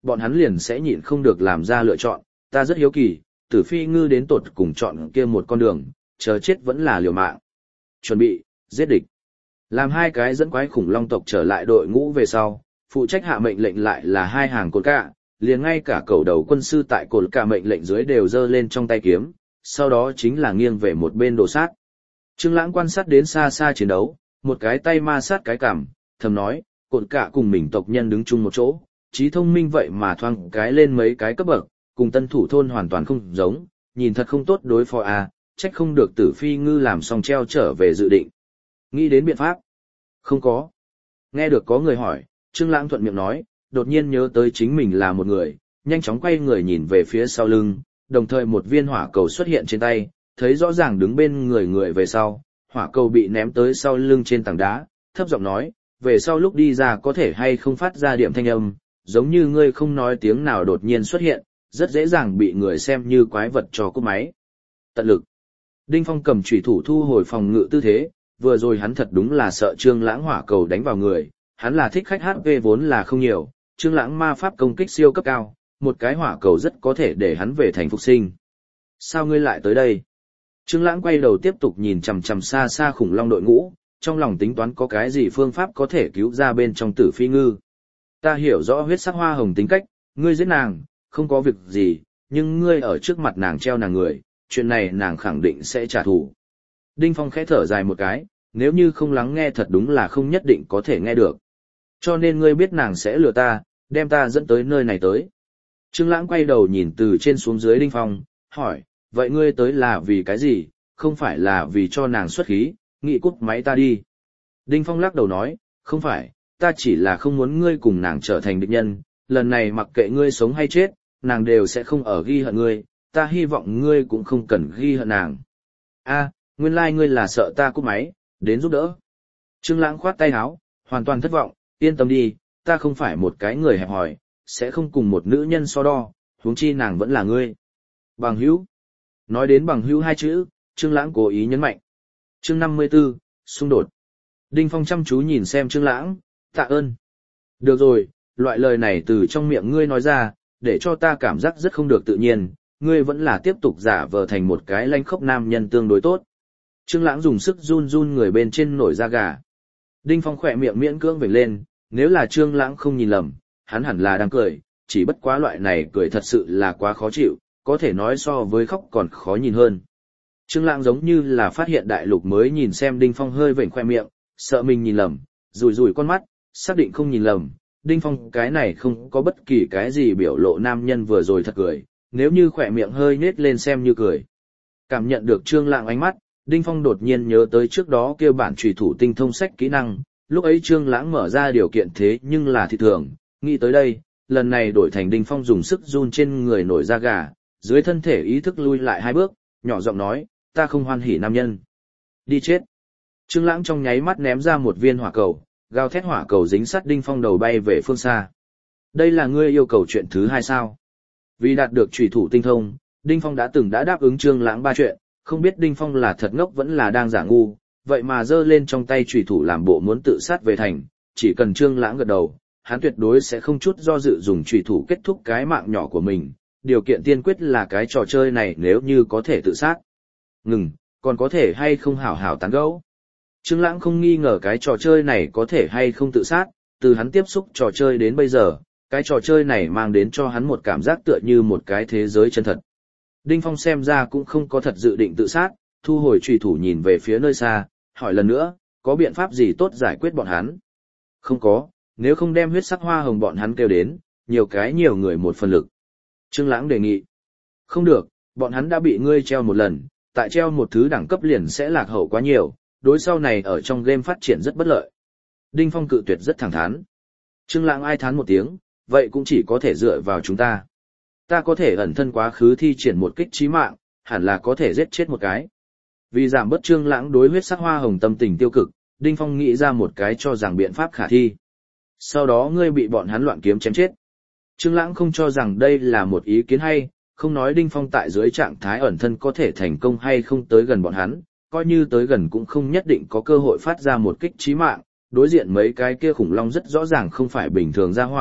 bọn hắn liền sẽ nhịn không được làm ra lựa chọn, ta rất hiếu kỳ, Tử Phi Ngư đến tột cùng chọn kia một con đường, chờ chết vẫn là liều mạng. Chuẩn bị, giết địch. Làm hai cái dẫn quái khủng long tộc trở lại đội ngũ về sau, phụ trách hạ mệnh lệnh lại là hai hàng cột cả, liền ngay cả cầu đầu quân sư tại cột cả mệnh lệnh dưới đều giơ lên trong tay kiếm, sau đó chính là nghiêng về một bên đổ sát. Trương Lãng quan sát đến xa xa chiến đấu, một cái tay ma sát cái cằm, thầm nói, cột cả cùng mình tộc nhân đứng chung một chỗ, trí thông minh vậy mà thoang cái lên mấy cái cấp bậc, cùng tân thủ thôn hoàn toàn không giống, nhìn thật không tốt đối phó à, trách không được Tử Phi Ngư làm xong treo trở về dự định. Nghĩ đến biện pháp? Không có. Nghe được có người hỏi, Trương Lãng thuận miệng nói, đột nhiên nhớ tới chính mình là một người, nhanh chóng quay người nhìn về phía sau lưng, đồng thời một viên hỏa cầu xuất hiện trên tay, thấy rõ ràng đứng bên người về sau, hỏa cầu bị ném tới sau lưng trên tảng đá, thấp giọng nói, về sau lúc đi ra có thể hay không phát ra điểm thanh âm, giống như ngươi không nói tiếng nào đột nhiên xuất hiện, rất dễ dàng bị người xem như quái vật cho cúp máy. Tận lực. Đinh Phong cầm chủy thủ thu hồi phòng ngự tư thế, vừa rồi hắn thật đúng là sợ Trương Lãng hỏa cầu đánh vào người, hắn là thích khách HP vốn là không nhiều, Trương Lãng ma pháp công kích siêu cấp cao, một cái hỏa cầu rất có thể để hắn về thành phục sinh. Sao ngươi lại tới đây? Trương Lãng quay đầu tiếp tục nhìn chằm chằm xa xa khủng long đội ngũ, trong lòng tính toán có cái gì phương pháp có thể cứu ra bên trong Tử Phi Ngư. Ta hiểu rõ huyết sắc hoa hồng tính cách, ngươi giết nàng, không có việc gì, nhưng ngươi ở trước mặt nàng treo nàng người, chuyện này nàng khẳng định sẽ trả thù. Đinh Phong khẽ thở dài một cái, nếu như không lắng nghe thật đúng là không nhất định có thể nghe được. Cho nên ngươi biết nàng sẽ lừa ta, đem ta dẫn tới nơi này tới. Trương Lãng quay đầu nhìn từ trên xuống dưới Đinh Phong, hỏi, vậy ngươi tới là vì cái gì, không phải là vì cho nàng xuất khí, nghị cút máy ta đi. Đinh Phong lắc đầu nói, không phải, ta chỉ là không muốn ngươi cùng nàng trở thành địch nhân, lần này mặc kệ ngươi sống hay chết, nàng đều sẽ không ở ghi hận ngươi, ta hy vọng ngươi cũng không cần ghi hận nàng. A, nguyên lai ngươi là sợ ta cút máy, đến giúp đỡ. Trương Lãng khoát tay áo, hoàn toàn thất vọng, yên tâm đi, ta không phải một cái người hẹp hòi, sẽ không cùng một nữ nhân so đo, huống chi nàng vẫn là ngươi. Bằng hữu. Nói đến bằng hữu hai chữ, Trương Lãng cố ý nhấn mạnh. Chương 54, xung đột. Đinh Phong chăm chú nhìn xem Trương Lãng, tạ ơn. Được rồi, loại lời này từ trong miệng ngươi nói ra, để cho ta cảm giác rất không được tự nhiên, ngươi vẫn là tiếp tục giả vờ thành một cái lanh khốc nam nhân tương đối tốt. Trương Lãng dùng sức run run người bên trên nổi da gà. Đinh Phong khỏe miệng miễn cưỡng vểnh lên, nếu là Trương Lãng không nhìn lầm, hắn hẳn là đang cười, chỉ bất quá loại này cười thật sự là quá khó chịu, có thể nói so với khóc còn khó nhìn hơn. Trương Lãng giống như là phát hiện đại lục mới nhìn xem Đinh Phong hơi vểnh khoe miệng, sợ mình nhìn lầm, rủi rủi con mắt, xác định không nhìn lầm, Đinh Phong cái này không có bất kỳ cái gì biểu lộ nam nhân vừa rồi thật cười, nếu như khỏe miệng hơi nhếch lên xem như cười. Cảm nhận được Trương Lãng ánh mắt, Đinh Phong đột nhiên nhớ tới trước đó kia bản chủy thủ tinh thông sách kỹ năng, lúc ấy Trương Lãng mở ra điều kiện thế nhưng là thị thường, nghĩ tới đây, lần này đổi thành Đinh Phong dùng sức run trên người nổi da gà, dưới thân thể ý thức lui lại hai bước, nhỏ giọng nói, ta không hoan hỉ nam nhân. Đi chết. Trương Lãng trong nháy mắt ném ra một viên hỏa cầu, gào thét hỏa cầu dính sát Đinh Phong đầu bay về phương xa. Đây là ngươi yêu cầu chuyện thứ hai sao? Vì đạt được chủy thủ tinh thông, Đinh Phong đã đáp ứng Trương Lãng ba chuyện, không biết Đinh Phong là thật ngốc vẫn là đang giả ngu, vậy mà giơ lên trong tay chủy thủ làm bộ muốn tự sát về thành, chỉ cần Trương Lãng gật đầu, hắn tuyệt đối sẽ không chút do dự dùng chủy thủ kết thúc cái mạng nhỏ của mình, điều kiện tiên quyết là cái trò chơi này nếu như có thể tự sát. Ngừng, còn có thể hay không hảo hảo tán gẫu. Trương Lãng không nghi ngờ cái trò chơi này có thể hay không tự sát, từ hắn tiếp xúc trò chơi đến bây giờ, cái trò chơi này mang đến cho hắn một cảm giác tựa như một cái thế giới chân thật. Đinh Phong xem ra cũng không có thật dự định tự sát, thu hồi chùy thủ nhìn về phía nơi xa, hỏi lần nữa, có biện pháp gì tốt giải quyết bọn hắn? Không có, nếu không đem huyết sắc hoa hồng bọn hắn kêu đến, nhiều người một phần lực. Trương Lãng đề nghị. Không được, bọn hắn đã bị ngươi treo một lần, tại treo một thứ đẳng cấp liền sẽ lạc hậu quá nhiều, đối sau này ở trong game phát triển rất bất lợi. Đinh Phong cự tuyệt rất thẳng thắn. Trương Lãng ai thán một tiếng, vậy cũng chỉ có thể dựa vào chúng ta. Ta có thể ẩn thân quá khứ thi triển một kích chí mạng, hẳn là có thể giết chết một cái. Vì giảm bớt Trương Lãng đối huyết sắc hoa hồng tâm tình tiêu cực, Đinh Phong nghĩ ra một cái cho rằng biện pháp khả thi. Sau đó ngươi bị bọn hắn loạn kiếm chém chết. Trương Lãng không cho rằng đây là một ý kiến hay, không nói Đinh Phong tại dưới trạng thái ẩn thân có thể thành công hay không tới gần bọn hắn, coi như tới gần cũng không nhất định có cơ hội phát ra một kích chí mạng, đối diện mấy cái kia khủng long rất rõ ràng không phải bình thường ra hỏa,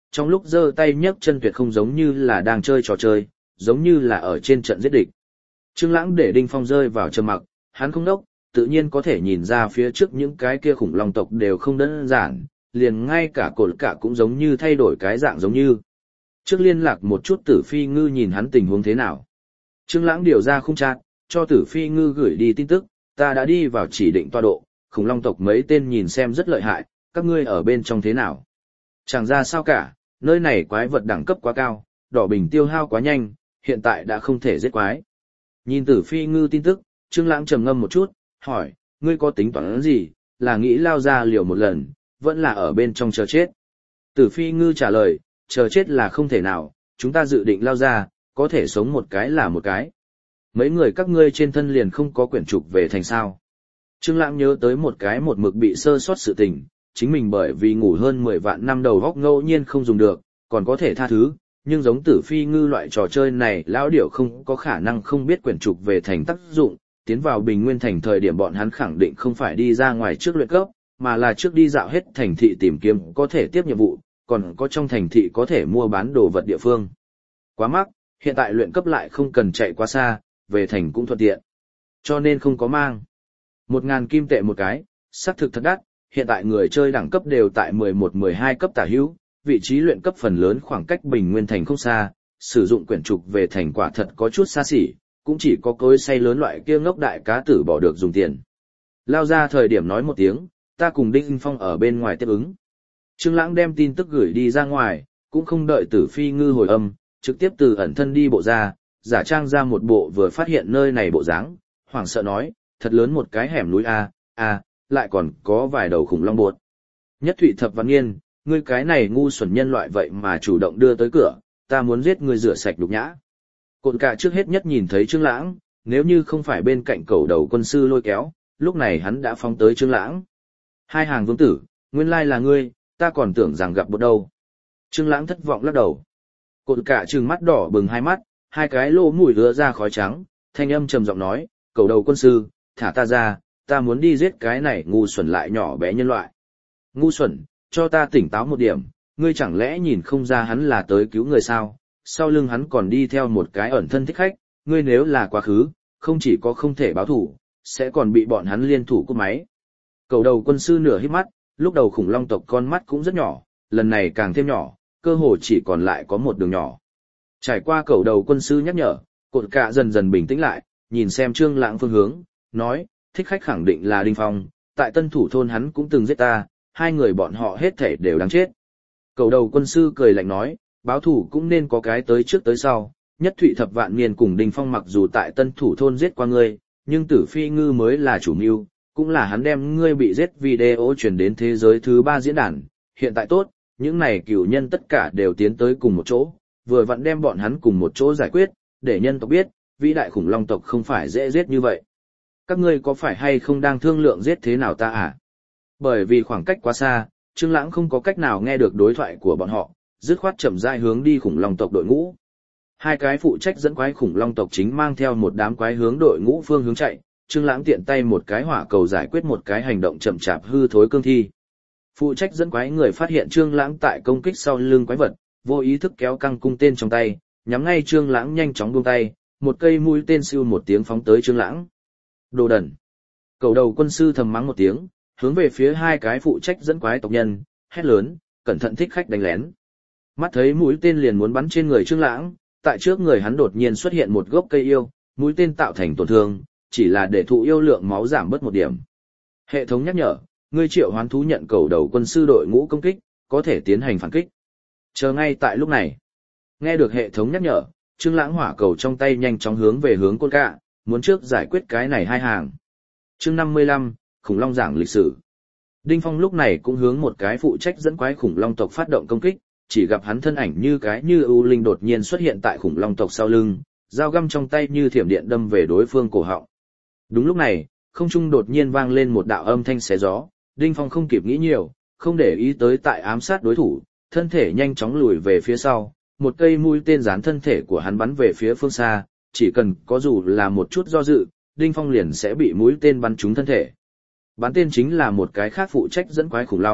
trong lúc giơ tay nhấc chân tuyệt không giống như là đang chơi trò chơi, giống như là ở trên trận giết địch. Trương Lãng để Đinh Phong rơi vào trầm mặc, hắn không đốc, tự nhiên có thể nhìn ra phía trước những cái kia khủng long tộc đều không đơn giản, liền ngay cả cột cả cũng giống như thay đổi cái dạng giống như. Trước liên lạc một chút Tử Phi Ngư nhìn hắn tình huống thế nào. Trương Lãng điều ra khung chat, cho Tử Phi Ngư gửi đi tin tức, ta đã đi vào chỉ định tọa độ, khủng long tộc mấy tên nhìn xem rất lợi hại, các ngươi ở bên trong thế nào? Chẳng ra sao cả, nơi này quái vật đẳng cấp quá cao, đỏ bình tiêu hao quá nhanh, hiện tại đã không thể giết quái. Nhìn Tử Phi Ngư tin tức, Trương Lãng trầm ngâm một chút, hỏi, ngươi có tính toán gì, là nghĩ lao ra liều một lần, vẫn là ở bên trong chờ chết? Tử Phi Ngư trả lời, chờ chết là không thể nào, chúng ta dự định lao ra, có thể sống một cái là một cái. Mấy người các ngươi trên thân liền không có quyển trục về thành sao? Trương Lãng nhớ tới một cái một mực bị sơ sót sự tình, chính mình bởi vì ngủ hơn 10 vạn năm đầu góc ngẫu nhiên không dùng được, còn có thể tha thứ, nhưng giống Tử Phi Ngư loại trò chơi này lão điểu không có khả năng không biết quyển trục về thành tác dụng, tiến vào Bình Nguyên thành thời điểm bọn hắn khẳng định không phải đi ra ngoài trước luyện cấp, mà là trước đi dạo hết thành thị tìm kiếm có thể tiếp nhiệm vụ, còn có trong thành thị có thể mua bán đồ vật địa phương. Quá mắc, hiện tại luyện cấp lại không cần chạy quá xa, về thành cũng thuận tiện. Cho nên không có mang. 1.000 kim tệ một cái, xác thực thật đắt, hiện tại người chơi đẳng cấp đều tại 11-12 cấp tả hữu, vị trí luyện cấp phần lớn khoảng cách Bình Nguyên thành không xa, sử dụng quyển trục về thành quả thật có chút xa xỉ, cũng chỉ có cối xay lớn loại kia ngốc đại cá tử bỏ được dùng tiền. Lao ra thời điểm nói một tiếng, ta cùng Đinh Phong ở bên ngoài tiếp ứng. Trương Lãng đem tin tức gửi đi ra ngoài, cũng không đợi Tử Phi Ngư hồi âm, trực tiếp từ ẩn thân đi bộ ra, giả trang ra một bộ vừa phát hiện nơi này bộ dáng, hoảng sợ nói, thật lớn một cái hẻm núi a, lại còn có vài đầu khủng long bột. Nhất Thụy Thập Văn Nghiên, ngươi cái này ngu xuẩn nhân loại vậy mà chủ động đưa tới cửa, ta muốn giết ngươi rửa sạch nhục nhã. Cột cả trước hết nhất nhìn thấy Trương Lãng, nếu như không phải bên cạnh cầu đầu quân sư lôi kéo, lúc này hắn đã phóng tới Trương Lãng. Hai hàng vương tử, nguyên lai là ngươi, ta còn tưởng rằng gặp bột đâu. Trương Lãng thất vọng lắc đầu. Cột cả trừng mắt đỏ bừng hai mắt, hai cái lỗ mũi ứa ra khói trắng, thanh âm trầm giọng nói, cầu đầu quân sư, thả ta ra, ta muốn đi giết cái này ngu xuẩn lại nhỏ bé nhân loại. Ngu xuẩn, cho ta tỉnh táo một điểm, ngươi chẳng lẽ nhìn không ra hắn là tới cứu người sao, sau lưng hắn còn đi theo một cái ẩn thân thích khách, ngươi nếu là quá khứ, không chỉ có không thể báo thủ, sẽ còn bị bọn hắn liên thủ cúp máy. Cầu đầu quân sư nửa híp mắt, lúc đầu khủng long tộc con mắt cũng rất nhỏ, lần này càng thêm nhỏ, cơ hồ chỉ còn lại có một đường nhỏ. Trải qua cầu đầu quân sư nhắc nhở, cột cả dần dần bình tĩnh lại, nhìn xem Trương Lãng phương hướng, nói, thích khách khẳng định là Đinh Phong, tại Tân Thủ thôn hắn cũng từng giết ta, hai người bọn họ hết thảy đều đáng chết. Cầu đầu quân sư cười lạnh nói, báo thủ cũng nên có cái tới trước tới sau, Nhất Thụy Thập Vạn Niên cùng Đinh Phong mặc dù tại Tân Thủ thôn giết qua ngươi, nhưng Tử Phi Ngư mới là chủ mưu, cũng là hắn đem ngươi bị giết video truyền đến thế giới thứ 3 diễn đàn, hiện tại tốt, những này cửu nhân tất cả đều tiến tới cùng một chỗ, vừa vặn đem bọn hắn cùng một chỗ giải quyết, để nhân tộc biết, vĩ đại khủng long tộc không phải dễ giết như vậy. Các ngươi có phải hay không đang thương lượng giết thế nào ta à? Bởi vì khoảng cách quá xa, Trương Lãng không có cách nào nghe được đối thoại của bọn họ, dứt khoát chậm rãi hướng đi khủng long tộc đội ngũ. Hai cái phụ trách dẫn quái khủng long tộc chính mang theo một đám quái hướng đội ngũ phương hướng chạy, Trương Lãng tiện tay một cái hỏa cầu giải quyết một cái hành động chậm chạp hư thối cương thi. Phụ trách dẫn quái người phát hiện Trương Lãng tại công kích sau lưng quái vật, vô ý thức kéo căng cung tên trong tay, nhắm ngay Trương Lãng nhanh chóng buông tay, một cây mũi tên siêu một tiếng phóng tới Trương Lãng. Đồ đần. Cầu đầu quân sư thầm mắng một tiếng, hướng về phía hai cái phụ trách dẫn quái tộc nhân, hét lớn, cẩn thận thích khách đánh lén. Mắt thấy mũi tên liền muốn bắn trên người Trương Lãng, tại trước người hắn đột nhiên xuất hiện một gốc cây yêu, mũi tên tạo thành tổn thương, chỉ là để thụ yêu lượng máu giảm bớt một điểm. Hệ thống nhắc nhở, ngươi triệu hoán thú nhận cầu đầu quân sư đội ngũ công kích, có thể tiến hành phản kích. Chờ ngay tại lúc này, nghe được hệ thống nhắc nhở, Trương Lãng hỏa cầu trong tay nhanh chóng hướng về hướng côn cạ, muốn trước giải quyết cái này hai hàng. Chương 55, khủng long giảng lịch sử. Đinh Phong lúc này cũng hướng một cái phụ trách dẫn quái khủng long tộc phát động công kích, chỉ gặp hắn thân ảnh như ưu linh đột nhiên xuất hiện tại khủng long tộc sau lưng, dao găm trong tay như thiểm điện đâm về đối phương cổ họng. Đúng lúc này, không trung đột nhiên vang lên một đạo âm thanh xé gió, Đinh Phong không kịp nghĩ nhiều, không để ý tới tại ám sát đối thủ, thân thể nhanh chóng lùi về phía sau, một cây mũi tên dán thân thể của hắn bắn về phía phương xa, chỉ cần có dù là một chút do dự, Đinh Phong liền sẽ bị mũi tên bắn trúng thân thể. Bắn tên chính là một cái khác phụ trách dẫn quái khủng long,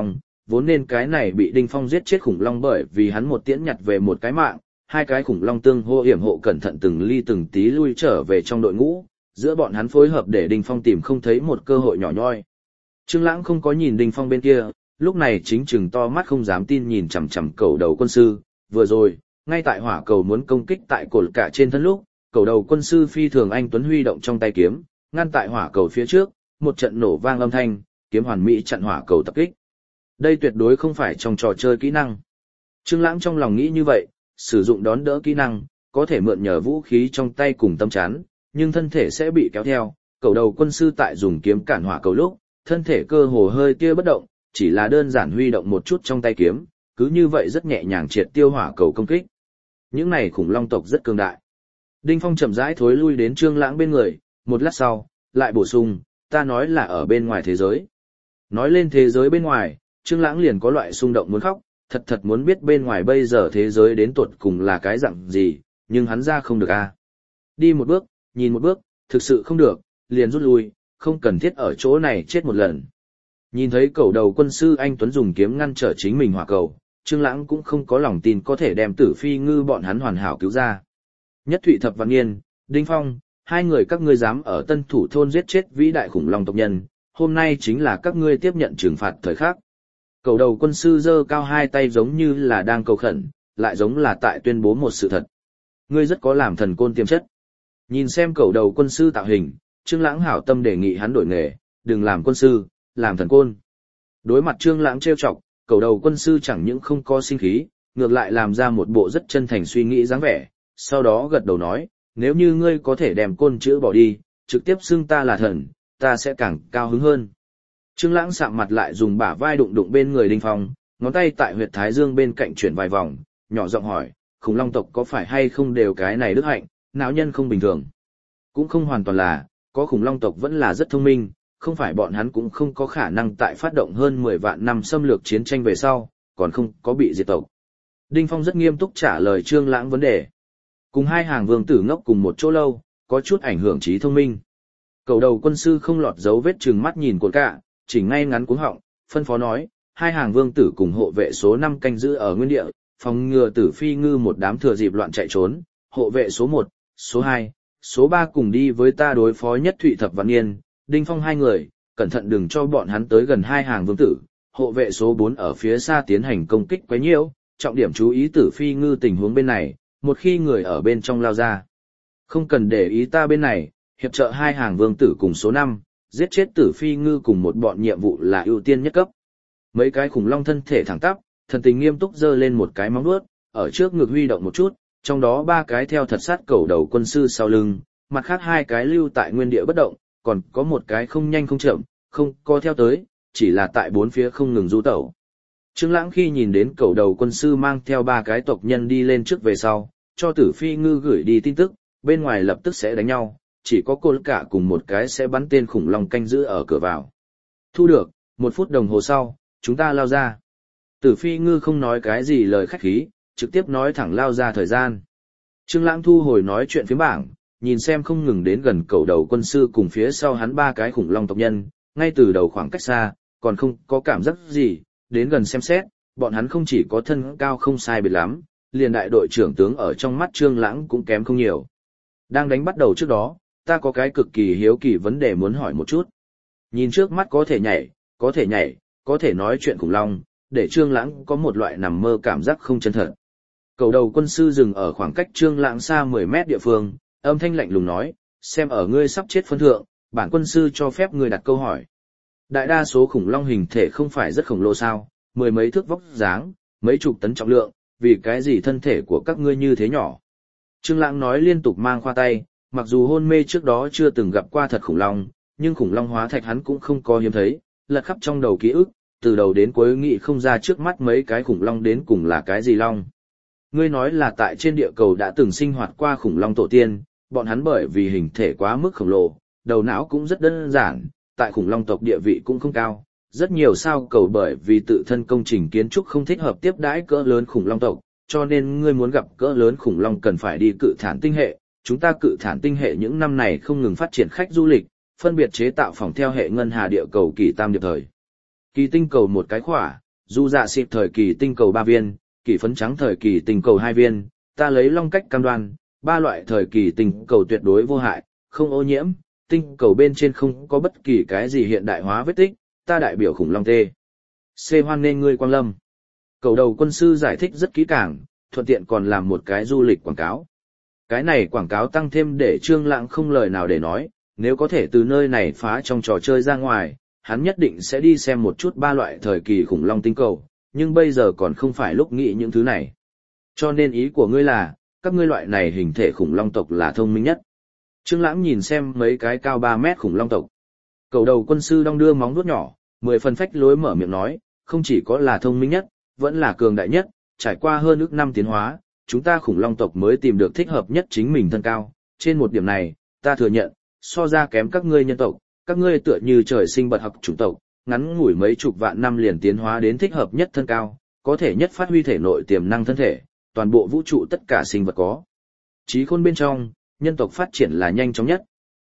vốn nên cái này bị Đinh Phong giết chết khủng long bởi vì hắn một tiễn nhặt về một cái mạng, hai cái khủng long tương hô hiểm hộ cẩn thận từng ly từng tí lui trở về trong đội ngũ, giữa bọn hắn phối hợp để Đinh Phong tìm không thấy một cơ hội nhỏ nhoi. Trương Lãng không có nhìn Đinh Phong bên kia, lúc này chính trừng to mắt không dám tin nhìn chằm chằm cầu đầu quân sư, vừa rồi, ngay tại hỏa cầu muốn công kích tại cột cả trên thân lúc, cầu đầu quân sư phi thường anh tuấn huy động trong tay kiếm, ngăn tại hỏa cầu phía trước, một trận nổ vang âm thanh, kiếm hoàn mỹ chặn hỏa cầu tập kích. Đây tuyệt đối không phải trong trò chơi kỹ năng. Trương Lãng trong lòng nghĩ như vậy, sử dụng đón đỡ kỹ năng, có thể mượn nhờ vũ khí trong tay cùng tâm chắn, nhưng thân thể sẽ bị kéo theo. Cầu đầu quân sư tại dùng kiếm cản hỏa cầu lúc, thân thể cơ hồ hơi tia bất động, chỉ là đơn giản huy động một chút trong tay kiếm, cứ như vậy rất nhẹ nhàng triệt tiêu hỏa cầu công kích. Những này khủng long tộc rất cường đại. Đinh Phong chậm rãi thối lui đến Trương Lãng bên người, một lát sau, lại bổ sung, ta nói là ở bên ngoài thế giới. Nói lên thế giới bên ngoài, Trương Lãng liền có loại xung động muốn khóc, thật muốn biết bên ngoài bây giờ thế giới đến tột cùng là cái dạng gì, nhưng hắn ra không được a. Đi một bước, nhìn một bước, thực sự không được, liền rút lui, không cần thiết ở chỗ này chết một lần. Nhìn thấy cầu đầu quân sư anh Tuấn dùng kiếm ngăn trở chính mình hỏa cầu, Trương Lãng cũng không có lòng tin có thể đem Tử Phi Ngư bọn hắn hoàn hảo cứu ra. Nhất Thụy Thập Vạn Niên, Đinh Phong, hai người các ngươi dám ở Tân Thủ thôn giết chết vĩ đại khủng long tộc nhân, hôm nay chính là các ngươi tiếp nhận trừng phạt thời khắc. Cầu đầu quân sư giơ cao hai tay giống như là đang cầu khẩn, lại giống là tại tuyên bố một sự thật. Ngươi rất có làm thần côn tiềm chất. Nhìn xem cầu đầu quân sư tạo hình, Trương Lãng hảo tâm đề nghị hắn đổi nghề, đừng làm quân sư, làm thần côn. Đối mặt Trương Lãng trêu chọc, cầu đầu quân sư chẳng những không có sinh khí, ngược lại làm ra một bộ rất chân thành suy nghĩ dáng vẻ, sau đó gật đầu nói, nếu như ngươi có thể đem côn chữ bỏ đi, trực tiếp xưng ta là thần, ta sẽ càng cao hứng hơn. Trương Lãng sạm mặt lại dùng bả vai đụng đụng bên người Đinh Phong, ngón tay tại huyệt thái dương bên cạnh chuyển vài vòng, nhỏ giọng hỏi, khủng long tộc có phải hay không đều cái này đức hạnh, não nhân không bình thường. Cũng không hoàn toàn là, có khủng long tộc vẫn là rất thông minh, không phải bọn hắn cũng không có khả năng tại phát động hơn 10 vạn năm xâm lược chiến tranh về sau, còn không có bị diệt tộc. Đinh Phong rất nghiêm túc trả lời Trương Lãng vấn đề. Cùng hai hàng vương tử ngốc cùng một chỗ lâu, có chút ảnh hưởng trí thông minh. Cầu đầu quân sư không lọt dấu vết trừng mắt nhìn cột cả, chỉnh ngay ngắn cuống họng, phân phó nói, hai hàng vương tử cùng hộ vệ số 5 canh giữ ở nguyên địa, phòng ngừa Tử Phi Ngư một đám thừa dịp loạn chạy trốn, hộ vệ số 1, số 2, số 3 cùng đi với ta đối phó Nhất Thụy Thập Vạn Niên, Đinh Phong hai người, cẩn thận đừng cho bọn hắn tới gần hai hàng vương tử, hộ vệ số 4 ở phía xa tiến hành công kích quấy nhiễu, trọng điểm chú ý Tử Phi Ngư tình huống bên này, một khi người ở bên trong lao ra. Không cần để ý ta bên này, hiệp trợ hai hàng vương tử cùng số 5, giết chết Tử Phi Ngư cùng một bọn nhiệm vụ là ưu tiên nhất cấp. Mấy cái khủng long thân thể thẳng tắp, thần tình nghiêm túc giơ lên một cái móng vuốt, ở trước ngực huy động một chút, trong đó 3 cái theo thật sát cầu đầu quân sư sau lưng, mặt khác 2 cái lưu tại nguyên địa bất động, còn có một cái không nhanh không chậm, không có theo tới, chỉ là tại bốn phía không ngừng du tẩu. Trương Lãng khi nhìn đến cầu đầu quân sư mang theo 3 cái tộc nhân đi lên trước về sau, cho Tử Phi Ngư gửi đi tin tức, bên ngoài lập tức sẽ đánh nhau, chỉ có cô cả cùng một cái sẽ bắn tên khủng long canh giữ ở cửa vào. Thu được, 1 phút đồng hồ sau, chúng ta lao ra. Tử Phi Ngư không nói cái gì lời khách khí, trực tiếp nói thẳng lao ra thời gian. Trương Lãng thu hồi nói chuyện phía bảng, nhìn xem không ngừng đến gần cầu đầu quân sư cùng phía sau hắn 3 cái khủng long tộc nhân, ngay từ đầu khoảng cách xa, còn không có cảm giác gì, đến gần xem xét, bọn hắn không chỉ có thân cao không sai biệt lắm, liền đại đội trưởng tướng ở trong mắt Trương Lãng cũng kém không nhiều. Đang đánh bắt đầu trước đó, ta có cái cực kỳ hiếu kỳ vấn đề muốn hỏi một chút. Nhìn trước mắt có thể nhảy, có thể nói chuyện khủng long, để Trương Lãng có một loại nằm mơ cảm giác không chân thật. Cầu đầu quân sư dừng ở khoảng cách Trương Lãng xa 10 mét địa phương, âm thanh lạnh lùng nói, xem ở ngươi sắp chết phân thượng, bản quân sư cho phép ngươi đặt câu hỏi. Đại đa số khủng long hình thể không phải rất khổng lồ sao, 10 mấy thước vóc dáng, mấy chục tấn trọng lượng, vì cái gì thân thể của các ngươi như thế nhỏ? Trương Lãng nói liên tục mang khoa tay, mặc dù hôn mê trước đó chưa từng gặp qua thật khủng long, nhưng khủng long hóa thạch hắn cũng không có hiếm thấy, lật khắp trong đầu ký ức, từ đầu đến cuối nghĩ không ra trước mắt mấy cái khủng long đến cùng là cái gì long. Ngươi nói là tại trên địa cầu đã từng sinh hoạt qua khủng long tổ tiên, bọn hắn bởi vì hình thể quá mức khổng lồ, đầu não cũng rất đơn giản, tại khủng long tộc địa vị cũng không cao. Rất nhiều sao cầu bởi vì tự thân công trình kiến trúc không thích hợp tiếp đãi cỡ lớn khủng long tộc, cho nên ngươi muốn gặp cỡ lớn khủng long cần phải đi Cự Thản tinh hệ. Chúng ta Cự Thản tinh hệ những năm này không ngừng phát triển khách du lịch, phân biệt chế tạo phòng theo hệ ngân hà địa cầu kỳ tam điệp thời. Kỳ tinh cầu một cái khỏa, dù dạ xịp thời kỳ tinh cầu 3 viên, kỷ phấn trắng thời kỳ tinh cầu 2 viên, ta lấy long cách cam đoan, 3 loại thời kỳ tinh cầu tuyệt đối vô hại, không ô nhiễm, tinh cầu bên trên không có bất kỳ cái gì hiện đại hóa vết tích, ta đại biểu khủng long tê. C hoan nên ngươi quang lâm. Cầu đầu quân sư giải thích rất kỹ càng, thuận tiện còn làm một cái du lịch quảng cáo. Cái này quảng cáo tăng thêm để Trương Lãng không lời nào để nói, nếu có thể từ nơi này phá trong trò chơi ra ngoài, hắn nhất định sẽ đi xem một chút 3 loại thời kỳ khủng long tinh cầu, nhưng bây giờ còn không phải lúc nghĩ những thứ này. Cho nên ý của ngươi là, các ngươi loại này hình thể khủng long tộc là thông minh nhất. Trương Lãng nhìn xem mấy cái cao 3 mét khủng long tộc. Cầu đầu quân sư đong đưa móng vuốt nhỏ, 10 phần phách lối mở miệng nói, không chỉ có là thông minh nhất, vẫn là cường đại nhất, trải qua hơn ước năm tiến hóa, chúng ta khủng long tộc mới tìm được thích hợp nhất chính mình thân cao. Trên một điểm này, ta thừa nhận, so ra kém các ngươi nhân tộc, các ngươi tựa như trời sinh bật học chủng tộc, ngắn ngủi mấy chục vạn năm liền tiến hóa đến thích hợp nhất thân cao, có thể nhất phát huy thể nội tiềm năng thân thể, toàn bộ vũ trụ tất cả sinh vật có. Trí khôn bên trong, nhân tộc phát triển là nhanh chóng nhất.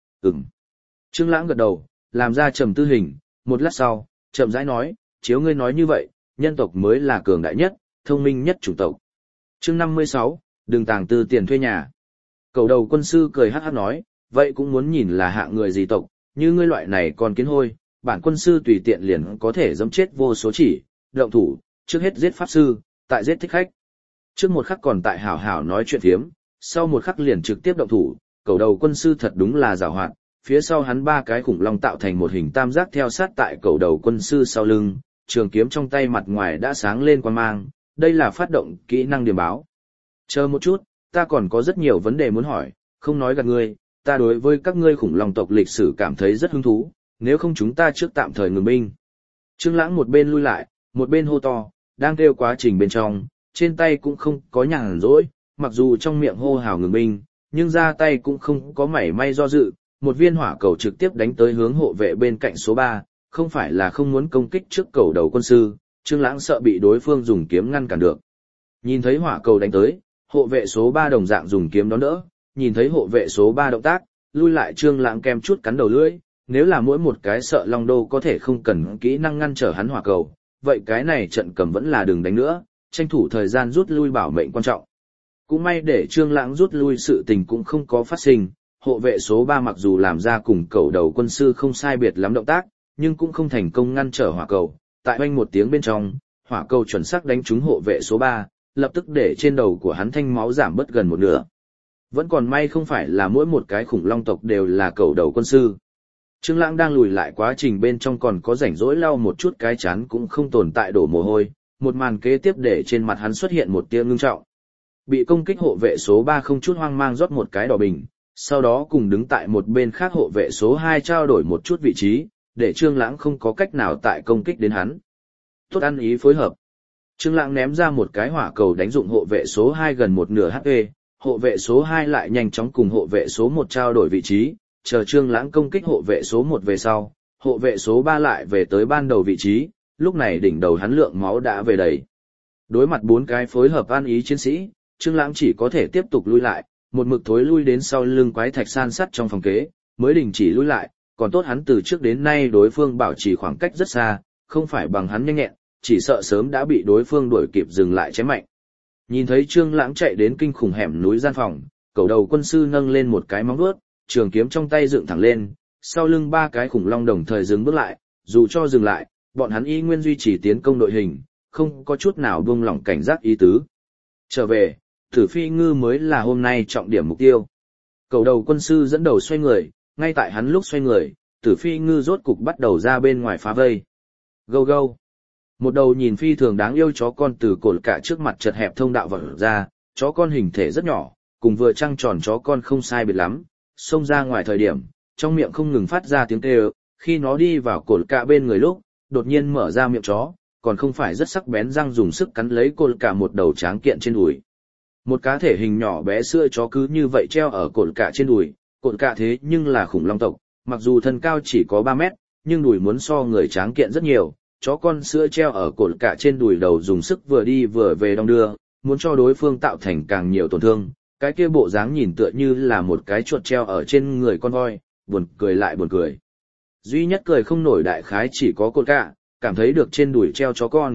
Trương Lãng gật đầu, làm ra trầm tư hình, một lát sau, chậm rãi nói, chiếu ngươi nói như vậy, nhân tộc mới là cường đại nhất, thông minh nhất chủng tộc. Chương 56, đừng tàng tư tiền thuê nhà. Cầu đầu quân sư cười hắc hắc nói, vậy cũng muốn nhìn là hạng người gì tộc, như ngươi loại này còn kiến hôi, bản quân sư tùy tiện liền có thể giẫm chết vô số chỉ, động thủ, trước hết giết pháp sư, tại giết thích khách. Trước một khắc còn tại hảo hảo nói chuyện phiếm, sau một khắc liền trực tiếp động thủ, cầu đầu quân sư thật đúng là giàu hoạt, phía sau hắn 3 cái khủng long tạo thành một hình tam giác theo sát tại cầu đầu quân sư sau lưng, trường kiếm trong tay mặt ngoài đã sáng lên quang mang, đây là phát động kỹ năng điểm báo. Chờ một chút, ta còn có rất nhiều vấn đề muốn hỏi, không nói gạt ngươi, ta đối với các ngươi khủng long tộc lịch sử cảm thấy rất hứng thú, nếu không chúng ta trước tạm thời ngừng binh. Trương Lãng một bên lui lại, một bên hô to, đang kêu quá trình bên trong, trên tay cũng không có nhàn rỗi, mặc dù trong miệng hô hào ngừng binh, nhưng ra tay cũng không có mảy may do dự, một viên hỏa cầu trực tiếp đánh tới hướng hộ vệ bên cạnh số 3, không phải là không muốn công kích trước cầu đầu quân sư, Trương Lãng sợ bị đối phương dùng kiếm ngăn cản được. Nhìn thấy hỏa cầu đánh tới, hộ vệ số 3 đồng dạng dùng kiếm đón đỡ, nhìn thấy hộ vệ số 3 động tác, lui lại Trương Lãng kem chút cắn đầu lưỡi, nếu là mỗi một cái sợ long đô có thể không cần kỹ năng ngăn trở hắn hỏa cầu, vậy cái này trận cầm vẫn là đừng đánh nữa, tranh thủ thời gian rút lui bảo mệnh quan trọng. Cũng may để Trương Lãng rút lui sự tình cũng không có phát sinh, hộ vệ số 3 mặc dù làm ra cùng cầu đầu quân sư không sai biệt lắm động tác, nhưng cũng không thành công ngăn trở hỏa cầu, tại oanh một tiếng bên trong, hỏa cầu chuẩn xác đánh trúng hộ vệ số 3, lập tức để trên đầu của hắn thanh máu giảm bớt gần một nửa. Vẫn còn may không phải là mỗi một cái khủng long tộc đều là cầu đầu quân sư. Trương Lãng đang lùi lại quá trình bên trong còn có rảnh rỗi lau một chút cái chán cũng không tồn tại đổ mồ hôi, một màn kế tiếp để trên mặt hắn xuất hiện một tia ngưng trọng. Bị công kích hộ vệ số 3 không chút hoang mang rót một cái đỏ bình, sau đó cùng đứng tại một bên khác hộ vệ số 2 trao đổi một chút vị trí, để Trương Lãng không có cách nào tại công kích đến hắn. Tốt ăn ý phối hợp. Trương Lãng ném ra một cái hỏa cầu đánh dụng hộ vệ số 2 gần một nửa HP, hộ vệ số 2 lại nhanh chóng cùng hộ vệ số 1 trao đổi vị trí, chờ Trương Lãng công kích hộ vệ số 1 về sau, hộ vệ số 3 lại về tới ban đầu vị trí, lúc này đỉnh đầu hắn lượng máu đã về đầy. Đối mặt 4 cái phối hợp ăn ý chiến sĩ, Trương Lãng chỉ có thể tiếp tục lui lại, một mực thối lui đến sau lưng quái thạch san sắt trong phòng kế, mới đình chỉ lui lại, còn tốt hắn từ trước đến nay đối phương bảo trì khoảng cách rất xa, không phải bằng hắn nhanh nhẹn, chỉ sợ sớm đã bị đối phương đuổi kịp dừng lại chém mạnh. Nhìn thấy Trương Lãng chạy đến kinh khủng hẻm núi gian phòng, cầu đầu quân sư nâng lên một cái móng vuốt, trường kiếm trong tay dựng thẳng lên, sau lưng 3 cái khủng long đồng thời dừng bước lại, dù cho dừng lại, bọn hắn y nguyên duy trì tiến công đội hình, không có chút nào buông lỏng cảnh giác ý tứ. Trở về, Tử Phi Ngư mới là hôm nay trọng điểm mục tiêu. Cầu đầu quân sư dẫn đầu xoay người, ngay tại hắn lúc xoay người, Tử Phi Ngư rốt cục bắt đầu ra bên ngoài phá vây. Gâu gâu. Một đầu nhìn phi thường đáng yêu chó con từ cột cả trước mặt chật hẹp thông đạo vọt ra, chó con hình thể rất nhỏ, cùng vừa trăng tròn chó con không sai biệt lắm, xông ra ngoài thời điểm, trong miệng không ngừng phát ra tiếng kêu, khi nó đi vào cột cả bên người lúc, đột nhiên mở ra miệng chó, còn không phải rất sắc bén răng dùng sức cắn lấy cột cả một đầu tráng kiện trên đùi. Một cá thể hình nhỏ bé sữa chó cứ như vậy treo ở cột cả trên đùi, cột cả thế nhưng là khủng long tộc, mặc dù thân cao chỉ có 3 mét, nhưng đùi muốn so người tráng kiện rất nhiều. Chó con sữa treo ở cột cả trên đùi đầu dùng sức vừa đi vừa về đong đưa, muốn cho đối phương tạo thành càng nhiều tổn thương. Cái kia bộ dáng nhìn tựa như là một cái chuột treo ở trên người con voi, buồn cười lại buồn cười. Duy nhất cười không nổi đại khái chỉ có cột cả, cảm thấy được trên đùi treo chó con,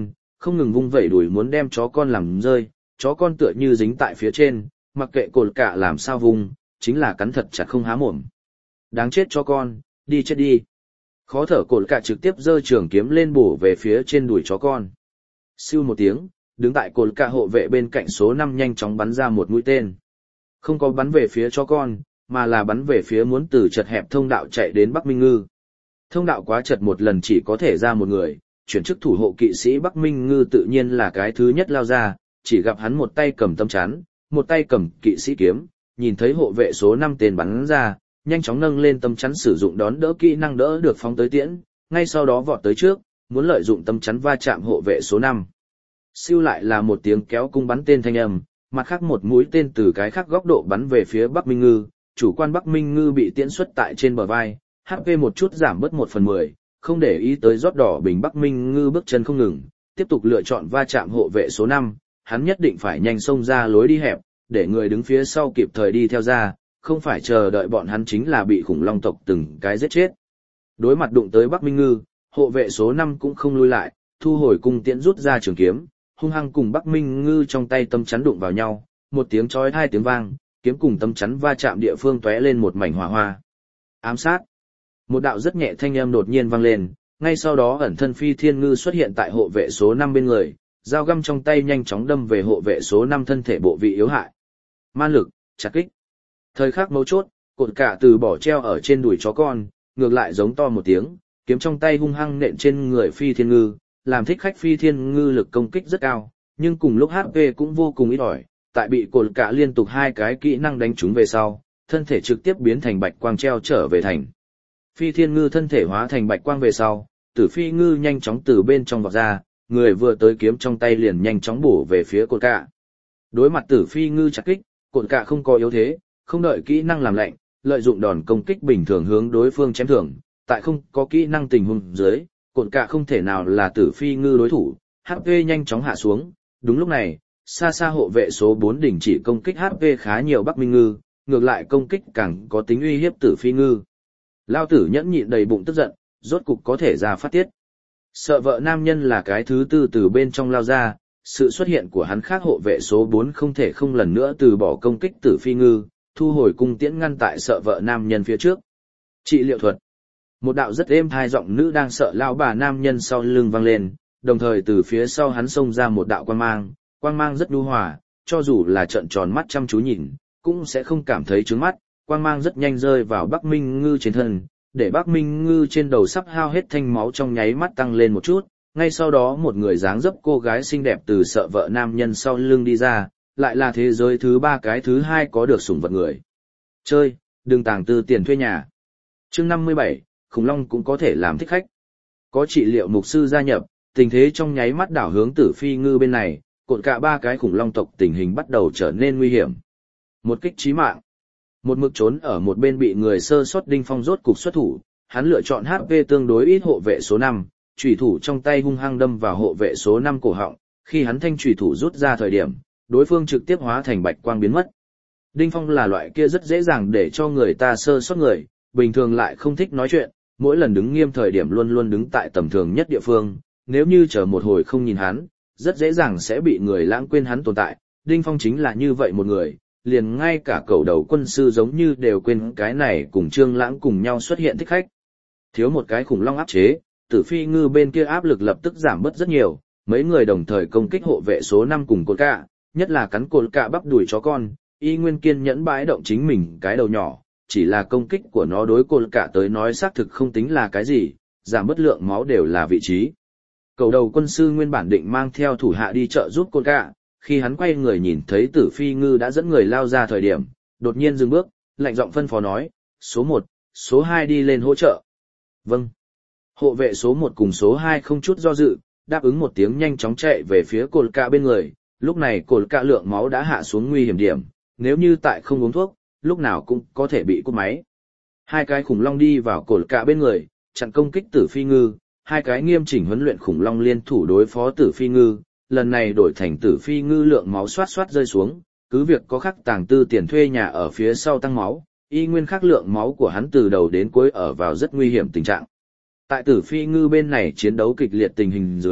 không ngừng vung vẩy đuổi muốn đem chó con làm rơi, chó con tựa như dính tại phía trên, mặc kệ cột cả làm sao vùng, chính là cắn thật chặt không há mồm. Đáng chết chó con, đi chết đi. Khó thở cột cả trực tiếp giơ trường kiếm lên bổ về phía trên đuổi chó con. Siêu một tiếng, đứng tại cột cả hộ vệ bên cạnh số 5 nhanh chóng bắn ra một mũi tên. Không có bắn về phía chó con, mà là bắn về phía muốn từ chật hẹp thông đạo chạy đến Bắc Minh Ngư. Thông đạo quá chật một lần chỉ có thể ra một người, chuyển chức thủ hộ kỵ sĩ Bắc Minh Ngư tự nhiên là cái thứ nhất lao ra, chỉ gặp hắn một tay cầm tấm chắn, một tay cầm kỵ sĩ kiếm, nhìn thấy hộ vệ số 5 tên bắn ra, nhanh chóng nâng lên tấm chắn sử dụng đón đỡ kỹ năng đỡ được phóng tới tiễn, ngay sau đó vọt tới trước, muốn lợi dụng tấm chắn va chạm hộ vệ số 5. Siêu lại là một tiếng kéo cung bắn tên thanh âm, mặt khác một mũi tên từ cái khác góc độ bắn về phía Bắc Minh Ngư, chủ quan Bắc Minh Ngư bị tiễn xuất tại trên bờ vai, HP một chút giảm bớt 1/10, không để ý tới rót đỏ bình Bắc Minh Ngư bước chân không ngừng, tiếp tục lựa chọn va chạm hộ vệ số 5, hắn nhất định phải nhanh xông ra lối đi hẹp, để người đứng phía sau kịp thời đi theo ra, không phải chờ đợi bọn hắn chính là bị khủng long tộc từng cái giết chết. Đối mặt đụng tới Bắc Minh Ngư, hộ vệ số 5 cũng không lui lại, thu hồi cung tiễn rút ra trường kiếm, hung hăng cùng Bắc Minh Ngư trong tay tấm chắn đụng vào nhau, một tiếng chói hai tiếng vang, kiếm cùng tấm chắn va chạm địa phương tóe lên một mảnh hỏa hoa. Ám sát. Một đạo rất nhẹ thanh âm đột nhiên vang lên, ngay sau đó ẩn thân Phi Thiên Ngư xuất hiện tại hộ vệ số 5 bên người, dao găm trong tay nhanh chóng đâm về hộ vệ số 5 thân thể bộ vị yếu hại. Man lực, chặt kích. Thời khắc mấu chốt, cột cả từ bỏ treo ở trên đùi chó con, ngược lại giống to một tiếng, kiếm trong tay hung hăng nện trên người Phi Thiên Ngư, làm thích khách Phi Thiên Ngư lực công kích rất cao, nhưng cùng lúc HP cũng vô cùng ít ỏi, tại bị cột cả liên tục hai cái kỹ năng đánh trúng về sau, thân thể trực tiếp biến thành bạch quang treo trở về thành. Phi Thiên Ngư thân thể hóa thành bạch quang về sau, Tử Phi Ngư nhanh chóng từ bên trong vọt ra, người vừa tới kiếm trong tay liền nhanh chóng bổ về phía cột cả. Đối mặt Tử Phi Ngư chặt kích, cột cả không có yếu thế, không đợi kỹ năng làm lạnh, lợi dụng đòn công kích bình thường hướng đối phương chém thưởng, tại không có kỹ năng tình huống dưới, cột cả không thể nào là Tử Phi Ngư đối thủ, HP nhanh chóng hạ xuống, đúng lúc này, xa xa hộ vệ số 4 đỉnh chỉ công kích HP khá nhiều Bắc Minh Ngư, ngược lại công kích càng có tính uy hiếp Tử Phi Ngư. Lao tử nhẫn nhịn đầy bụng tức giận, rốt cục có thể ra phát tiết. Sợ vợ nam nhân là cái thứ tư từ bên trong lao ra, sự xuất hiện của hắn khác hộ vệ số 4 không thể không lần nữa từ bỏ công kích Tử Phi Ngư, thu hồi cung tiễn ngăn tại sợ vợ nam nhân phía trước. Trị liệu thuật. Một đạo rất êm thai giọng nữ đang sợ lao bà nam nhân sau lưng vang lên, đồng thời từ phía sau hắn xông ra một đạo quang mang rất nhu hòa, cho dù là trợn tròn mắt chăm chú nhìn, cũng sẽ không cảm thấy chướng mắt, quang mang rất nhanh rơi vào Bắc Minh Ngư trên thân, để Bắc Minh Ngư trên đầu sắp hao hết thanh máu trong nháy mắt tăng lên một chút, ngay sau đó một người dáng dấp cô gái xinh đẹp từ sợ vợ nam nhân sau lưng đi ra, lại là thế giới thứ ba cái thứ hai có được sủng vật người. Chơi, đừng tàng tư tiền thuê nhà. Chương 57, khủng long cũng có thể làm thích khách. Có trị liệu mục sư gia nhập, tình thế trong nháy mắt đảo hướng Tử Phi Ngư bên này, cột cả ba cái khủng long tộc tình hình bắt đầu trở nên nguy hiểm. Một kích chí mạng. Một mực trốn ở một bên bị người sơ sót Đinh Phong rốt cục xuất thủ, hắn lựa chọn HP tương đối ít hộ vệ số 5, chủy thủ trong tay hung hăng đâm vào hộ vệ số 5 cổ họng, khi hắn thanh chủy thủ rút ra thời điểm, đối phương trực tiếp hóa thành bạch quang biến mất. Đinh Phong là loại kia rất dễ dàng để cho người ta sơ sót người, bình thường lại không thích nói chuyện, mỗi lần đứng nghiêm thời điểm luôn luôn đứng tại tầm thường nhất địa phương, nếu như chờ một hồi không nhìn hắn, rất dễ dàng sẽ bị người lãng quên hắn tồn tại. Đinh Phong chính là như vậy một người, liền ngay cả cầu đầu quân sư giống như đều quên cái này cùng Trương Lãng cùng nhau xuất hiện thích khách. Thiếu một cái khủng long áp chế, Tử Phi Ngư bên kia áp lực lập tức giảm bớt rất nhiều, mấy người đồng thời công kích hộ vệ số 5 cùng cột cạ, nhất là cắn cột cạ bắp đuổi chó con, y nguyên kiên nhẫn bãi động chính mình cái đầu nhỏ, chỉ là công kích của nó đối cột cạ tới nói xác thực không tính là cái gì, giảm bớt lượng máu đều là vị trí. Cầu đầu quân sư nguyên bản định mang theo thủ hạ đi chợ giúp cột cạ, khi hắn quay người nhìn thấy Tử Phi Ngư đã dẫn người lao ra thời điểm, đột nhiên dừng bước, lạnh giọng phân phó nói, số 1, số 2 đi lên hỗ trợ. Vâng. Hộ vệ số 1 cùng số 2 không chút do dự, đáp ứng một tiếng nhanh chóng chạy về phía cột cạ bên người, lúc này cột cạ lượng máu đã hạ xuống nguy hiểm điểm, nếu như tại không uống thuốc, lúc nào cũng có thể bị cúp máy. Hai cái khủng long đi vào cột cạ bên người, chặn công kích Tử Phi Ngư, hai cái nghiêm chỉnh huấn luyện khủng long liên thủ đối phó Tử Phi Ngư, lần này đổi thành Tử Phi Ngư lượng máu xoát xoát rơi xuống, cứ việc có khắc tàng tư tiền thuê nhà ở phía sau tăng máu, y nguyên khắc lượng máu của hắn từ đầu đến cuối ở vào rất nguy hiểm tình trạng. Tại Tử Phi Ngư bên này chiến đấu kịch liệt tình hình dưới,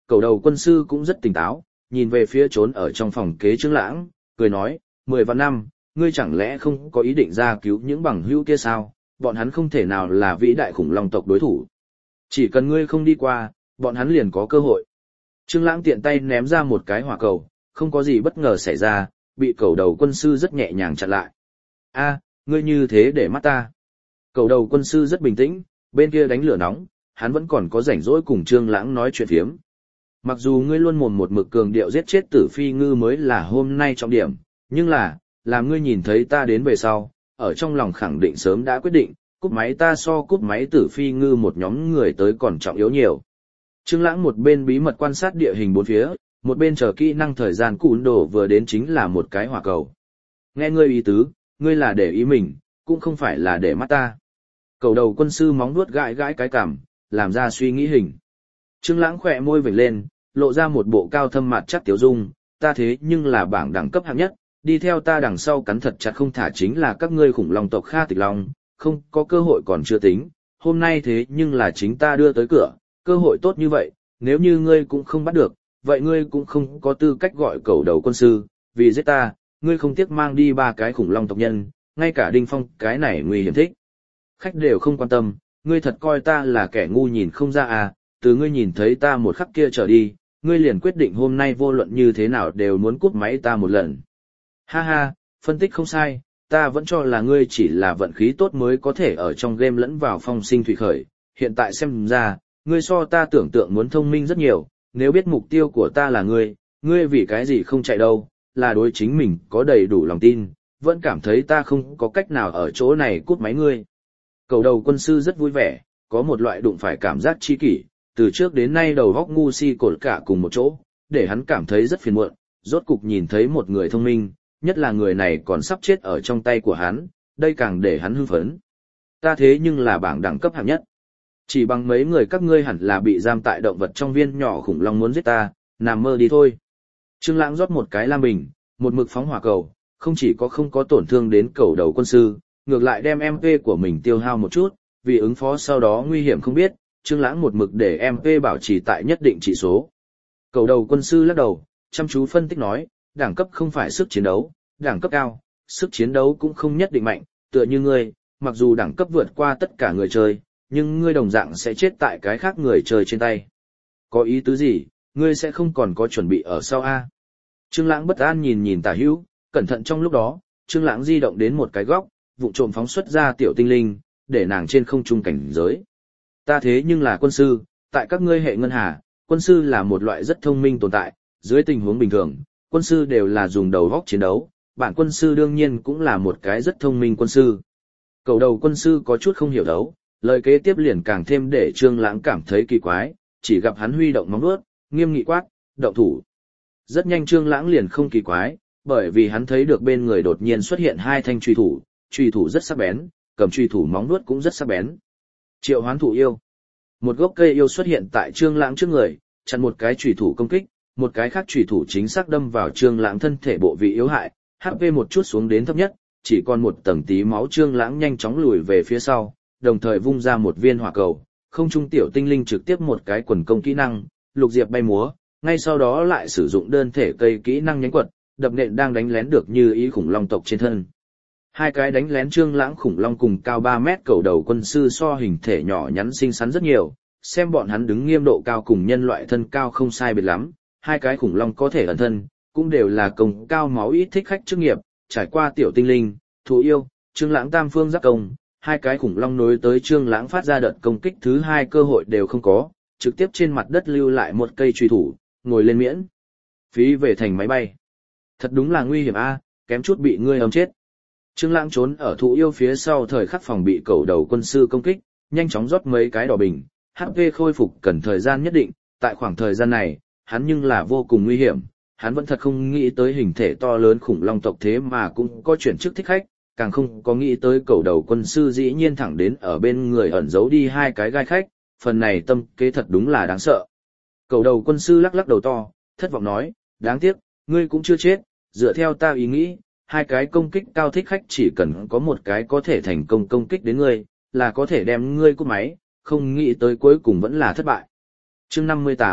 cầu đầu quân sư cũng rất tỉnh táo, nhìn về phía trốn ở trong phòng kế Trương Lãng, cười nói, 10 vạn năm, ngươi chẳng lẽ không có ý định ra cứu những bằng hữu kia sao, bọn hắn không thể nào là vĩ đại khủng long tộc đối thủ. Chỉ cần ngươi không đi qua, bọn hắn liền có cơ hội. Trương Lãng tiện tay ném ra một cái hỏa cầu, không có gì bất ngờ xảy ra, bị cầu đầu quân sư rất nhẹ nhàng chặn lại. A, ngươi như thế để mắt ta. Cầu đầu quân sư rất bình tĩnh, bên kia đánh lửa nóng, hắn vẫn còn có rảnh rỗi cùng Trương Lãng nói chuyện phiếm. Mặc dù ngươi luôn mồm một mực cường điệu giết chết Tử Phi Ngư mới là hôm nay trọng điểm, nhưng là, làm ngươi nhìn thấy ta đến về sau, ở trong lòng khẳng định sớm đã quyết định, cúp máy ta so cúp máy Tử Phi Ngư một nhóm người tới còn trọng yếu nhiều. Trương Lãng một bên bí mật quan sát địa hình bốn phía, một bên chờ kỹ năng thời gian cún đổ vừa đến chính là một cái hỏa cầu. Nghe ngươi ý tứ, ngươi là để ý mình, cũng không phải là để mắt ta. Cầu đầu quân sư móng vuốt gãi gãi cái cằm, làm ra suy nghĩ hình. Trương Lãng khẽ môi vểnh lên, lộ ra một bộ cao thâm mặt chắc tiểu dung, ta thế nhưng là bảng đẳng cấp hạng nhất, đi theo ta đằng sau cắn thật chặt không thả chính là các ngươi khủng long tộc Kha Tịch Long, không có cơ hội còn chưa tính, hôm nay thế nhưng là chính ta đưa tới cửa, cơ hội tốt như vậy, nếu như ngươi cũng không bắt được, vậy ngươi cũng không có tư cách gọi cầu đầu quân sư, vì giết ta, ngươi không tiếc mang đi 3 cái khủng long tộc nhân, ngay cả Đinh Phong cái này nguy hiểm thích. Khách đều không quan tâm, ngươi thật coi ta là kẻ ngu nhìn không ra à, từ ngươi nhìn thấy ta một khắc kia trở đi, ngươi liền quyết định hôm nay vô luận như thế nào đều muốn cút máy ta một lần. Ha ha, phân tích không sai, ta vẫn cho là ngươi chỉ là vận khí tốt mới có thể ở trong game lẫn vào phong sinh thủy khởi, hiện tại xem ra, ngươi so ta tưởng tượng muốn thông minh rất nhiều, nếu biết mục tiêu của ta là ngươi vì cái gì không chạy đâu, là đối chính mình có đầy đủ lòng tin, vẫn cảm thấy ta không có cách nào ở chỗ này cút máy ngươi. Cầu đầu quân sư rất vui vẻ, có một loại đụng phải cảm giác chi kỷ, từ trước đến nay đầu góc ngu si cột cả cùng một chỗ, để hắn cảm thấy rất phiền muộn, rốt cục nhìn thấy một người thông minh, nhất là người này còn sắp chết ở trong tay của hắn, đây càng để hắn hưng phấn. Ta thế nhưng là bảng đẳng cấp hạng nhất. Chỉ bằng mấy người các ngươi hẳn là bị giam tại động vật trong viên nhỏ khủng long muốn giết ta, nằm mơ đi thôi. Trương Lãng rót một cái lam bình, một mực phóng hỏa cầu, không chỉ có không có tổn thương đến cầu đầu quân sư, ngược lại đem MP của mình tiêu hao một chút, vì ứng phó sau đó nguy hiểm không biết, Trương Lãng một mực để MP bảo trì tại nhất định chỉ số. Cầu đầu quân sư lắc đầu, chăm chú phân tích nói, đẳng cấp không phải sức chiến đấu, đẳng cấp cao, sức chiến đấu cũng không nhất định mạnh, tựa như ngươi, mặc dù đẳng cấp vượt qua tất cả người chơi, nhưng ngươi đồng dạng sẽ chết tại cái khác người chơi trên tay. Có ý tứ gì, ngươi sẽ không còn có chuẩn bị ở sau a? Trương Lãng bất an nhìn nhìn Tả Hữu, cẩn thận trong lúc đó, Trương Lãng di động đến một cái góc, vụng trộm phóng xuất ra tiểu tinh linh, để nàng trên không trung cảnh giới. Ta thế nhưng là quân sư, tại các ngươi hệ ngân hà, quân sư là một loại rất thông minh tồn tại, dưới tình huống bình thường, quân sư đều là dùng đầu óc chiến đấu, bản quân sư đương nhiên cũng là một cái rất thông minh quân sư. Cầu đầu quân sư có chút không hiểu đấu, lời kế tiếp liền càng thêm để Trương Lãng cảm thấy kỳ quái, chỉ gặp hắn huy động móng vuốt, nghiêm nghị quát, động thủ. Rất nhanh Trương Lãng liền không kỳ quái, bởi vì hắn thấy được bên người đột nhiên xuất hiện 2 thanh chùy thủ rất sắc bén, cầm chùy thủ móng vuốt cũng rất sắc bén. Triệu hoán thụ yêu. Một gốc cây yêu xuất hiện tại Trương Lãng trước người, chặn một cái chùy thủ công kích, một cái khác chùy thủ chính xác đâm vào Trương Lãng thân thể bộ vị yếu hại, HP một chút xuống đến thấp nhất, chỉ còn một tầng tí máu. Trương Lãng nhanh chóng lùi về phía sau, đồng thời vung ra một viên hỏa cầu, không trung tiểu tinh linh trực tiếp một cái quần công kỹ năng, lục diệp bay múa, ngay sau đó lại sử dụng đơn thể cây kỹ năng nhánh quật, đập nện đang đánh lén được như ý khủng long tộc trên thân. 2 cái đánh lén Trương Lãng khủng long cùng cao 3 mét cầu đầu quân sư so hình thể nhỏ nhắn xinh xắn rất nhiều, xem bọn hắn đứng nghiêm độ cao cùng nhân loại thân cao không sai biệt lắm, 2 cái khủng long có thể ẩn thân, cũng đều là công cao máu ít thích khách chức nghiệp, trải qua tiểu tinh linh, thú yêu, Trương Lãng tam phương giáp công, 2 cái khủng long nối tới Trương Lãng phát ra đợt công kích thứ 2 cơ hội đều không có, trực tiếp trên mặt đất lưu lại một cây chùy thủ, ngồi lên miễn phí về thành máy bay. Thật đúng là nguy hiểm a, kém chút bị ngươi ấm chết. Trương Lãng trốn ở thú yêu phía sau thời khắc phòng bị cầu đầu quân sư công kích, nhanh chóng rót mấy cái đỏ bình, HP khôi phục cần thời gian nhất định, tại khoảng thời gian này, hắn nhưng là vô cùng nguy hiểm, hắn vẫn thật không nghĩ tới hình thể to lớn khủng long tộc thế mà cũng có chuyển chức thích khách, càng không có nghĩ tới cầu đầu quân sư dĩ nhiên thẳng đến ở bên người ẩn giấu đi 2 cái gai khách, phần này tâm kế thật đúng là đáng sợ. Cầu đầu quân sư lắc lắc đầu to, thất vọng nói, đáng tiếc, ngươi cũng chưa chết, dựa theo ta ý nghĩ, 2 cái công kích cao thích khách chỉ cần có một cái có thể thành công công kích đến ngươi, là có thể đem ngươi cút máy, không nghĩ tới cuối cùng vẫn là thất bại. Chương 58,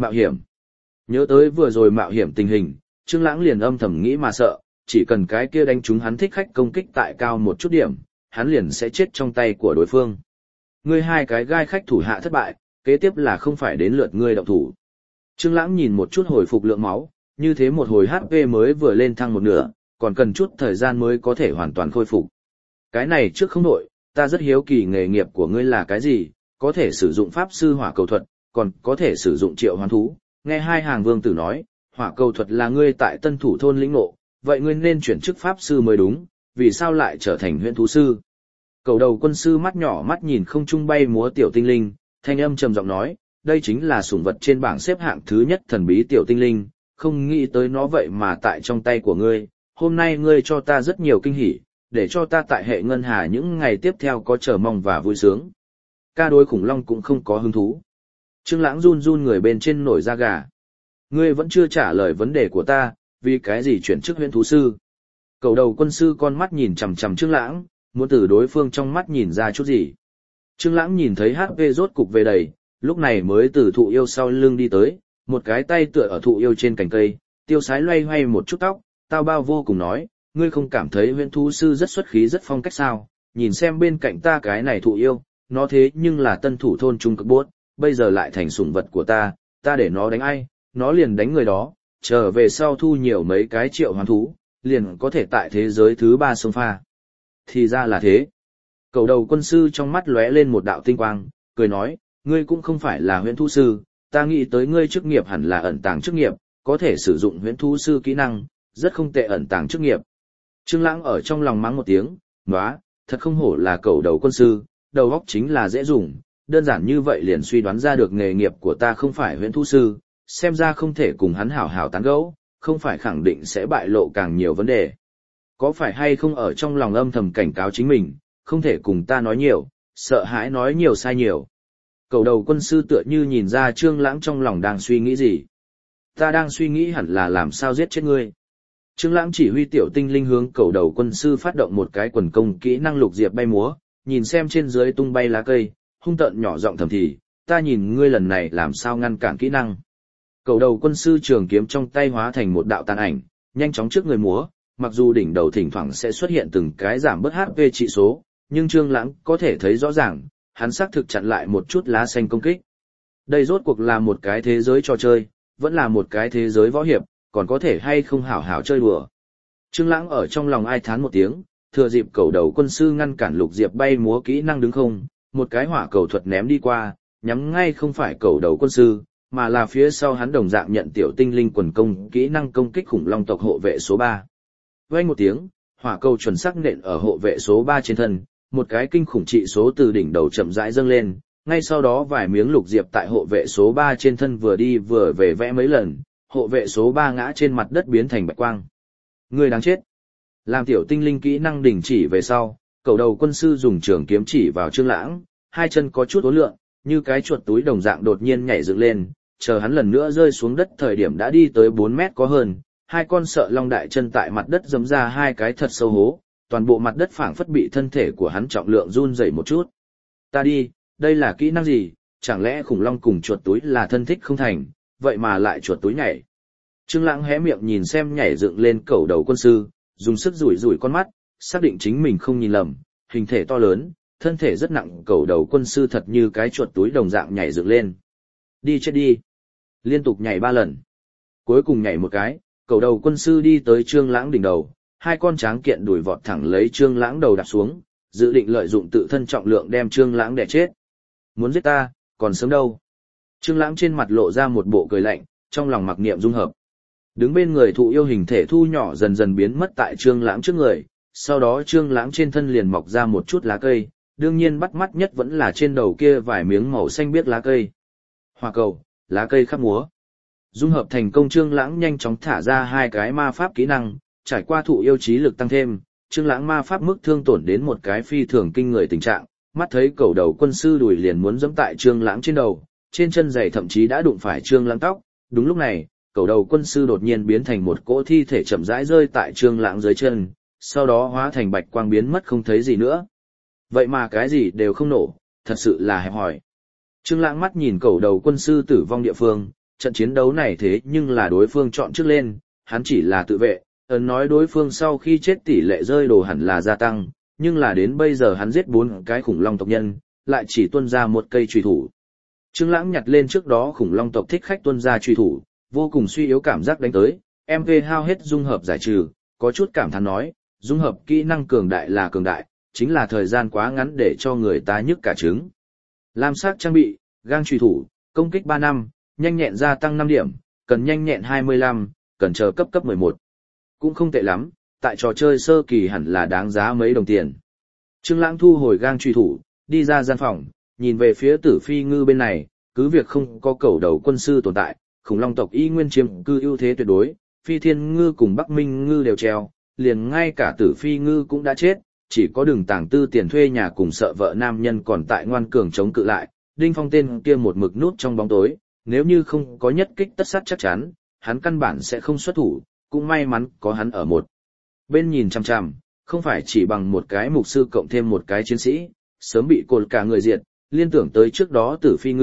Mạo hiểm. Nhớ tới vừa rồi mạo hiểm tình hình, Trương Lãng liền âm thầm nghĩ mà sợ, chỉ cần cái kia đánh trúng hắn thích khách công kích tại cao một chút điểm, hắn liền sẽ chết trong tay của đối phương. Ngươi hai cái gai khách thủ hạ thất bại, kế tiếp là không phải đến lượt ngươi động thủ. Trương Lãng nhìn một chút hồi phục lượng máu, như thế một hồi HP mới vừa lên thăng một nửa, còn cần chút thời gian mới có thể hoàn toàn khôi phục. Cái này trước không đổi, ta rất hiếu kỳ nghề nghiệp của ngươi là cái gì, có thể sử dụng pháp sư hỏa cầu thuật, còn có thể sử dụng triệu hoán thú. Nghe hai hàng vương tử nói, hỏa cầu thuật là ngươi tại Tân Thủ thôn lĩnh ngộ, vậy ngươi nên chuyển chức pháp sư mới đúng, vì sao lại trở thành huyễn thú sư? Cầu đầu quân sư mắt nhỏ mắt nhìn không trung bay múa tiểu tinh linh, thanh âm trầm giọng nói, đây chính là sủng vật trên bảng xếp hạng thứ nhất thần bí tiểu tinh linh, không nghĩ tới nó vậy mà tại trong tay của ngươi, hôm nay ngươi cho ta rất nhiều kinh hỉ, để cho ta tại hệ ngân hà những ngày tiếp theo có chờ mong và vui sướng. Ca đối khủng long cũng không có hứng thú. Trương Lãng run run người bên trên nổi da gà. Ngươi vẫn chưa trả lời vấn đề của ta, vì cái gì chuyển chức huyễn thú sư? Cầu đầu quân sư con mắt nhìn chằm chằm Trương Lãng, muốn từ đối phương trong mắt nhìn ra chút gì. Trương Lãng nhìn thấy HP rốt cục về đầy, lúc này mới từ thụ yêu sau lưng đi tới, một cái tay tựa ở thụ yêu trên cành cây, tiêu sái loay hoay một chút tóc, tao bao vô cùng nói, ngươi không cảm thấy huyễn thú sư rất xuất khí rất phong cách sao? Nhìn xem bên cạnh ta cái này thụ yêu, nó thế nhưng là Tân Thủ thôn trung cực bốt, bây giờ lại thành sủng vật của ta để nó đánh ai, nó liền đánh người đó, trở về sau thu nhiều mấy cái triệu hoán thú, liền có thể tại thế giới thứ 3 xông pha. Thì ra là thế. Cầu đầu quân sư trong mắt lóe lên một đạo tinh quang, cười nói, ngươi cũng không phải là huyễn thú sư, ta nghĩ tới ngươi chức nghiệp hẳn là ẩn tàng chức nghiệp, có thể sử dụng huyễn thú sư kỹ năng, rất không tệ ẩn tàng chức nghiệp. Trương Lãng ở trong lòng mắng một tiếng, nóa, thật không hổ là cầu đầu quân sư, đầu óc chính là dễ dùng, đơn giản như vậy liền suy đoán ra được nghề nghiệp của ta không phải huyễn thú sư, xem ra không thể cùng hắn hảo hảo tán gẫu, không phải khẳng định sẽ bại lộ càng nhiều vấn đề. Có phải hay không ở trong lòng âm thầm cảnh cáo chính mình, không thể cùng ta nói nhiều, sợ hãi nói nhiều sai nhiều. Cầu đầu quân sư tựa như nhìn ra Trương Lãng trong lòng đang suy nghĩ gì. Ta đang suy nghĩ hẳn là làm sao giết chết ngươi. Trương Lãng chỉ huy tiểu tinh linh hướng cầu đầu quân sư phát động một cái quần công kỹ năng lục diệp bay múa, nhìn xem trên dưới tung bay lá cây, hung tợn nhỏ giọng thầm thì, ta nhìn ngươi lần này làm sao ngăn cản kỹ năng. Cầu đầu quân sư trường kiếm trong tay hóa thành một đạo tàn ảnh, nhanh chóng trước người múa, mặc dù đỉnh đầu thỉnh thoảng sẽ xuất hiện từng cái giảm bớt HP trị số, nhưng Trương Lãng có thể thấy rõ ràng, hắn xác thực chặn lại một chút lá xanh công kích. Đây rốt cuộc là một cái thế giới trò chơi, vẫn là một cái thế giới võ hiệp, còn có thể hay không hảo hảo chơi đùa. Trương Lãng ở trong lòng ai thán một tiếng, thừa dịp cầu đầu quân sư ngăn cản lục diệp bay múa kỹ năng đứng không, một cái hỏa cầu thuật ném đi qua, nhắm ngay không phải cầu đầu quân sư, mà là phía sau hắn đồng dạng nhận tiểu tinh linh quần công kỹ năng công kích khủng long tộc hộ vệ số 3. Vang một tiếng, hỏa cầu chuẩn xác nện ở hộ vệ số 3 trên thân, một cái kinh khủng trị số từ đỉnh đầu chậm rãi dâng lên, ngay sau đó vài miếng lục diệp tại hộ vệ số 3 trên thân vừa đi vừa về vẽ mấy lần, hộ vệ số 3 ngã trên mặt đất biến thành bạch quang. Người đáng chết. Làm tiểu tinh linh kỹ năng đình chỉ về sau, cầu đầu quân sư dùng trường kiếm chỉ vào Trương Lãng, hai chân có chút uốn lượn, như cái chuột túi đồng dạng đột nhiên nhảy dựng lên, chờ hắn lần nữa rơi xuống đất thời điểm đã đi tới 4 mét có hơn, hai con sợ long đại chân tại mặt đất giẫm ra hai cái thật sâu hố, toàn bộ mặt đất phảng phất bị thân thể của hắn trọng lượng run rẩy một chút. Ta đi, đây là kỹ năng gì, chẳng lẽ khủng long cùng chuột túi là thân thích không thành, vậy mà lại chuột túi nhảy. Trương Lãng hé miệng nhìn xem nhảy dựng lên cầu đầu quân sư, dùng sức rủi rủi con mắt, xác định chính mình không nhìn lầm, hình thể to lớn, thân thể rất nặng, cầu đầu quân sư thật như cái chuột túi đồng dạng nhảy dựng lên. Đi chết đi. Liên tục nhảy 3 lần. Cuối cùng nhảy một cái, cầu đầu quân sư đi tới Trương Lãng đỉnh đầu, hai con tráng kiện đuổi vọt thẳng lấy Trương Lãng đầu đạp xuống, dự định lợi dụng tự thân trọng lượng đem Trương Lãng đè chết. Muốn giết ta, còn sớm đâu. Trương Lãng trên mặt lộ ra một bộ cười lạnh, trong lòng mặc niệm dung hợp. Đứng bên người thụ yêu hình thể thu nhỏ dần dần biến mất tại Trương Lãng trước người, sau đó Trương Lãng trên thân liền mọc ra một chút lá cây, đương nhiên bắt mắt nhất vẫn là trên đầu kia vài miếng màu xanh biếc lá cây. Hỏa cầu, lá cây khắp múa. Dung hợp thành công, Trương Lãng nhanh chóng thả ra hai cái ma pháp kỹ năng, trải qua thụ yêu trí lực tăng thêm, Trương Lãng ma pháp mức thương tổn đến một cái phi thường kinh người tình trạng, mắt thấy cầu đầu quân sư đùi liền muốn giẫm tại Trương Lãng trên đầu, trên chân giày thậm chí đã đụng phải Trương Lãng tóc. Đúng lúc này, cầu đầu quân sư đột nhiên biến thành một cỗ thi thể chậm rãi rơi tại Trương Lãng dưới chân, sau đó hóa thành bạch quang biến mất không thấy gì nữa. Vậy mà cái gì đều không nổ, thật sự là hẹp hòi. Trương Lãng mắt nhìn cầu đầu quân sư tử vong địa phương, trận chiến đấu này thế nhưng là đối phương chọn trước lên, hắn chỉ là tự vệ, ấn nói đối phương sau khi chết tỷ lệ rơi đồ hẳn là gia tăng, nhưng là đến bây giờ hắn giết 4 cái khủng long tộc nhân, lại chỉ tuôn ra một cây truy thủ. Trương Lãng nhặt lên trước đó khủng long tộc thích khách tuôn ra truy thủ, vô cùng suy yếu cảm giác đánh tới, MP hao hết dung hợp giải trừ, có chút cảm thán nói, dung hợp kỹ năng cường đại là cường đại, chính là thời gian quá ngắn để cho người ta nhức cả trứng. Lam sắc trang bị, gang truy thủ, công kích 3 năm, nhanh nhẹn gia tăng 5 điểm, cần nhanh nhẹn 25, cần chờ cấp 11. Cũng không tệ lắm, tại trò chơi sơ kỳ hẳn là đáng giá mấy đồng tiền. Trương Lãng thu hồi gang truy thủ, đi ra gian phòng, nhìn về phía Tử Phi Ngư bên này, cứ việc không có cầu đầu quân sư tồn tại, khủng long tộc y nguyên chiếm cư ưu thế tuyệt đối, Phi Thiên Ngư cùng Bắc Minh Ngư đều treo, liền ngay cả Tử Phi Ngư cũng đã chết, chỉ có Đường Tàng Tư tiền thuê nhà cùng sợ vợ nam nhân còn tại ngoan cường chống cự lại, Đinh Phong tên kia một mực núp trong bóng tối, nếu như không có nhất kích tất sát chắc chắn, hắn căn bản sẽ không xuất thủ, cũng may mắn có hắn ở một bên nhìn chằm chằm, không phải chỉ bằng một cái mục sư cộng thêm một cái chiến sĩ, sớm bị cột cả người diệt, liên tưởng tới trước đó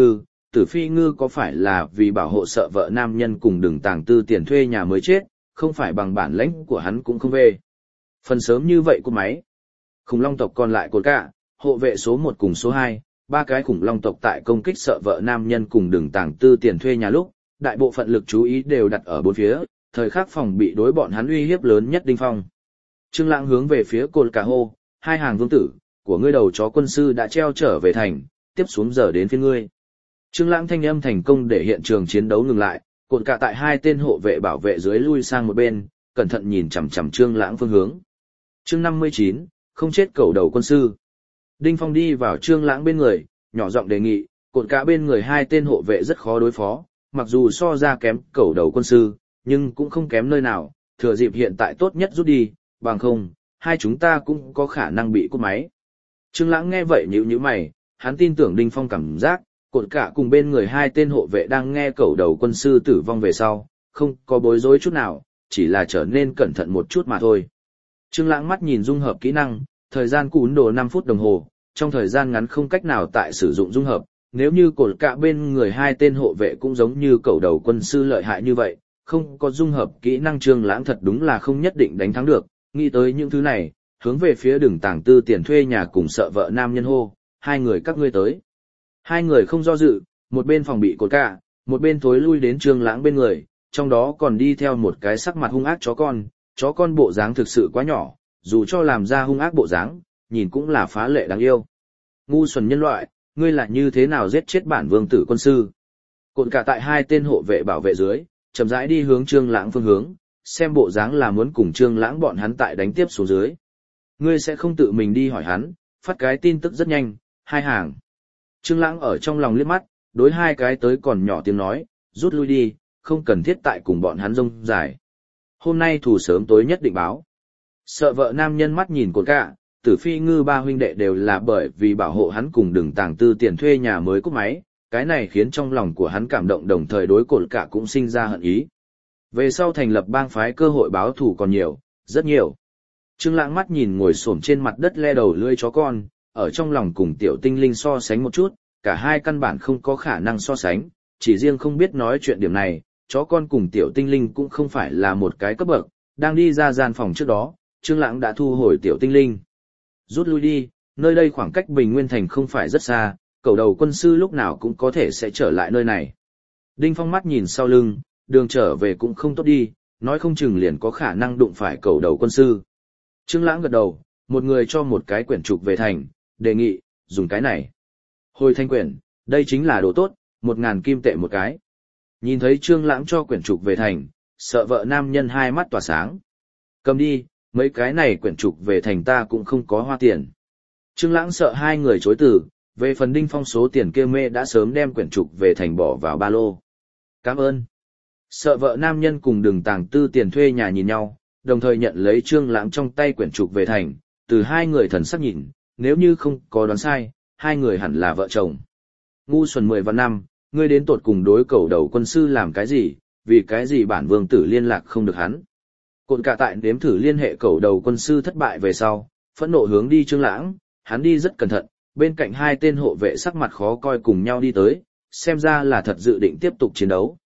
Tử Phi Ngư có phải là vì bảo hộ sợ vợ nam nhân cùng Đường Tàng Tư tiền thuê nhà mới chết, không phải bằng bản lãnh của hắn cũng không về. Phần sớm như vậy của máy. Khủng long tộc còn lại cột cả, hộ vệ số 1 cùng số 2, 3 cái khủng long tộc tại công kích sợ vợ nam nhân cùng Đường Tàng Tư tiền thuê nhà lúc, đại bộ phận lực chú ý đều đặt ở bốn phía, thời khắc phòng bị đối bọn hắn uy hiếp lớn nhất Đinh Phong. Trương Lãng hướng về phía cột cả hô, 2 hàng vương tử, của ngươi đầu chó quân sư đã treo trở về thành, tiếp xuống giờ đến phiên ngươi. Trương Lãng thanh âm thành công để hiện trường chiến đấu ngừng lại, cột cả tại 2 tên hộ vệ bảo vệ dưới lui sang một bên, cẩn thận nhìn chằm chằm Trương Lãng phương hướng. Chương 59, không chết cẩu đầu quân sư. Đinh Phong đi vào Trương Lãng bên người, nhỏ giọng đề nghị, cột cả bên người 2 tên hộ vệ rất khó đối phó, mặc dù so ra kém cẩu đầu quân sư, nhưng cũng không kém nơi nào, thừa dịp hiện tại tốt nhất rút đi, bằng không, hai chúng ta cũng có khả năng bị cúp máy. Trương Lãng nghe vậy nhíu mày, hắn tin tưởng Đinh Phong cảm giác, cột cả cùng bên người 2 tên hộ vệ đang nghe cẩu đầu quân sư tử vong về sau, không có bối rối chút nào, chỉ là trở nên cẩn thận một chút mà thôi. Trương Lãng mắt nhìn dung hợp kỹ năng, thời gian cún đồ 5 phút đồng hồ, trong thời gian ngắn không cách nào tại sử dụng dung hợp, nếu như cột cả bên người 2 tên hộ vệ cũng giống như cẩu đầu quân sư lợi hại như vậy, không có dung hợp kỹ năng Trương Lãng thật đúng là không nhất định đánh thắng được, nghĩ tới những thứ này, hướng về phía Đường Tàng Tư tiền thuê nhà cùng sợ vợ nam nhân hô, 2 người các ngươi tới. 2 người không do dự, một bên phòng bị cột cả, một bên thối lui đến Trương Lãng bên người, trong đó còn đi theo một cái sắc mặt hung ác chó con bộ dáng thực sự quá nhỏ, dù cho làm ra hung ác bộ dáng, nhìn cũng là phá lệ đáng yêu. Ngu xuẩn nhân loại, ngươi là như thế nào giết chết bản vương tử quân sư? Cột cả tại 2 tên hộ vệ bảo vệ dưới, chậm rãi đi hướng Trương Lãng phương hướng, xem bộ dáng là muốn cùng Trương Lãng bọn hắn tại đánh tiếp xuống dưới. Ngươi sẽ không tự mình đi hỏi hắn, phát cái tin tức rất nhanh, 2 hàng. Trương Lãng ở trong lòng liếc mắt, đối 2 cái tới còn nhỏ tiếng nói, rút lui đi, không cần thiết tại cùng bọn hắn rông dài. Hôm nay thủ sớm tối nhất định báo. Sợ vợ nam nhân mắt nhìn cột cả, Tử Phi Ngư 3 huynh đệ đều là bởi vì bảo hộ hắn cùng Đường Tàng Tư tiền thuê nhà mới cúp máy, cái này khiến trong lòng của hắn cảm động, đồng thời đối cột cả cũng sinh ra hận ý. Về sau thành lập bang phái cơ hội báo thù còn nhiều, rất nhiều. Trương Lãng mắt nhìn ngồi xổm trên mặt đất le đầu lưỡi chó con, ở trong lòng cùng Tiểu Tinh Linh so sánh một chút, cả hai căn bản không có khả năng so sánh, chỉ riêng không biết nói chuyện điểm này, chó con cùng Tiểu Tinh Linh cũng không phải là một cái cấp bậc, đang đi ra gian phòng trước đó, Trương Lãng đã thu hồi Tiểu Tinh Linh. Rút lui đi, nơi đây khoảng cách Bình Nguyên Thành không phải rất xa, cẩu đầu quân sư lúc nào cũng có thể sẽ trở lại nơi này. Đinh Phong mắt nhìn sau lưng, đường trở về cũng không tốt đi, nói không chừng liền có khả năng đụng phải cẩu đầu quân sư. Trương Lãng gật đầu, một người cho một cái quyển trục về thành, đề nghị, dùng cái này. Hồi thanh quyển, đây chính là đồ tốt, 1000 kim tệ một cái. Nhìn thấy Trương Lãng cho quyển trục về thành, sợ vợ nam nhân 2 mắt tỏa sáng. Cầm đi, mấy cái này quyển trục về thành ta cũng không có hoa tiền. Trương Lãng sợ 2 người chối từ, về phần Đinh Phong số tiền kia mê đã sớm đem quyển trục về thành bỏ vào ba lô. Cảm ơn. Sợ vợ nam nhân cùng Đường Tàng Tư tiền thuê nhà nhìn nhau, đồng thời nhận lấy Trương Lãng trong tay quyển trục về thành, từ 2 người thần sắc nhìn, nếu như không có đoán sai, 2 người hẳn là vợ chồng. Ngu xuẩn 10 vạn năm, ngươi đến tột cùng đối cẩu đầu quân sư làm cái gì, vì cái gì bản vương tử liên lạc không được hắn. Cột cả tại đếm thử liên hệ cẩu đầu quân sư thất bại về sau, phẫn nộ hướng đi Trương Lãng, hắn đi rất cẩn thận, bên cạnh 2 tên hộ vệ sắc mặt khó coi cùng nhau đi tới, xem ra là thật dự định tiếp tục chiến đấu.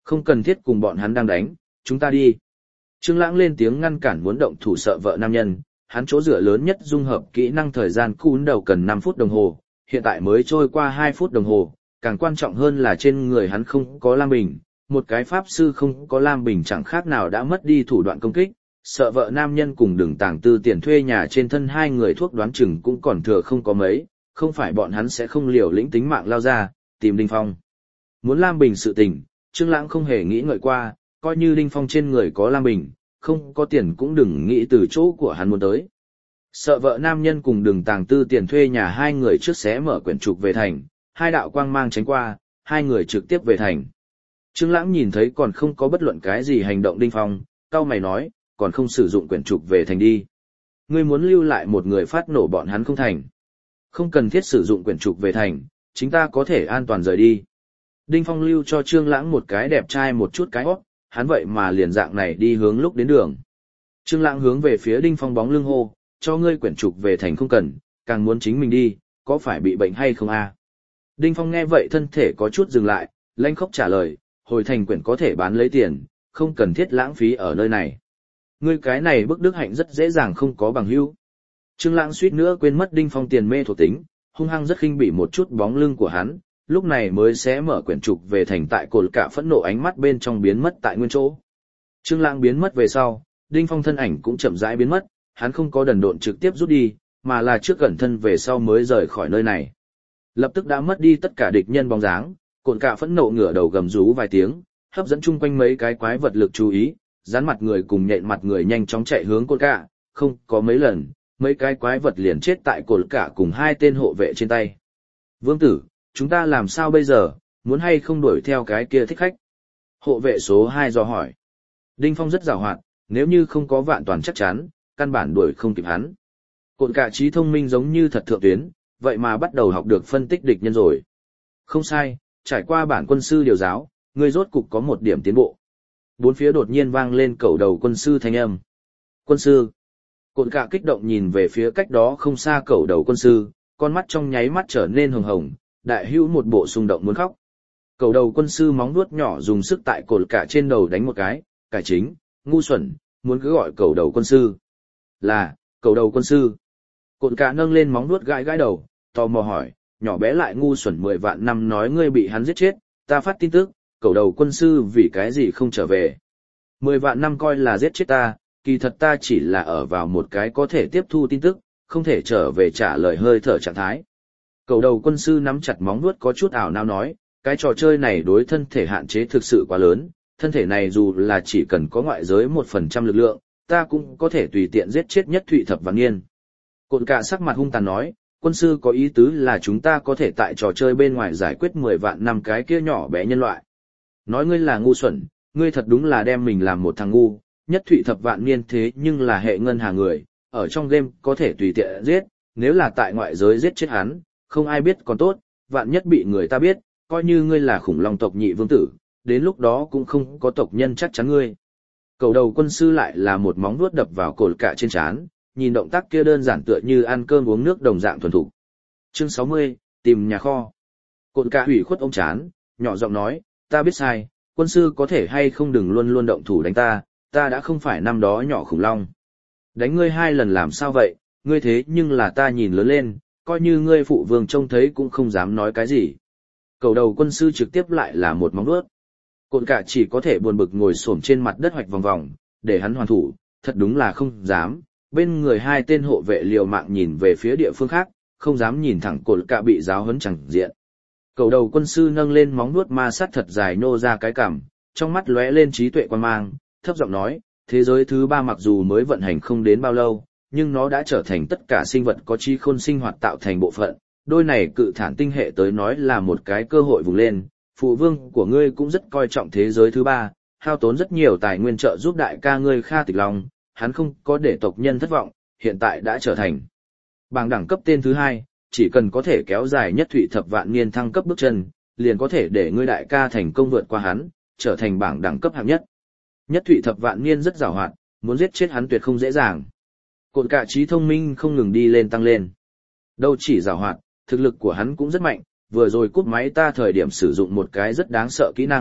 Không cần thiết cùng bọn hắn đang đánh, chúng ta đi. Trương Lãng lên tiếng ngăn cản muốn động thủ sợ vợ nam nhân, hắn chỗ dựa lớn nhất dung hợp kỹ năng thời gian cún đầu cần 5 phút đồng hồ, hiện tại mới trôi qua 2 phút đồng hồ, càng quan trọng hơn là trên người hắn không có lam bình, một cái pháp sư không có lam bình chẳng khác nào đã mất đi thủ đoạn công kích, sợ vợ nam nhân cùng Đường Tàng Tư tiền thuê nhà trên thân hai người thuốc đoán chừng cũng còn thừa không có mấy, không phải bọn hắn sẽ không liều lĩnh tính mạng lao ra, tìm Đinh Phong. Muốn lam bình sự tình, Trương Lãng không hề nghĩ ngợi qua, coi như Đinh Phong trên người có lam bình, không có tiền cũng đừng nghĩ từ chỗ của hắn muốn tới. Sợ vợ nam nhân cùng Đường Tàng Tư tiền thuê nhà hai người trước xé mở quyển trục về thành, hai đạo quang mang tránh qua, hai người trực tiếp về thành. Trương Lãng nhìn thấy còn không có bất luận cái gì hành động Đinh Phong, cau mày nói, còn không sử dụng quyển trục về thành đi. Ngươi muốn lưu lại một người phát nổ bọn hắn không thành. Không cần thiết sử dụng quyển trục về thành, chúng ta có thể an toàn rời đi. Đinh Phong lưu cho Trương Lãng một cái đẹp trai một chút cái hót, hắn vậy mà liền dạng này đi hướng lúc đến đường. Trương Lãng hướng về phía Đinh Phong bóng lưng hô, cho ngươi quyển trục về thành không cần, càng muốn chính mình đi, có phải bị bệnh hay không a? Đinh Phong nghe vậy thân thể có chút dừng lại, lanh khóc trả lời, hồi thành quyển có thể bán lấy tiền, không cần thiết lãng phí ở nơi này. Ngươi cái này bức đức hạnh rất dễ dàng không có bằng hữu. Trương Lãng suýt nữa quên mất Đinh Phong tiền mê thuộc tính, hung hăng rất khinh bỉ một chút bóng lưng của hắn, lúc này mới sẽ mở quyển trục về thành tại cột cả phẫn nộ ánh mắt bên trong biến mất tại nguyên chỗ. Trương Lãng biến mất về sau, Đinh Phong thân ảnh cũng chậm rãi biến mất, hắn không có đần độn trực tiếp rút đi, mà là trước cẩn thân về sau mới rời khỏi nơi này. Lập tức đã mất đi tất cả địch nhân bóng dáng, cột cả phẫn nộ ngửa đầu gầm rú vài tiếng, hấp dẫn chung quanh mấy cái quái vật lực chú ý, dán mặt người cùng nhện mặt người nhanh chóng chạy hướng cột cả, không có mấy lần, mấy cái quái vật liền chết tại cột cả cùng hai tên hộ vệ trên tay. Vương tử, chúng ta làm sao bây giờ, muốn hay không đuổi theo cái kia thích khách? Hộ vệ số 2 dò hỏi. Đinh Phong rất giàu hoạt, nếu như không có vạn toàn chắc chắn, căn bản đuổi không kịp hắn. Cột cả trí thông minh giống như thật thượng tuyến, vậy mà bắt đầu học được phân tích địch nhân rồi. Không sai, trải qua bản quân sư điều giáo, người rốt cục có một điểm tiến bộ. Bốn phía đột nhiên vang lên cẩu đầu quân sư thanh âm. Quân sư. Cột cả kích động nhìn về phía cách đó không xa cẩu đầu quân sư, con mắt trong nháy mắt trở nên hồng hồng, đại hữu một bộ xung động muốn khóc. Cẩu đầu quân sư móng vuốt nhỏ dùng sức tại cột cả trên đầu đánh một cái, cải chính, ngu xuẩn, muốn cứ gọi cẩu đầu quân sư. Là, cẩu đầu quân sư. Cột cả nâng lên móng vuốt gãi gãi đầu, tò mò hỏi, nhỏ bé lại ngu xuẩn 10 vạn năm nói ngươi bị hắn giết chết, ta phát tin tức, cẩu đầu quân sư vì cái gì không trở về. 10 vạn năm coi là giết chết ta, kỳ thật ta chỉ là ở vào một cái có thể tiếp thu tin tức, không thể trở về trả lời hơi thở trạng thái. Cẩu đầu quân sư nắm chặt móng vuốt có chút ảo não nói, cái trò chơi này đối thân thể hạn chế thực sự quá lớn, thân thể này dù là chỉ cần có ngoại giới 1% lực lượng, ta cũng có thể tùy tiện giết chết Nhất Thụy Thập Vạn Niên. Cột cả sắc mặt hung tàn nói, quân sư có ý tứ là chúng ta có thể tại trò chơi bên ngoài giải quyết 10 vạn năm cái kia nhỏ bé nhân loại. Nói ngươi là ngu xuẩn, ngươi thật đúng là đem mình làm một thằng ngu, Nhất Thụy Thập Vạn Niên thế nhưng là hệ ngân hà người, ở trong game có thể tùy tiện giết, nếu là tại ngoại giới giết chết hắn, không ai biết còn tốt, vạn nhất bị người ta biết, coi như ngươi là khủng long tộc nhị vương tử, đến lúc đó cũng không có tộc nhân chắc chắn ngươi. Cẩu đầu quân sư lại là một móng vuốt đập vào cột cả trên trán, nhìn động tác kia đơn giản tựa như ăn cơm uống nước đồng dạng thuần thục. Chương 60, tìm nhà kho. Cột cả hủy khuất ông chán, nhỏ giọng nói, ta biết sai, quân sư có thể hay không đừng luôn luôn động thủ đánh ta, ta đã không phải năm đó nhỏ khủng long. Đánh ngươi 2 lần làm sao vậy, ngươi thế nhưng là ta nhìn lớn lên, coi như ngươi phụ vương trông thấy cũng không dám nói cái gì. Cẩu đầu quân sư trực tiếp lại là một móng vuốt. Cột cả chỉ có thể buồn bực ngồi xổm trên mặt đất hoạch vòng vòng, để hắn hoàn thủ, thật đúng là không dám. Bên người 2 tên hộ vệ liều mạng nhìn về phía địa phương khác, không dám nhìn thẳng cột cả bị giáo huấn chẳng diện. Cẩu đầu quân sư nâng lên móng vuốt ma sát thật dài nô ra cái cằm, trong mắt lóe lên trí tuệ quan mang, thấp giọng nói, thế giới thứ 3 mặc dù mới vận hành không đến bao lâu, nhưng nó đã trở thành tất cả sinh vật có trí khôn sinh hoạt tạo thành bộ phận, đôi này cự thản tinh hệ tới nói là một cái cơ hội vùng lên, phụ vương của ngươi cũng rất coi trọng thế giới thứ 3, hao tốn rất nhiều tài nguyên trợ giúp đại ca ngươi Kha Tịch Long, hắn không có để tộc nhân thất vọng, hiện tại đã trở thành bảng đẳng cấp tên thứ 2, chỉ cần có thể kéo dài Nhất Thụy Thập Vạn Niên thăng cấp bước chân, liền có thể để ngươi đại ca thành công vượt qua hắn, trở thành bảng đẳng cấp hạng nhất. Nhất Thụy Thập Vạn Niên rất giàu hoạt, muốn giết chết hắn tuyệt không dễ dàng. Cột cả trí thông minh không ngừng đi lên tăng lên. Đâu chỉ giàu hoạt, thực lực của hắn cũng rất mạnh, vừa rồi cúp máy ta thời điểm sử dụng một cái rất đáng sợ kỹ năng,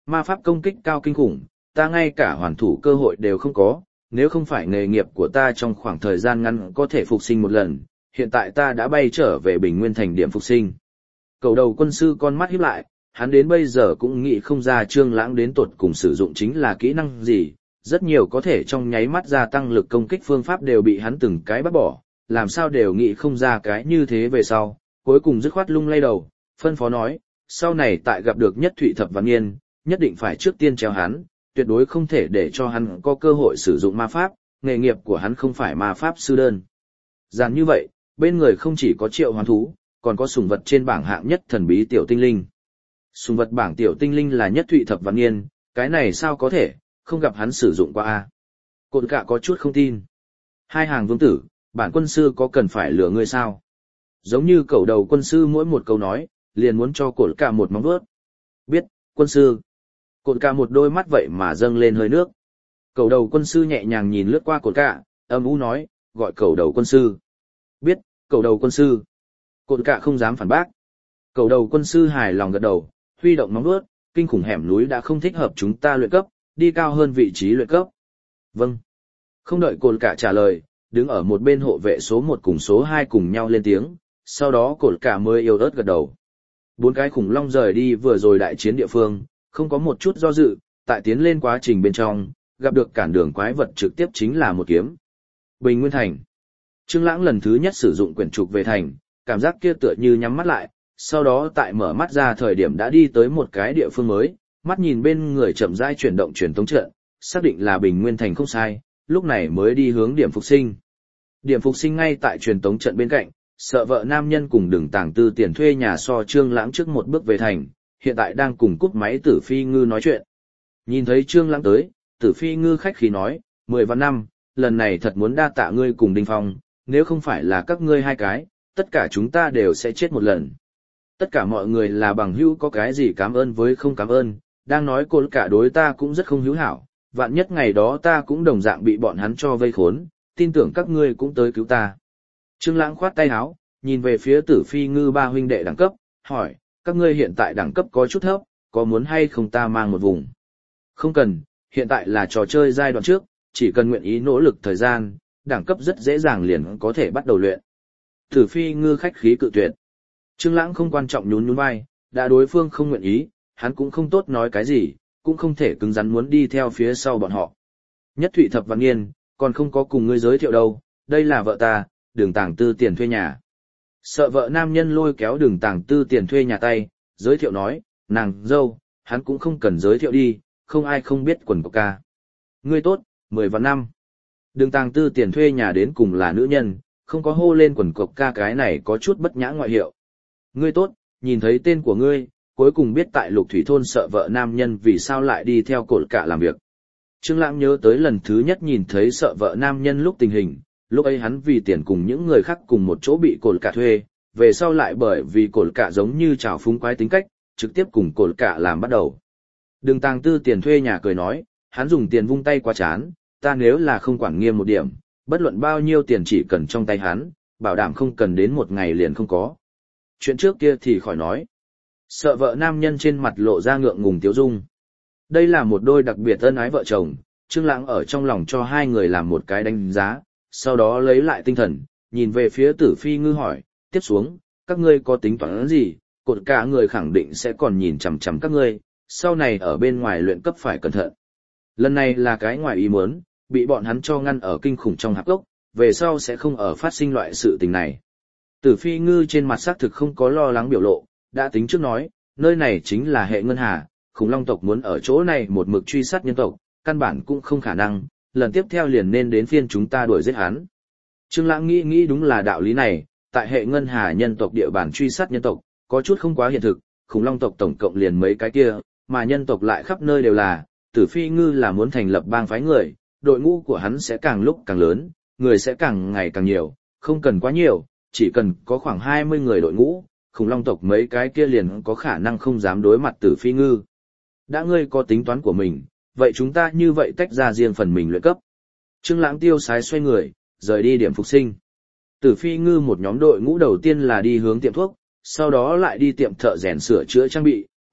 ma pháp công kích cao kinh khủng, ta ngay cả hoàn thủ cơ hội đều không có, nếu không phải nghề nghiệp của ta trong khoảng thời gian ngắn có thể phục sinh một lần, hiện tại ta đã bay trở về Bình Nguyên Thành điểm phục sinh. Cầu đầu quân sư con mắt híp lại, hắn đến bây giờ cũng nghĩ không ra Trương Lãng đến tột cùng sử dụng chính là kỹ năng gì, rất nhiều có thể trong nháy mắt gia tăng lực công kích phương pháp đều bị hắn từng cái bắt bỏ, làm sao đều nghĩ không ra cái như thế về sau, cuối cùng dứt khoát lung lay đầu, phân phó nói, sau này tại gặp được Nhất Thụy Thập Văn Nghiên, nhất định phải trước tiên treo hắn, tuyệt đối không thể để cho hắn có cơ hội sử dụng ma pháp, nghề nghiệp của hắn không phải ma pháp sư đơn. Giản như vậy, bên người không chỉ có triệu hoán thú, còn có sủng vật trên bảng hạng nhất thần bí tiểu tinh linh. Sủng vật bảng tiểu tinh linh là Nhất Thụy Thập Văn Nghiên, cái này sao có thể, không gặp hắn sử dụng qua a. Cột cả có chút không tin. Hai hàng vương tử, bản quân sư có cần phải lừa ngươi sao? Giống như cẩu đầu quân sư mỗi một câu nói, liền muốn cho cột cả một móng vuốt. Biết, quân sư. Cột cả một đôi mắt vậy mà dâng lên hơi nước. Cẩu đầu quân sư nhẹ nhàng nhìn lướt qua cột cả, âm u nói, gọi cẩu đầu quân sư. Biết, cẩu đầu quân sư. Cột cả không dám phản bác. Cẩu đầu quân sư hài lòng gật đầu, huy động móng vuốt, kinh khủng hẻm núi đã không thích hợp chúng ta luyện cấp, đi cao hơn vị trí luyện cấp. Vâng. Không đợi cột cả trả lời, đứng ở một bên hộ vệ số 1 cùng số 2 cùng nhau lên tiếng, sau đó cột cả mới yếu ớt gật đầu. 4 cái khủng long rời đi vừa rồi đại chiến địa phương, không có một chút do dự, tại tiến lên quá trình bên trong, gặp được cản đường quái vật trực tiếp chính là một kiếm. Bình Nguyên Thành. Trương Lãng lần thứ nhất sử dụng quyển trục về thành, cảm giác kia tựa như nhắm mắt lại, sau đó tại mở mắt ra thời điểm đã đi tới một cái địa phương mới, mắt nhìn bên người chậm rãi chuyển động truyền tống trận, xác định là Bình Nguyên Thành không sai, lúc này mới đi hướng điểm phục sinh. Điểm phục sinh ngay tại truyền tống trận bên cạnh, sợ vợ nam nhân cùng Đường Tàng Tư tiền thuê nhà so Trương Lãng trước một bước về thành, hiện tại đang cùng cúp máy Tử Phi Ngư nói chuyện. Nhìn thấy Trương Lãng tới, Tử Phi Ngư khách khí nói, 10 vạn năm, lần này thật muốn đa tạ ngươi cùng Đinh Phong, nếu không phải là các ngươi hai cái, tất cả chúng ta đều sẽ chết một lần. Tất cả mọi người là bằng hữu, có cái gì cảm ơn với không cảm ơn, đang nói cô cả đối ta cũng rất không hữu hảo, vạn nhất ngày đó ta cũng đồng dạng bị bọn hắn cho vây khốn, tin tưởng các ngươi cũng tới cứu ta. Trương Lãng khoát tay áo, nhìn về phía Tử Phi Ngư ba huynh đệ đẳng cấp, hỏi, các ngươi hiện tại đẳng cấp có chút thấp, có muốn hay không ta mang một vùng? Không cần, hiện tại là trò chơi giai đoạn trước, chỉ cần nguyện ý nỗ lực thời gian, đẳng cấp rất dễ dàng liền có thể bắt đầu luyện. Tử Phi Ngư khách khí cự tuyệt. Trương Lãng không quan trọng nhún nhún vai, đã đối phương không nguyện ý, hắn cũng không tốt nói cái gì, cũng không thể cứng rắn muốn đi theo phía sau bọn họ. Nhất Thụy Thập Văn Nghiên, còn không có cùng ngươi giới thiệu đâu, đây là vợ ta, Đường Tàng Tư tiền thuê nhà. Sợ vợ nam nhân lôi kéo Đường Tàng Tư tiền thuê nhà tay, giới thiệu nói, nàng dâu, hắn cũng không cần giới thiệu đi, không ai không biết quần của ca. Ngươi tốt, 10 vạn năm. Đường Tàng Tư tiền thuê nhà đến cùng là nữ nhân, không có hô lên quần cộc ca cái này có chút bất nhã ngoại hiệu. Ngươi tốt, nhìn thấy tên của ngươi, cuối cùng biết tại Lục Thủy thôn sợ vợ nam nhân vì sao lại đi theo cột cả làm việc. Trương Lãng nhớ tới lần thứ nhất nhìn thấy sợ vợ nam nhân lúc tình hình, lúc ấy hắn vì tiền cùng những người khác cùng một chỗ bị cột cả thuê, về sau lại bởi vì cột cả giống như trào phúng quái tính cách, trực tiếp cùng cột cả làm bắt đầu. Đường Tàng Tư tiền thuê nhà cười nói, hắn dùng tiền vung tay qua chán, ta nếu là không quản nghiêm một điểm, bất luận bao nhiêu tiền chỉ cần trong tay hắn, bảo đảm không cần đến một ngày liền không có. Chuyện trước kia thì khỏi nói. Sợ vợ nam nhân trên mặt lộ ra ngượng ngùng tiếu dung. Đây là một đôi đặc biệt ân ái vợ chồng, Trương Lãng ở trong lòng cho hai người làm một cái đánh giá, sau đó lấy lại tinh thần, nhìn về phía Tử Phi Ngư hỏi, tiếp xuống, các ngươi có tính toán gì, cột cả người khẳng định sẽ còn nhìn chằm chằm các ngươi, sau này ở bên ngoài luyện cấp phải cẩn thận. Lần này là cái ngoài ý muốn, bị bọn hắn cho ngăn ở kinh khủng trong hạp gốc, về sau sẽ không ở phát sinh loại sự tình này. Tử Phi Ngư trên mặt xác thực không có lo lắng biểu lộ, đã tính trước nói, nơi này chính là hệ ngân hà, khủng long tộc muốn ở chỗ này một mực truy sát nhân tộc, căn bản cũng không khả năng, lần tiếp theo liền nên đến phiên chúng ta đuổi giết hắn. Trương Lãng nghĩ đúng là đạo lý này, tại hệ ngân hà nhân tộc địa bàn truy sát nhân tộc, có chút không quá hiện thực, khủng long tộc tổng cộng liền mấy cái kia, mà nhân tộc lại khắp nơi đều là, Tử Phi Ngư là muốn thành lập bang phái người, đội ngũ của hắn sẽ càng lúc càng lớn, người sẽ càng ngày càng nhiều, không cần quá nhiều, chỉ cần có khoảng 20 người đội ngũ, khủng long tộc mấy cái kia liền có khả năng không dám đối mặt Tử Phi Ngư. Đã ngươi có tính toán của mình, vậy chúng ta như vậy tách ra riêng phần mình luyện cấp. Trương Lãng tiêu sái xoay người, rời đi điểm phục sinh. Tử Phi Ngư một nhóm đội ngũ đầu tiên là đi hướng tiệm thuốc, sau đó lại đi tiệm thợ rèn sửa chữa trang bị,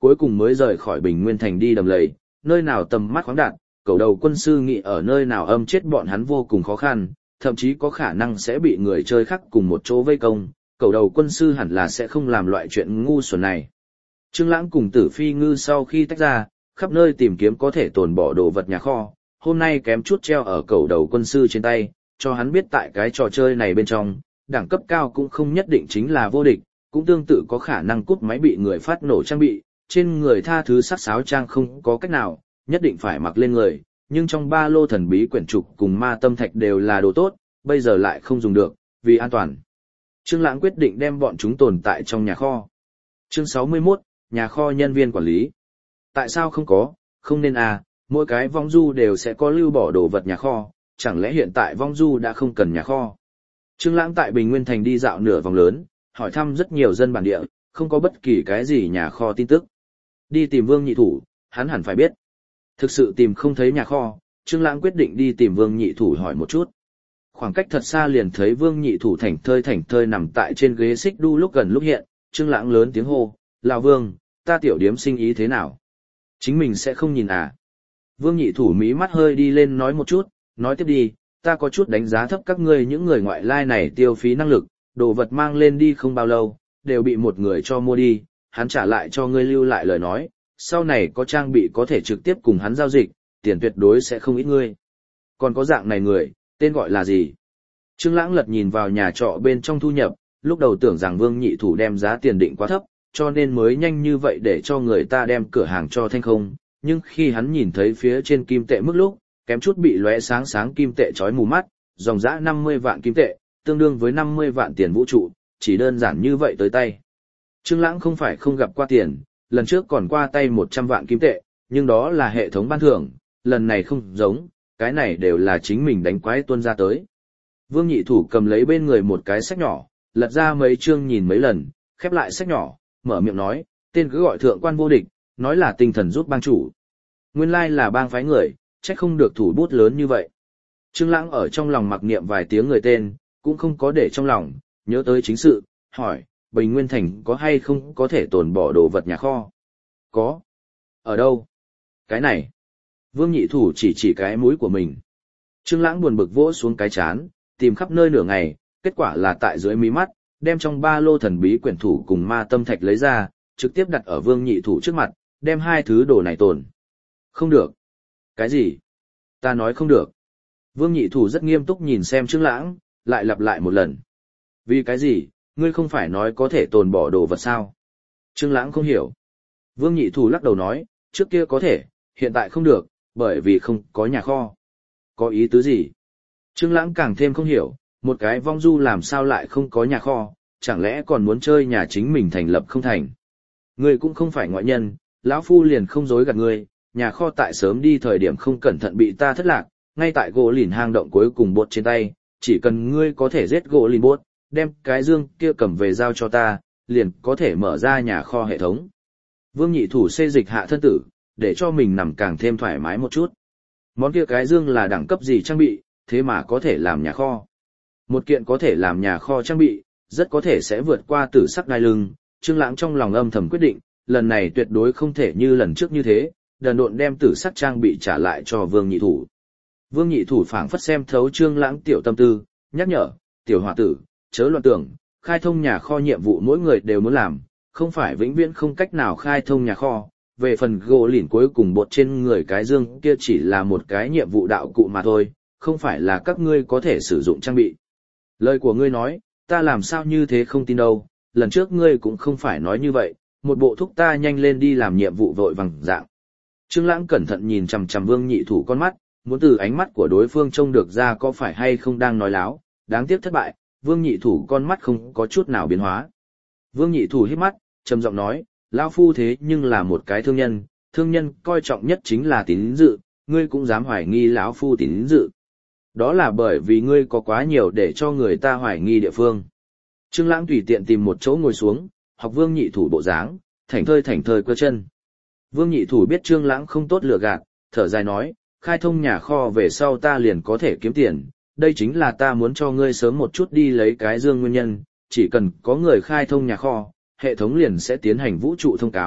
cuối cùng mới rời khỏi Bình Nguyên Thành đi đầm lầy, nơi nào tầm mắt khoáng đạt, cầu đầu quân sư nghĩ ở nơi nào âm chết bọn hắn vô cùng khó khăn, thậm chí có khả năng sẽ bị người chơi khác cùng một chỗ vây công, cầu đầu quân sư hẳn là sẽ không làm loại chuyện ngu xuẩn này. Trương Lãng cùng Tử Phi Ngư sau khi tách ra, khắp nơi tìm kiếm có thể tồn bỏ đồ vật nhà kho, hôm nay kém chút treo ở cầu đầu quân sư trên tay, cho hắn biết tại cái trò chơi này bên trong, đẳng cấp cao cũng không nhất định chính là vô địch, cũng tương tự có khả năng cút máy bị người phát nổ trang bị, trên người tha thứ sắc sáo trang không có cách nào, nhất định phải mặc lên người, nhưng trong ba lô thần bí quyển trục cùng ma tâm thạch đều là đồ tốt, bây giờ lại không dùng được, vì an toàn. Trương Lãng quyết định đem bọn chúng tồn tại trong nhà kho. Chương 61, nhà kho nhân viên quản lý. Tại sao không có, không nên à, mỗi cái vong du đều sẽ có lưu bỏ đồ vật nhà kho, chẳng lẽ hiện tại vong du đã không cần nhà kho. Trương Lãng tại Bình Nguyên Thành đi dạo nửa vòng lớn, hỏi thăm rất nhiều dân bản địa, không có bất kỳ cái gì nhà kho tin tức. Đi tìm Vương Nhị Thủ, hắn hẳn phải biết. Thực sự tìm không thấy nhà kho, Trương Lãng quyết định đi tìm Vương Nhị Thủ hỏi một chút. Khoảng cách thật xa liền thấy Vương Nhị Thủ thảnh thơi nằm tại trên ghế xích đu lúc gần lúc hiện, Trương Lãng lớn tiếng hô, "Lão Vương, ta tiểu điếm sinh ý thế nào? Chính mình sẽ không nhìn à?" Vương Nhị Thủ mí mắt hơi đi lên nói một chút, nói tiếp đi, "Ta có chút đánh giá thấp các ngươi những người ngoại lai này tiêu phí năng lực, đồ vật mang lên đi không bao lâu, đều bị một người cho mua đi, hắn trả lại cho ngươi lưu lại lời nói, sau này có trang bị có thể trực tiếp cùng hắn giao dịch, tiền tuyệt đối sẽ không ít ngươi. Còn có dạng này người, tên gọi là gì?" Trương Lãng lật nhìn vào nhà trọ bên trong thu nhập, lúc đầu tưởng rằng Vương Nhị Thủ đem giá tiền định quá thấp, cho nên mới nhanh như vậy để cho người ta đem cửa hàng cho thanh không, nhưng khi hắn nhìn thấy phía trên kim tệ mức lúc, kém chút bị lóe sáng sáng kim tệ chói mù mắt, dòng dã 50 vạn kim tệ, tương đương với 50 vạn tiền vũ trụ, chỉ đơn giản như vậy tới tay. Trương Lãng không phải không gặp qua tiền, lần trước còn qua tay 100 vạn kim tệ, nhưng đó là hệ thống ban thưởng, lần này không giống, cái này đều là chính mình đánh quái tuôn ra tới. Vương Nhị Thủ cầm lấy bên người một cái sách nhỏ, lật ra mấy chương nhìn mấy lần, khép lại sách nhỏ, mở miệng nói, tên cứ gọi thượng quan vô địch, nói là tinh thần giúp bang chủ. Nguyên lai là bang phái người, chắc không được thủ bút lớn như vậy. Trương Lãng ở trong lòng mặc niệm vài tiếng người tên, cũng không có để trong lòng, nhớ tới chính sự, hỏi, Bình Nguyên Thành có hay không có thể tồn bỏ đồ vật nhà kho? Có. Ở đâu? Cái này. Vương Nhị Thủ chỉ cái mũi của mình. Trương Lãng buồn bực vỗ xuống cái chán, tìm khắp nơi nửa ngày, kết quả là tại dưới mí mắt, đem trong ba lô thần bí quyển thủ cùng ma tâm thạch lấy ra, trực tiếp đặt ở Vương Nhị Thủ trước mặt, đem hai thứ đồ này tồn. Không được. Cái gì? Ta nói không được. Vương Nhị Thủ rất nghiêm túc nhìn xem Trương Lãng, lại lặp lại một lần. Vì cái gì, ngươi không phải nói có thể tồn bỏ đồ vật sao? Trương Lãng không hiểu. Vương Nhị Thủ lắc đầu nói, trước kia có thể, hiện tại không được, bởi vì không có nhà kho. Có ý tứ gì? Trương Lãng càng thêm không hiểu, một cái vong du làm sao lại không có nhà kho, chẳng lẽ còn muốn chơi nhà chính mình thành lập không thành? Ngươi cũng không phải ngoại nhân, lão phu liền không dối gạt ngươi, nhà kho tại sớm đi thời điểm không cẩn thận bị ta thất lạc, ngay tại gỗ lìn hang động cuối cùng bột trên tay, chỉ cần ngươi có thể giết gỗ lìn bột, đem cái dương kia cầm về giao cho ta, liền có thể mở ra nhà kho hệ thống. Vương Nhị Thủ xê dịch hạ thân tử, để cho mình nằm càng thêm thoải mái một chút. Món kia cái dương là đẳng cấp gì trang bị, thế mà có thể làm nhà kho. Một kiện có thể làm nhà kho trang bị, rất có thể sẽ vượt qua tử sắc đai lưng. Trương Lãng trong lòng âm thầm quyết định, lần này tuyệt đối không thể như lần trước như thế, đần độn đem tử sắc trang bị trả lại cho Vương Nhị Thủ. Vương Nhị Thủ phảng phất xem thấu Trương Lãng tiểu tâm tư, nhắc nhở, tiểu hòa tử, chớ loạn tưởng, khai thông nhà kho nhiệm vụ mỗi người đều muốn làm, không phải vĩnh viễn không cách nào khai thông nhà kho. Về phần gỗ lìn cuối cùng bột trên người cái dương kia chỉ là một cái nhiệm vụ đạo cụ mà thôi, không phải là các ngươi có thể sử dụng trang bị. Lời của ngươi nói, ta làm sao như thế không tin đâu, lần trước ngươi cũng không phải nói như vậy, một bộ thúc ta nhanh lên đi làm nhiệm vụ vội vàng dạng. Trương Lãng cẩn thận nhìn chằm chằm Vương Nhị Thủ con mắt, muốn từ ánh mắt của đối phương trông được ra có phải hay không đang nói láo, đáng tiếc thất bại, Vương Nhị Thủ con mắt không có chút nào biến hóa. Vương Nhị Thủ hít mắt, trầm giọng nói, lão phu thế nhưng là một cái thương nhân coi trọng nhất chính là tín dự, ngươi cũng dám hoài nghi lão phu tín dự. Đó là bởi vì ngươi có quá nhiều để cho người ta hoài nghi địa phương. Trương Lãng tùy tiện tìm một chỗ ngồi xuống, học Vương Nhị Thủ bộ dáng, thảnh thơi cơ chân. Vương Nhị Thủ biết Trương Lãng không tốt lừa gạt, thở dài nói, khai thông nhà kho về sau ta liền có thể kiếm tiền, đây chính là ta muốn cho ngươi sớm một chút đi lấy cái dương nguyên nhân, chỉ cần có người khai thông nhà kho, hệ thống liền sẽ tiến hành vũ trụ thông cáo,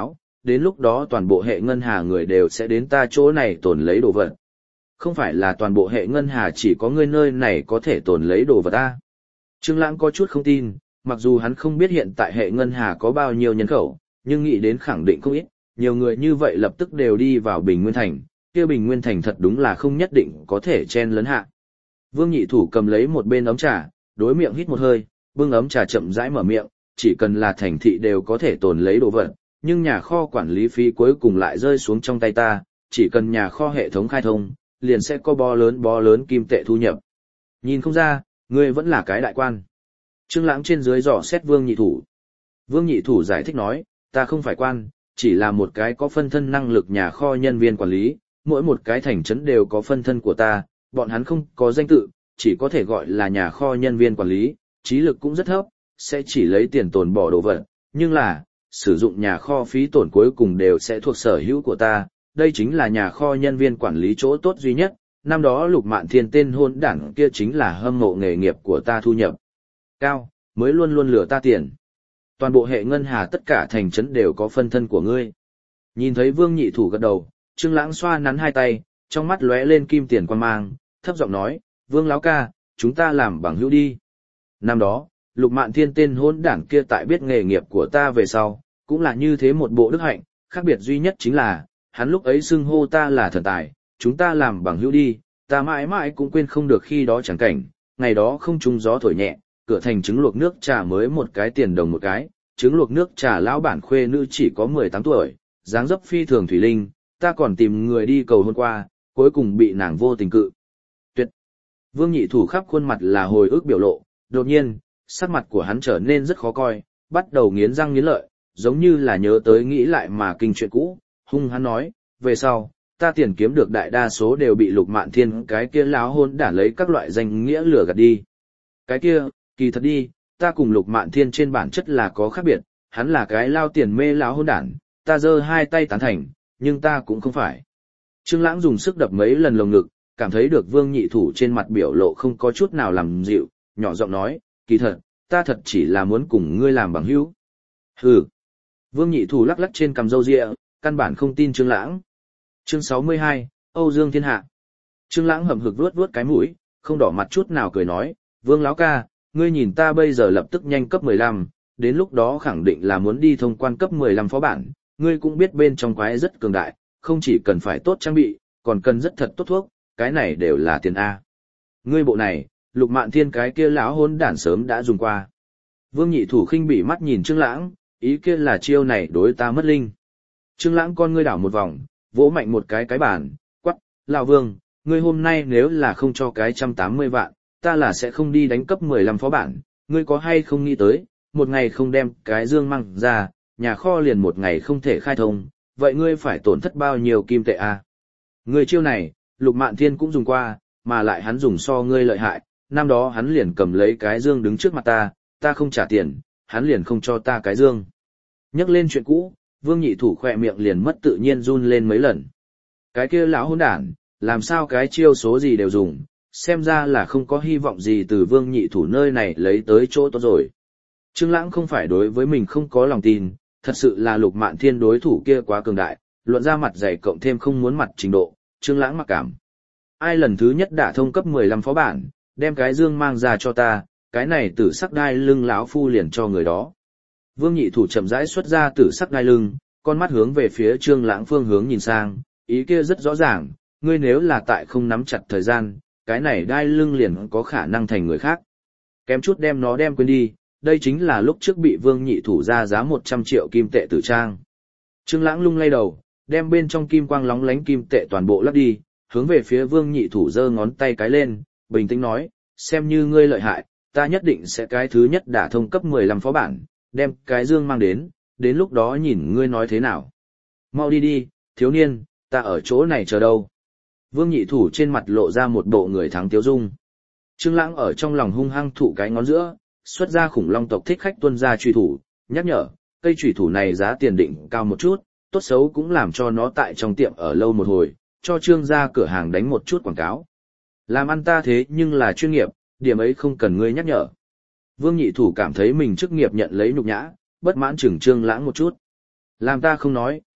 đến lúc đó toàn bộ hệ ngân hà người đều sẽ đến ta chỗ này tồn lấy đồ vật. Không phải là toàn bộ hệ ngân hà chỉ có ngươi nơi này có thể tồn lấy đồ vật ta. Trương Lãng có chút không tin, mặc dù hắn không biết hiện tại hệ ngân hà có bao nhiêu nhân khẩu, nhưng nghĩ đến khẳng định không ít, nhiều người như vậy lập tức đều đi vào Bình Nguyên Thành, kia Bình Nguyên Thành thật đúng là không nhất định có thể chen lấn hạ. Vương Nhị Thủ cầm lấy một bên ấm trà, đối miệng hít một hơi, bưng ấm trà chậm rãi mở miệng, chỉ cần là thành thị đều có thể tồn lấy đồ vật, nhưng nhà kho quản lý phí cuối cùng lại rơi xuống trong tay ta, chỉ cần nhà kho hệ thống khai thông, liền sẽ có bó lớn kim tệ thu nhập. Nhìn không ra, ngươi vẫn là cái đại quan. Trương Lãng trên dưới dò xét Vương Nhị Thủ. Vương Nhị Thủ giải thích nói, ta không phải quan, chỉ là một cái có phân thân năng lực nhà kho nhân viên quản lý, mỗi một cái thành trấn đều có phân thân của ta, bọn hắn không có danh tự, chỉ có thể gọi là nhà kho nhân viên quản lý, trí lực cũng rất thấp, sẽ chỉ lấy tiền tồn bỏ đồ vật, nhưng là, sử dụng nhà kho phí tổn cuối cùng đều sẽ thuộc sở hữu của ta, đây chính là nhà kho nhân viên quản lý chỗ tốt duy nhất, năm đó Lục Mạn Thiên tên hôn đảng kia chính là hâm mộ nghề nghiệp của ta thu nhập cao, mới luôn luôn lừa ta tiền. Toàn bộ hệ ngân hà tất cả thành trấn đều có phân thân của ngươi. Nhìn thấy Vương Nhị Thủ gật đầu, Trương Lãng xoa nắn hai tay, trong mắt lóe lên kim tiền quang mang, thấp giọng nói, Vương lão ca, chúng ta làm bằng hữu đi. Năm đó, Lục Mạn Thiên tên hỗn đảng kia tại biết nghề nghiệp của ta về sau, cũng là như thế một bộ đức hạnh, khác biệt duy nhất chính là, hắn lúc ấy xưng hô ta là thần tài, chúng ta làm bằng hữu đi, ta mãi mãi cũng quên không được khi đó chẳng cảnh, ngày đó không trúng gió thổi nhẹ, cửa thành trứng luộc nước trà mới một cái tiền đồng một cái, trứng luộc nước trà lão bản khuê nữ chỉ có 18 tuổi, dáng dấp phi thường thủy linh, ta còn tìm người đi cầu hôn qua, cuối cùng bị nàng vô tình cự. Tuyệt. Vương Nhị Thủ khắp khuôn mặt là hồi ức biểu lộ, đột nhiên, sắc mặt của hắn trở nên rất khó coi, bắt đầu nghiến răng nghiến lợi, giống như là nhớ tới nghĩ lại mà kinh chuyện cũ, hung hắn nói, về sau, ta tiền kiếm được đại đa số đều bị Lục Mạn Thiên cái kia láo hôn đản lấy các loại danh nghĩa lừa gạt đi. Cái kia, kỳ thật đi, ta cùng Lục Mạn Thiên trên bản chất là có khác biệt, hắn là cái lao tiền mê láo hôn đản, ta giơ hai tay tán thành, nhưng ta cũng không phải. Trương Lãng dùng sức đập mấy lần lồng ngực, cảm thấy được Vương Nhị Thủ trên mặt biểu lộ không có chút nào làm dịu, nhỏ giọng nói, kỳ thật, ta thật chỉ là muốn cùng ngươi làm bằng hữu. Hừ. Vương Nhị Thủ lắc lắc trên cằm râu ria, căn bản không tin Trương Lãng. Chương 62, Âu Dương Thiên Hạ. Trương Lãng hậm hực vuốt vuốt cái mũi, không đỏ mặt chút nào cười nói, Vương lão ca, ngươi nhìn ta bây giờ lập tức nhanh cấp 15, đến lúc đó khẳng định là muốn đi thông quan cấp 15 phó bản, ngươi cũng biết bên trong quái rất cường đại, không chỉ cần phải tốt trang bị, còn cần rất thật tốt thuốc, cái này đều là tiền A. Ngươi bộ này, Lục Mạn Thiên cái kia lão hỗn đản sớm đã dùng qua. Vương Nhị Thủ khinh bỉ mắt nhìn Trương Lãng, ý kia là chiêu này đối ta mất linh. Trương Lãng con ngươi đảo một vòng, vỗ mạnh một cái bàn, quắc, lão Vương, ngươi hôm nay nếu là không cho cái 180 vạn, ta là sẽ không đi đánh cấp 15 phó bản, ngươi có hay không nghĩ tới, một ngày không đem cái dương mang ra, nhà kho liền một ngày không thể khai thông, vậy ngươi phải tổn thất bao nhiêu kim tệ a? Ngươi chiêu này, Lục Mạn Thiên cũng dùng qua, mà lại hắn dùng so ngươi lợi hại, năm đó hắn liền cầm lấy cái dương đứng trước mặt ta không trả tiền, hắn liền không cho ta cái dương. Nhắc lên chuyện cũ, Vương Nhị Thủ khỏe miệng liền mất tự nhiên run lên mấy lần. Cái kia lão hỗn đản, làm sao cái chiêu số gì đều dùng, xem ra là không có hy vọng gì từ Vương Nhị Thủ nơi này lấy tới chỗ tốt rồi. Trương Lãng không phải đối với mình không có lòng tin, thật sự là Lục Mạn Thiên đối thủ kia quá cường đại, luận ra mặt dày cộng thêm không muốn mặt trình độ, Trương Lãng mặc cảm. Ai lần thứ nhất đả thông cấp 15 phó bản, đem cái dương mang ra cho ta, cái này tử sắc đai lưng lão phu liền cho người đó. Vương Nhị Thủ chậm rãi xuất ra tử sắc đai lưng, con mắt hướng về phía Trương Lãng phương hướng nhìn sang, ý kia rất rõ ràng, ngươi nếu là tại không nắm chặt thời gian, cái này đai lưng liền có khả năng thành người khác. Kém chút đem nó đem quên đi, đây chính là lúc trước bị Vương Nhị Thủ ra giá 100 triệu kim tệ tử trang. Trương Lãng lung lay đầu, đem bên trong kim quang lóng lánh kim tệ toàn bộ lắc đi, hướng về phía Vương Nhị Thủ giơ ngón tay cái lên, bình tĩnh nói, xem như ngươi lợi hại, ta nhất định sẽ cái thứ nhất đả thông cấp 15 phó bản, đem cái dương mang đến lúc đó nhìn ngươi nói thế nào. Mau đi đi, thiếu niên, ta ở chỗ này chờ đâu. Vương Nhị Thủ trên mặt lộ ra một bộ người thắng tiếu dung. Trương Lãng ở trong lòng hung hăng thụ cái ngón giữa, xuất ra khủng long tộc thích khách tuân ra truy thủ, nhắc nhở, cây truy thủ này giá tiền định cao một chút, tốt xấu cũng làm cho nó tại trong tiệm ở lâu một hồi, cho Trương gia cửa hàng đánh một chút quảng cáo. Làm ăn ta thế nhưng là chuyên nghiệp, điểm ấy không cần ngươi nhắc nhở. Vương Nhị Thủ cảm thấy mình chức nghiệp nhận lấy nhục nhã, bất mãn chừng Trương Lãng một chút. Làm ta không nói,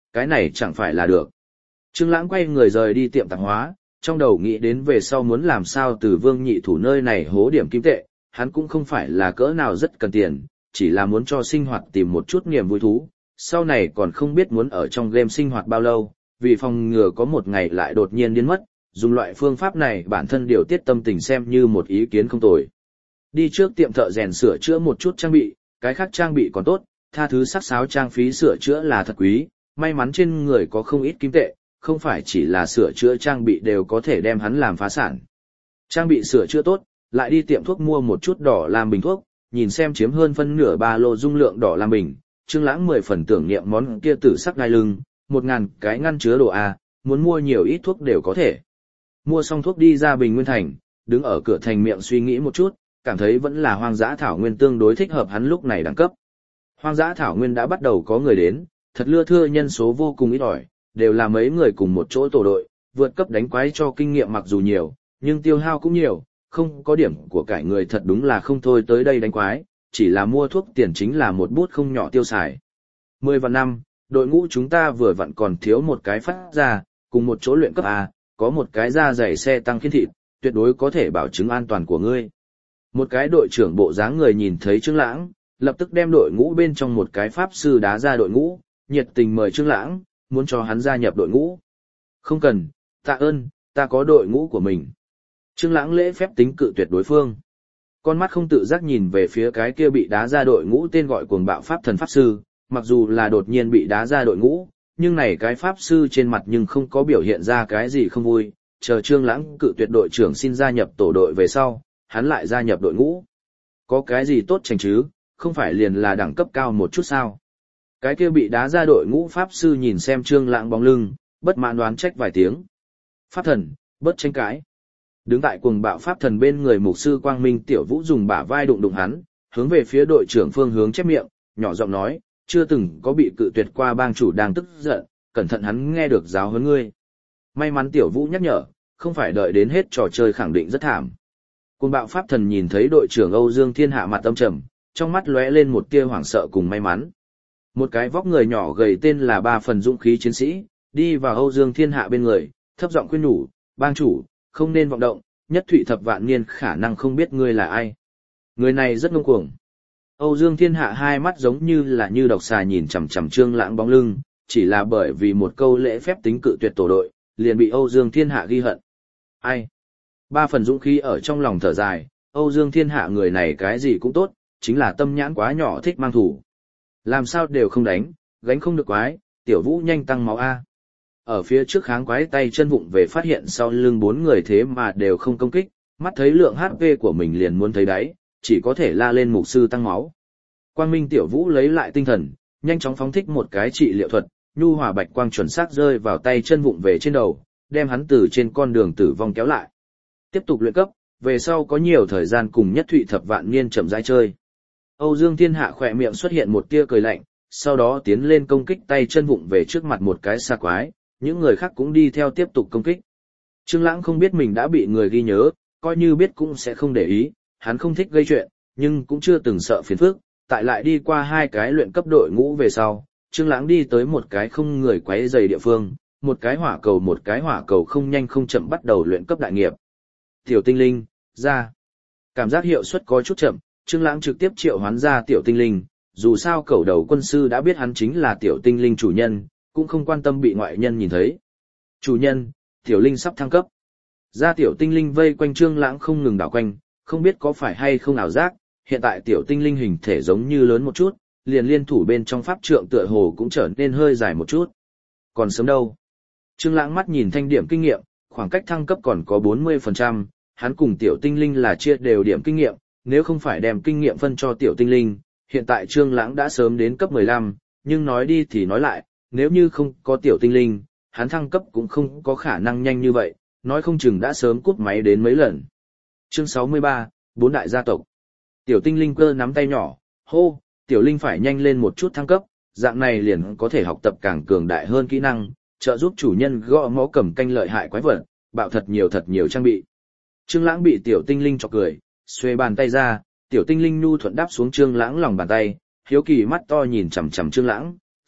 cái này chẳng phải là được. Trương Lãng quay người rời đi tiệm tạp hóa, trong đầu nghĩ đến về sau muốn làm sao từ Vương Nhị Thủ nơi này hố điểm kim tệ, hắn cũng không phải là cỡ nào rất cần tiền, chỉ là muốn cho sinh hoạt tìm một chút niềm vui thú, sau này còn không biết muốn ở trong game sinh hoạt bao lâu, vì phòng ngừa có một ngày lại đột nhiên biến mất, dùng loại phương pháp này bản thân điều tiết tâm tình xem như một ý kiến không tồi. Đi trước tiệm thợ rèn sửa chữa một chút trang bị, cái khác trang bị còn tốt, tha thứ sắc sáo trang phí sửa chữa là thật quý, may mắn trên người có không ít kim tệ, không phải chỉ là sửa chữa trang bị đều có thể đem hắn làm phá sản. Trang bị sửa chữa tốt, lại đi tiệm thuốc mua một chút đỏ làm bình thuốc, nhìn xem chiếm hơn phân nửa ba lô dung lượng đỏ làm bình, Trương Lãng 10 phần tưởng niệm món kia tử sắc gai lưng, 1000 cái ngăn chứa đồ A, muốn mua nhiều ít thuốc đều có thể. Mua xong thuốc đi ra Bình Nguyên Thành, đứng ở cửa thành miệng suy nghĩ một chút, cảm thấy vẫn là hoang dã thảo nguyên tương đối thích hợp hắn lúc này đẳng cấp. Hoang dã thảo nguyên đã bắt đầu có người đến, thật lưa thưa nhân số vô cùng ít ỏi, đều là mấy người cùng một chỗ tổ đội, vượt cấp đánh quái cho kinh nghiệm mặc dù nhiều, nhưng tiêu hao cũng nhiều, không có điểm của cải người thật đúng là không thôi tới đây đánh quái, chỉ là mua thuốc tiền chính là một bút không nhỏ tiêu xài. 10 vạn năm, đội ngũ chúng ta vừa vặn còn thiếu một cái phát ra, cùng một chỗ luyện cấp A, có một cái da dày xe tăng khiên thịt, tuyệt đối có thể bảo chứng an toàn của ngươi. Một cái đội trưởng bộ dáng người nhìn thấy Trương Lãng, lập tức đem đội ngũ bên trong một cái pháp sư đá ra đội ngũ, nhiệt tình mời Trương Lãng, muốn cho hắn gia nhập đội ngũ. Không cần, tạ ơn, ta có đội ngũ của mình. Trương Lãng lễ phép tính cự tuyệt đối phương. Con mắt không tự giác nhìn về phía cái kia bị đá ra đội ngũ tên gọi cuồng bạo pháp thần pháp sư, mặc dù là đột nhiên bị đá ra đội ngũ, nhưng này cái pháp sư trên mặt nhưng không có biểu hiện ra cái gì không vui, chờ Trương Lãng cự tuyệt đội trưởng xin gia nhập tổ đội về sau, hắn lại gia nhập đội ngũ. Có cái gì tốt chành chứ, không phải liền là đẳng cấp cao một chút sao? Cái kia bị đá ra đội ngũ pháp sư nhìn xem Trương Lãng bóng lưng, bất mãn đoán trách vài tiếng. Pháp thần, bớt tranh cãi. Đứng tại cuồng bạo pháp thần bên người mục sư Quang Minh Tiểu Vũ dùng bả vai đụng đụng hắn, hướng về phía đội trưởng phương hướng chép miệng, nhỏ giọng nói, chưa từng có bị cự tuyệt qua bang chủ đang tức giận, cẩn thận hắn nghe được giáo huấn ngươi. May mắn Tiểu Vũ nhắc nhở, không phải đợi đến hết trò chơi khẳng định rất thảm. Cuồng bạo pháp thần nhìn thấy đội trưởng Âu Dương Thiên Hạ mặt âm trầm, trong mắt lóe lên một tia hoảng sợ cùng may mắn. Một cái vóc người nhỏ gầy tên là Ba Phần dũng khí chiến sĩ, đi vào Âu Dương Thiên Hạ bên người, thấp giọng khuyên nhủ, bang chủ, không nên vọng động, Nhất Thụy Thập Vạn Niên khả năng không biết ngươi là ai. Người này rất ngông cuồng. Âu Dương Thiên Hạ hai mắt giống như là như độc xà nhìn chằm chằm Trương Lãng bóng lưng, chỉ là bởi vì một câu lễ phép tính cự tuyệt tổ đội, liền bị Âu Dương Thiên Hạ ghi hận. Ai? Ba Phần dũng khí ở trong lòng thở dài, Âu Dương Thiên Hạ người này cái gì cũng tốt, chính là tâm nhãn quá nhỏ thích mang thủ. Làm sao đều không đánh, gánh không được quái, Tiểu Vũ nhanh tăng máu A. Ở phía trước kháng quái tay chân vụng về phát hiện sau lưng 4 người thế mà đều không công kích, mắt thấy lượng HP của mình liền muốn thấy đáy, chỉ có thể la lên mục sư tăng máu. Quang Minh Tiểu Vũ lấy lại tinh thần, nhanh chóng phóng thích một cái trị liệu thuật, nhu hòa bạch quang chuẩn xác rơi vào tay chân vụng về trên đầu, đem hắn từ trên con đường tử vong kéo lại. Tiếp tục luyện cấp, về sau có nhiều thời gian cùng Nhất Thụy Thập Vạn Niên chậm rãi chơi. Âu Dương Thiên Hạ khỏe miệng xuất hiện một tia cười lạnh, sau đó tiến lên công kích tay chân vụng về trước mặt một cái xa quái, những người khác cũng đi theo tiếp tục công kích. Trương Lãng không biết mình đã bị người ghi nhớ, coi như biết cũng sẽ không để ý, hắn không thích gây chuyện, nhưng cũng chưa từng sợ phiền phức, tại lại đi qua 2 cái luyện cấp đội ngũ về sau, Trương Lãng đi tới một cái không người quấy rầy địa phương, một cái hỏa cầu không nhanh không chậm bắt đầu luyện cấp đại nghiệp. Tiểu tinh linh, ra. Cảm giác hiệu suất có chút chậm, Trương Lãng trực tiếp triệu hoán ra tiểu tinh linh, dù sao cẩu đầu quân sư đã biết hắn chính là tiểu tinh linh chủ nhân, cũng không quan tâm bị ngoại nhân nhìn thấy. Chủ nhân, tiểu linh sắp thăng cấp. Ra tiểu tinh linh vây quanh Trương Lãng không ngừng đảo quanh, không biết có phải hay không ảo giác, hiện tại tiểu tinh linh hình thể giống như lớn một chút, liền liên thủ bên trong pháp trượng tựa hồ cũng trở nên hơi dài một chút. Còn sớm đâu? Trương Lãng mắt nhìn thanh điểm kinh nghiệm, khoảng cách thăng cấp còn có 40%, hắn cùng tiểu tinh linh là chia đều điểm kinh nghiệm, nếu không phải đem kinh nghiệm phân cho tiểu tinh linh, hiện tại Trương Lãng đã sớm đến cấp 15, nhưng nói đi thì nói lại, nếu như không có tiểu tinh linh, hắn thăng cấp cũng không có khả năng nhanh như vậy, nói không chừng đã sớm cút máy đến mấy lần. Chương 63, 4 đại gia tộc. Tiểu tinh linh cơ nắm tay nhỏ, hô, tiểu linh phải nhanh lên một chút thăng cấp, dạng này liền có thể học tập càng cường đại hơn kỹ năng, trợ giúp chủ nhân gõ mõ cầm canh lợi hại quái vật, bạo thật nhiều trang bị. Trương Lãng bị tiểu tinh linh chọc cười, xuề bàn tay ra, tiểu tinh linh nhu thuận đáp xuống Trương Lãng lòng bàn tay, hiếu kỳ mắt to nhìn chằm chằm Trương Lãng,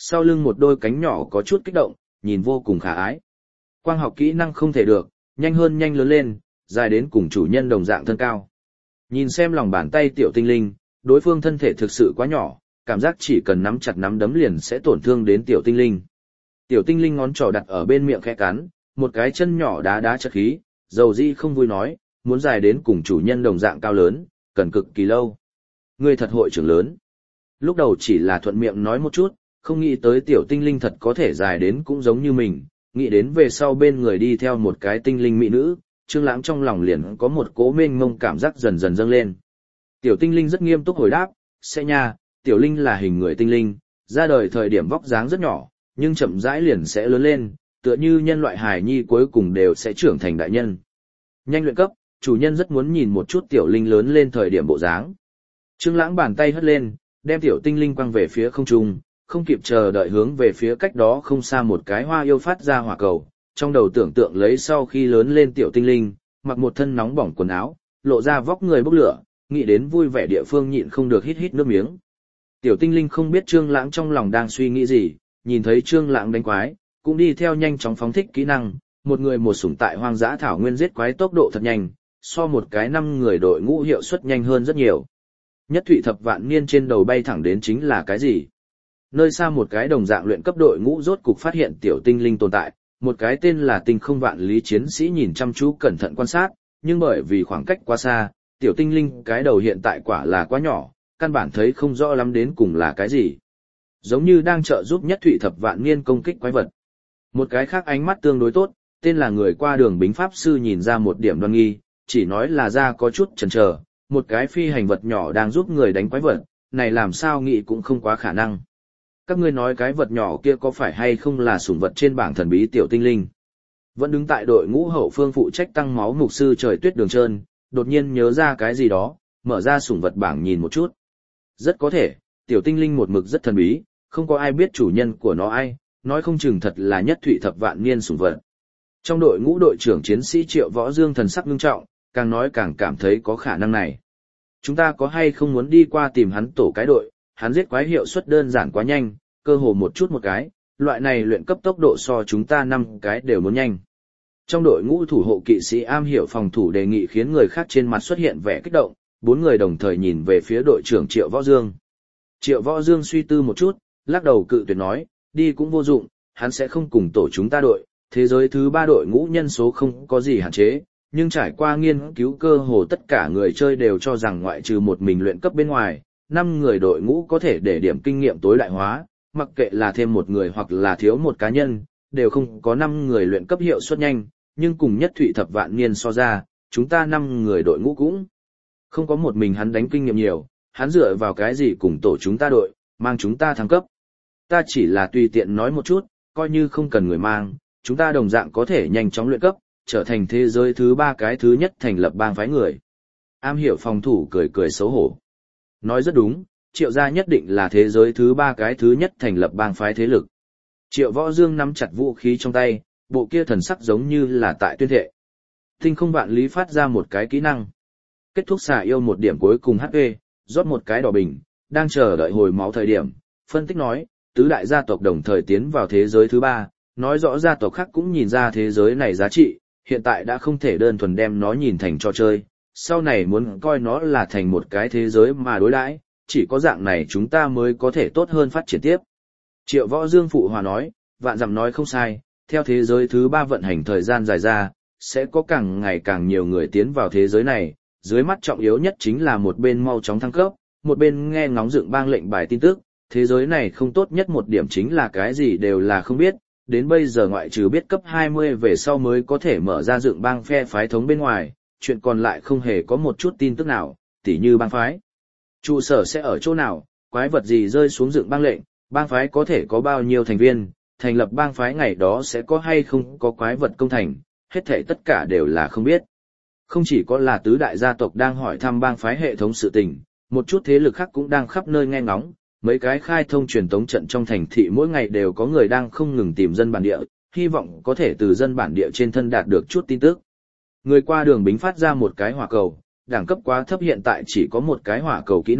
sau lưng một đôi cánh nhỏ có chút kích động, nhìn vô cùng khả ái. Quang học kỹ năng không thể được, nhanh hơn nhanh lớn lên, dài đến cùng chủ nhân đồng dạng thân cao. Nhìn xem lòng bàn tay tiểu tinh linh, đối phương thân thể thực sự quá nhỏ, cảm giác chỉ cần nắm chặt nắm đấm liền sẽ tổn thương đến tiểu tinh linh. Tiểu tinh linh ngón trỏ đặt ở bên miệng khẽ cắn, một cái chân nhỏ đá đá chất khí, dầu di không vui nói, muốn dài đến cùng chủ nhân đồng dạng cao lớn, cần cực kỳ lâu. Ngươi thật hội trưởng lớn. Lúc đầu chỉ là thuận miệng nói một chút, không nghĩ tới tiểu tinh linh thật có thể dài đến cũng giống như mình, nghĩ đến về sau bên người đi theo một cái tinh linh mỹ nữ, Trương Lãng trong lòng liền có một cỗ mênh mông cảm giác dần dần dâng lên. Tiểu tinh linh rất nghiêm túc hồi đáp, sẽ nha, tiểu linh là hình người tinh linh, ra đời thời điểm vóc dáng rất nhỏ, nhưng chậm rãi liền sẽ lớn lên, tựa như nhân loại hài nhi cuối cùng đều sẽ trưởng thành đại nhân. Nhanh luyện cấp, chủ nhân rất muốn nhìn một chút tiểu linh lớn lên thời điểm bộ dáng. Trương Lãng bàn tay hất lên, đem tiểu tinh linh quăng về phía không trung, không kịp chờ đợi hướng về phía cách đó không xa một cái hoa yêu phát ra hỏa cầu, trong đầu tưởng tượng lấy sau khi lớn lên tiểu tinh linh, mặc một thân nóng bỏng quần áo, lộ ra vóc người bốc lửa, nghĩ đến vui vẻ địa phương nhịn không được hít hít nước miếng. Tiểu tinh linh không biết Trương Lãng trong lòng đang suy nghĩ gì, nhìn thấy Trương Lãng đánh quái, cũng đi theo nhanh chóng phóng thích kỹ năng, một người một sủng tại hoang dã thảo nguyên giết quái tốc độ thật nhanh, so một cái 5 người đội ngũ hiệu suất nhanh hơn rất nhiều. Nhất Thụy Thập Vạn Niên trên đầu bay thẳng đến chính là cái gì? Nơi xa một cái đồng dạng luyện cấp đội ngũ rốt cục phát hiện tiểu tinh linh tồn tại, một cái tên là Tinh Không Vạn Lý chiến sĩ nhìn chăm chú cẩn thận quan sát, nhưng bởi vì khoảng cách quá xa, tiểu tinh linh cái đầu hiện tại quả là quá nhỏ, căn bản thấy không rõ lắm đến cùng là cái gì. Giống như đang trợ giúp Nhất Thụy Thập Vạn Niên công kích quái vật. Một cái khác ánh mắt tương đối tốt, tên là người qua đường bính pháp sư nhìn ra một điểm đoan nghi, chỉ nói là ra có chút chần chờ, một cái phi hành vật nhỏ đang giúp người đánh quái vật, này làm sao nghĩ cũng không quá khả năng. Các ngươi nói cái vật nhỏ kia có phải hay không là sủng vật trên bảng thần bí tiểu tinh linh? Vẫn đứng tại đội ngũ hậu phương phụ trách tăng máu mục sư Trời Tuyết Đường Trơn, đột nhiên nhớ ra cái gì đó, mở ra sủng vật bảng nhìn một chút. Rất có thể, tiểu tinh linh một mực rất thần bí, không có ai biết chủ nhân của nó ai, nói không chừng thật là Nhất Thụy Thập Vạn Niên sủng vật. Trong đội ngũ đội trưởng chiến sĩ Triệu Võ Dương thần sắc nghiêm trọng, càng nói càng cảm thấy có khả năng này. Chúng ta có hay không muốn đi qua tìm hắn tổ cái đội, hắn giết quái hiệu suất đơn giản quá nhanh, cơ hồ một chút một cái, loại này luyện cấp tốc độ so chúng ta 5 cái đều muốn nhanh. Trong đội ngũ thủ hộ kỵ sĩ am hiểu phòng thủ đề nghị khiến người khác trên mặt xuất hiện vẻ kích động, 4 người đồng thời nhìn về phía đội trưởng Triệu Võ Dương. Triệu Võ Dương suy tư một chút, lắc đầu cự tuyệt nói, đi cũng vô dụng, hắn sẽ không cùng tổ chúng ta đội, thế giới thứ 3 đội ngũ nhân số không có gì hạn chế, nhưng trải qua nghiên cứu cơ hồ tất cả người chơi đều cho rằng ngoại trừ một mình luyện cấp bên ngoài, 5 người đội ngũ có thể để điểm kinh nghiệm tối đại hóa, mặc kệ là thêm một người hoặc là thiếu một cá nhân, đều không có 5 người luyện cấp hiệu suất nhanh, nhưng cùng Nhất Thụy Thập Vạn Niên so ra, chúng ta 5 người đội ngũ cũng không có một mình hắn đánh kinh nghiệm nhiều, hắn dựa vào cái gì cùng tổ chúng ta đội, mang chúng ta thăng cấp. Ta chỉ là tùy tiện nói một chút, coi như không cần người mang, chúng ta đồng dạng có thể nhanh chóng luyện cấp, trở thành thế giới thứ 3 cái thứ nhất thành lập bang phái người. Am hiểu phòng thủ cười cười xấu hổ. Nói rất đúng, Triệu gia nhất định là thế giới thứ 3 cái thứ nhất thành lập bang phái thế lực. Triệu Võ Dương nắm chặt vũ khí trong tay, bộ kia thần sắc giống như là tại tuyên thệ. Tinh Không Vạn Lý phát ra một cái kỹ năng. Kết thúc xả yêu một điểm cuối cùng HP, rót một cái đỏ bình, đang chờ đợi hồi máu thời điểm. Phân tích nói, tứ đại gia tộc đồng thời tiến vào thế giới thứ 3, nói rõ gia tộc khác cũng nhìn ra thế giới này giá trị, hiện tại đã không thể đơn thuần đem nó nhìn thành trò chơi, sau này muốn coi nó là thành một cái thế giới mà đối đãi, chỉ có dạng này chúng ta mới có thể tốt hơn phát triển tiếp. Triệu Võ Dương phụ hòa nói, vạn dặm nói không sai, theo thế giới thứ 3 vận hành thời gian dài ra, sẽ có càng ngày càng nhiều người tiến vào thế giới này, dưới mắt trọng yếu nhất chính là một bên mau chóng thăng cấp, một bên nghe ngóng dựng bang lệnh bài tin tức, thế giới này không tốt nhất một điểm chính là cái gì đều là không biết, đến bây giờ ngoại trừ biết cấp 20 về sau mới có thể mở ra dựng bang phe phái thống bên ngoài, chuyện còn lại không hề có một chút tin tức nào, tỉ như bang phái. Trụ sở sẽ ở chỗ nào, quái vật gì rơi xuống dựng bang lệnh, bang phái có thể có bao nhiêu thành viên, thành lập bang phái ngày đó sẽ có hay không có quái vật công thành, hết thảy tất cả đều là không biết. Không chỉ có là tứ đại gia tộc đang hỏi thăm bang phái hệ thống sự tình, một chút thế lực khác cũng đang khắp nơi nghe ngóng, mấy cái khai thông truyền tống trận trong thành thị mỗi ngày đều có người đang không ngừng tìm dân bản địa, hy vọng có thể từ dân bản địa trên thân đạt được chút tin tức. Người qua đường bính phát ra một cái hỏa cầu, đẳng cấp quá thấp hiện tại chỉ có một cái hỏa cầu kỹ năng,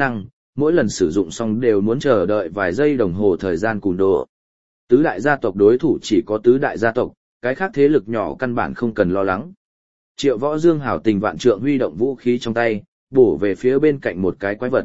mỗi lần sử dụng xong đều muốn chờ đợi vài giây đồng hồ thời gian cùn độ. Tứ đại gia tộc đối thủ chỉ có tứ đại gia tộc, cái khác thế lực nhỏ căn bản không cần lo lắng. Triệu Võ Dương hảo tình vạn trượng huy động vũ khí trong tay, bổ về phía bên cạnh một cái quái vật.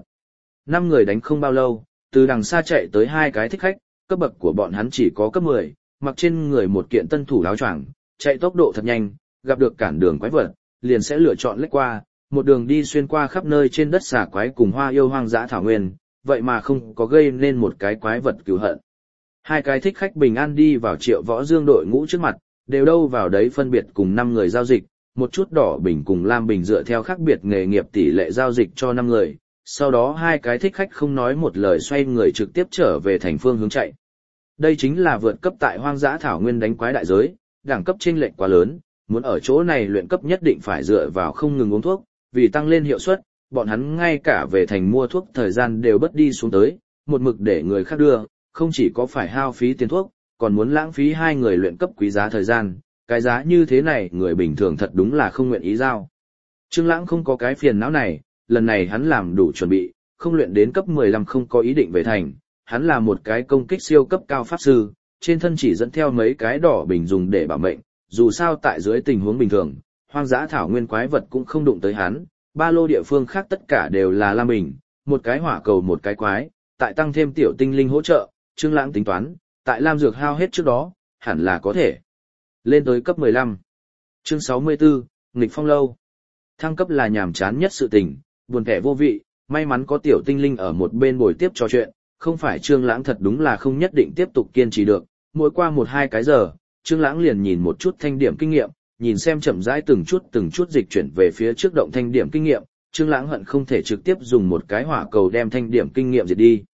5 người đánh không bao lâu, từ đằng xa chạy tới 2 cái thích khách, cấp bậc của bọn hắn chỉ có cấp 10, mặc trên người một kiện tân thủ áo choàng, chạy tốc độ thật nhanh, gặp được cản đường quái vật, liền sẽ lựa chọn lách qua, một đường đi xuyên qua khắp nơi trên đất xà quái cùng hoa yêu hoang dã thảo nguyên, vậy mà không có gây nên một cái quái vật cứu hận. 2 cái thích khách bình an đi vào Triệu Võ Dương đội ngũ trước mặt, đều đâu vào đấy phân biệt cùng 5 người giao dịch, một chút đỏ bình cùng lam bình dựa theo khác biệt nghề nghiệp tỷ lệ giao dịch cho 5 người, sau đó 2 cái thích khách không nói một lời xoay người trực tiếp trở về thành phương hướng chạy. Đây chính là vượt cấp tại hoang dã thảo nguyên đánh quái đại giới, đẳng cấp chênh lệch quá lớn, muốn ở chỗ này luyện cấp nhất định phải dựa vào không ngừng uống thuốc, vì tăng lên hiệu suất, bọn hắn ngay cả về thành mua thuốc thời gian đều bất đi xuống tới, một mực để người khác đưa, không chỉ có phải hao phí tiền thuốc, còn muốn lãng phí 2 người luyện cấp quý giá thời gian, cái giá như thế này người bình thường thật đúng là không nguyện ý giao. Trương Lãng không có cái phiền não này, lần này hắn làm đủ chuẩn bị, không luyện đến cấp 15 không có ý định về thành, hắn là một cái công kích siêu cấp cao pháp sư, trên thân chỉ dẫn theo mấy cái đỏ bình dùng để bảo mệnh, dù sao tại dưới tình huống bình thường, hoang dã thảo nguyên quái vật cũng không đụng tới hắn, ba lô địa phương khác tất cả đều là lam bình, một cái hỏa cầu một cái quái, tại tăng thêm tiểu tinh linh hỗ trợ, Trương Lãng tính toán, tại lam dược hao hết trước đó, hẳn là có thể lên tới cấp 15. Chương 64, nghịch phong lâu. Thăng cấp là nhàm chán nhất sự tình, buồn kẻ vô vị, may mắn có tiểu tinh linh ở một bên bồi tiếp trò chuyện, không phải Trương Lãng thật đúng là không nhất định tiếp tục kiên trì được, mỗi qua 1-2 cái giờ, Trương Lãng liền nhìn một chút thanh điểm kinh nghiệm, nhìn xem chậm rãi từng chút dịch chuyển về phía trước động thanh điểm kinh nghiệm, Trương Lãng hận không thể trực tiếp dùng một cái hỏa cầu đem thanh điểm kinh nghiệm diệt đi.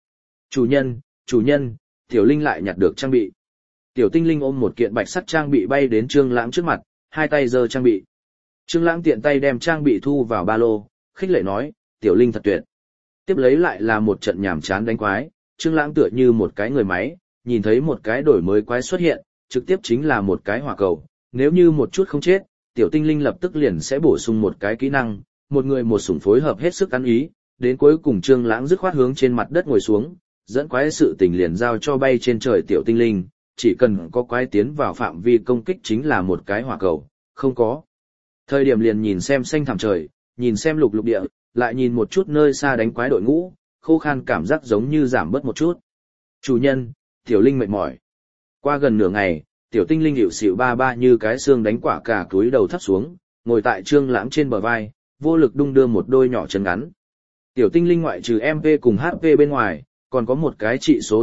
Chủ nhân, tiểu linh lại nhặt được trang bị. Tiểu tinh linh ôm một kiện bạch sắt trang bị bay đến Trương Lãng trước mặt, hai tay giơ trang bị. Trương Lãng tiện tay đem trang bị thu vào ba lô, khích lệ nói, tiểu linh thật tuyệt. Tiếp lấy lại là một trận nhàm chán đánh quái, Trương Lãng tựa như một cái người máy, nhìn thấy một cái đổi mới quái xuất hiện, trực tiếp chính là một cái hỏa cầu, nếu như một chút không chết, tiểu tinh linh lập tức liền sẽ bổ sung một cái kỹ năng, một người một sủng phối hợp hết sức ăn ý, đến cuối cùng Trương Lãng dứt khoát hướng trên mặt đất ngồi xuống, dẫn quái sự tình liền giao cho bay trên trời tiểu tinh linh, chỉ cần có quái tiến vào phạm vi công kích chính là một cái hỏa cầu, không có. Thời điểm liền nhìn xem xanh thẳm trời, nhìn xem lục lục địa, lại nhìn một chút nơi xa đánh quái đội ngũ, khô khan cảm giác giống như giảm bớt một chút. Chủ nhân, tiểu linh mệt mỏi. Qua gần nửa ngày, tiểu tinh linh hiệu xỉu ba ba như cái xương đánh quả cả túi đầu thấp xuống, ngồi tại Trương Lãng trên bờ vai, vô lực đung đưa một đôi nhỏ chân ngắn. Tiểu tinh linh ngoại trừ MP cùng HP bên ngoài, còn có một cái trị số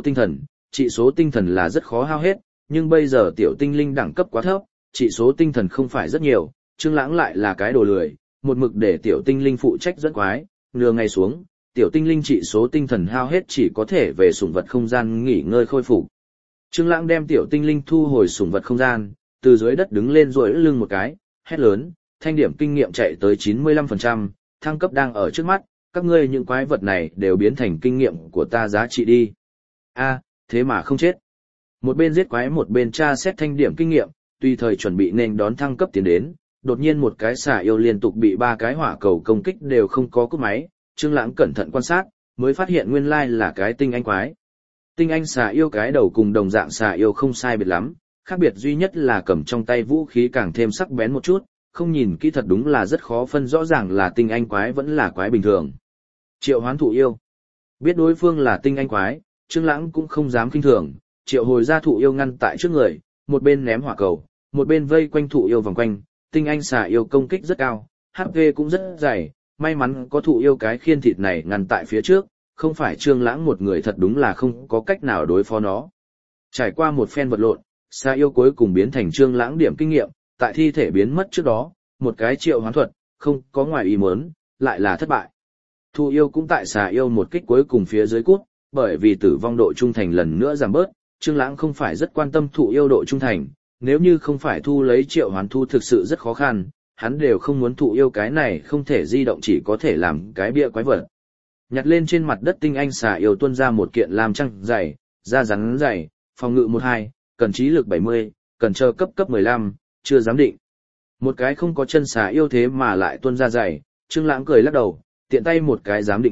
tinh thần là rất khó hao hết, nhưng bây giờ tiểu tinh linh đẳng cấp quá thấp, trị số tinh thần không phải rất nhiều, Trương Lãng lại là cái đồ lười, một mực để tiểu tinh linh phụ trách dẫn quái, nửa ngày xuống, tiểu tinh linh trị số tinh thần hao hết chỉ có thể về sủng vật không gian nghỉ ngơi khôi phục. Trương Lãng đem tiểu tinh linh thu hồi sủng vật không gian, từ dưới đất đứng lên duỗi lưng một cái, hét lớn, thanh điểm kinh nghiệm chạy tới 95%, thăng cấp đang ở trước mắt, các ngươi những quái vật này đều biến thành kinh nghiệm của ta giá trị đi. A, thế mà không chết. Một bên giết quái một bên tra xét thanh điểm kinh nghiệm, tùy thời chuẩn bị nên đón thăng cấp tiến đến, đột nhiên một cái xà yêu liên tục bị 3 cái hỏa cầu công kích đều không có cúp máy, Trương Lãng cẩn thận quan sát, mới phát hiện nguyên lai là cái tinh anh quái. Tinh anh xà yêu cái đầu cùng đồng dạng xà yêu không sai biệt lắm, khác biệt duy nhất là cầm trong tay vũ khí càng thêm sắc bén một chút, không nhìn kỹ thật đúng là rất khó phân rõ ràng là tinh anh quái vẫn là quái bình thường. Triệu hoán thụ yêu. Biết đối phương là tinh anh quái, Trương Lãng cũng không dám khinh thường, triệu hồi ra thụ yêu ngăn tại trước người, một bên ném hỏa cầu, một bên vây quanh thụ yêu vòng quanh, tinh anh xà yêu công kích rất cao, HP cũng rất dày, may mắn có thụ yêu cái khiên thịt này ngăn tại phía trước, không phải Trương Lãng một người thật đúng là không có cách nào đối phó nó. Trải qua một phen vật lộn, xà yêu cuối cùng biến thành Trương Lãng điểm kinh nghiệm, tại thi thể biến mất trước đó, một cái triệu hoán thuật, không có ngoài ý muốn, lại là thất bại. Thụ yêu cũng tại xà yêu một kích cuối cùng phía dưới cút, bởi vì tử vong độ trung thành lần nữa giảm bớt, Trương Lãng không phải rất quan tâm thụ yêu độ trung thành, nếu như không phải thu lấy triệu hoán thu thực sự rất khó khăn, hắn đều không muốn thụ yêu cái này không thể di động chỉ có thể làm cái bia quái vật. Nhặt lên trên mặt đất tinh anh xà yêu tuôn ra một kiện làm trăng dày, da rắn dày, phòng ngự 12, cần trí lực 70, cần chờ cấp 15, chưa dám định. Một cái không có chân xà yêu thế mà lại tuôn ra dày, Trương Lãng cười lắc đầu, tiện tay một cái giám định thuật,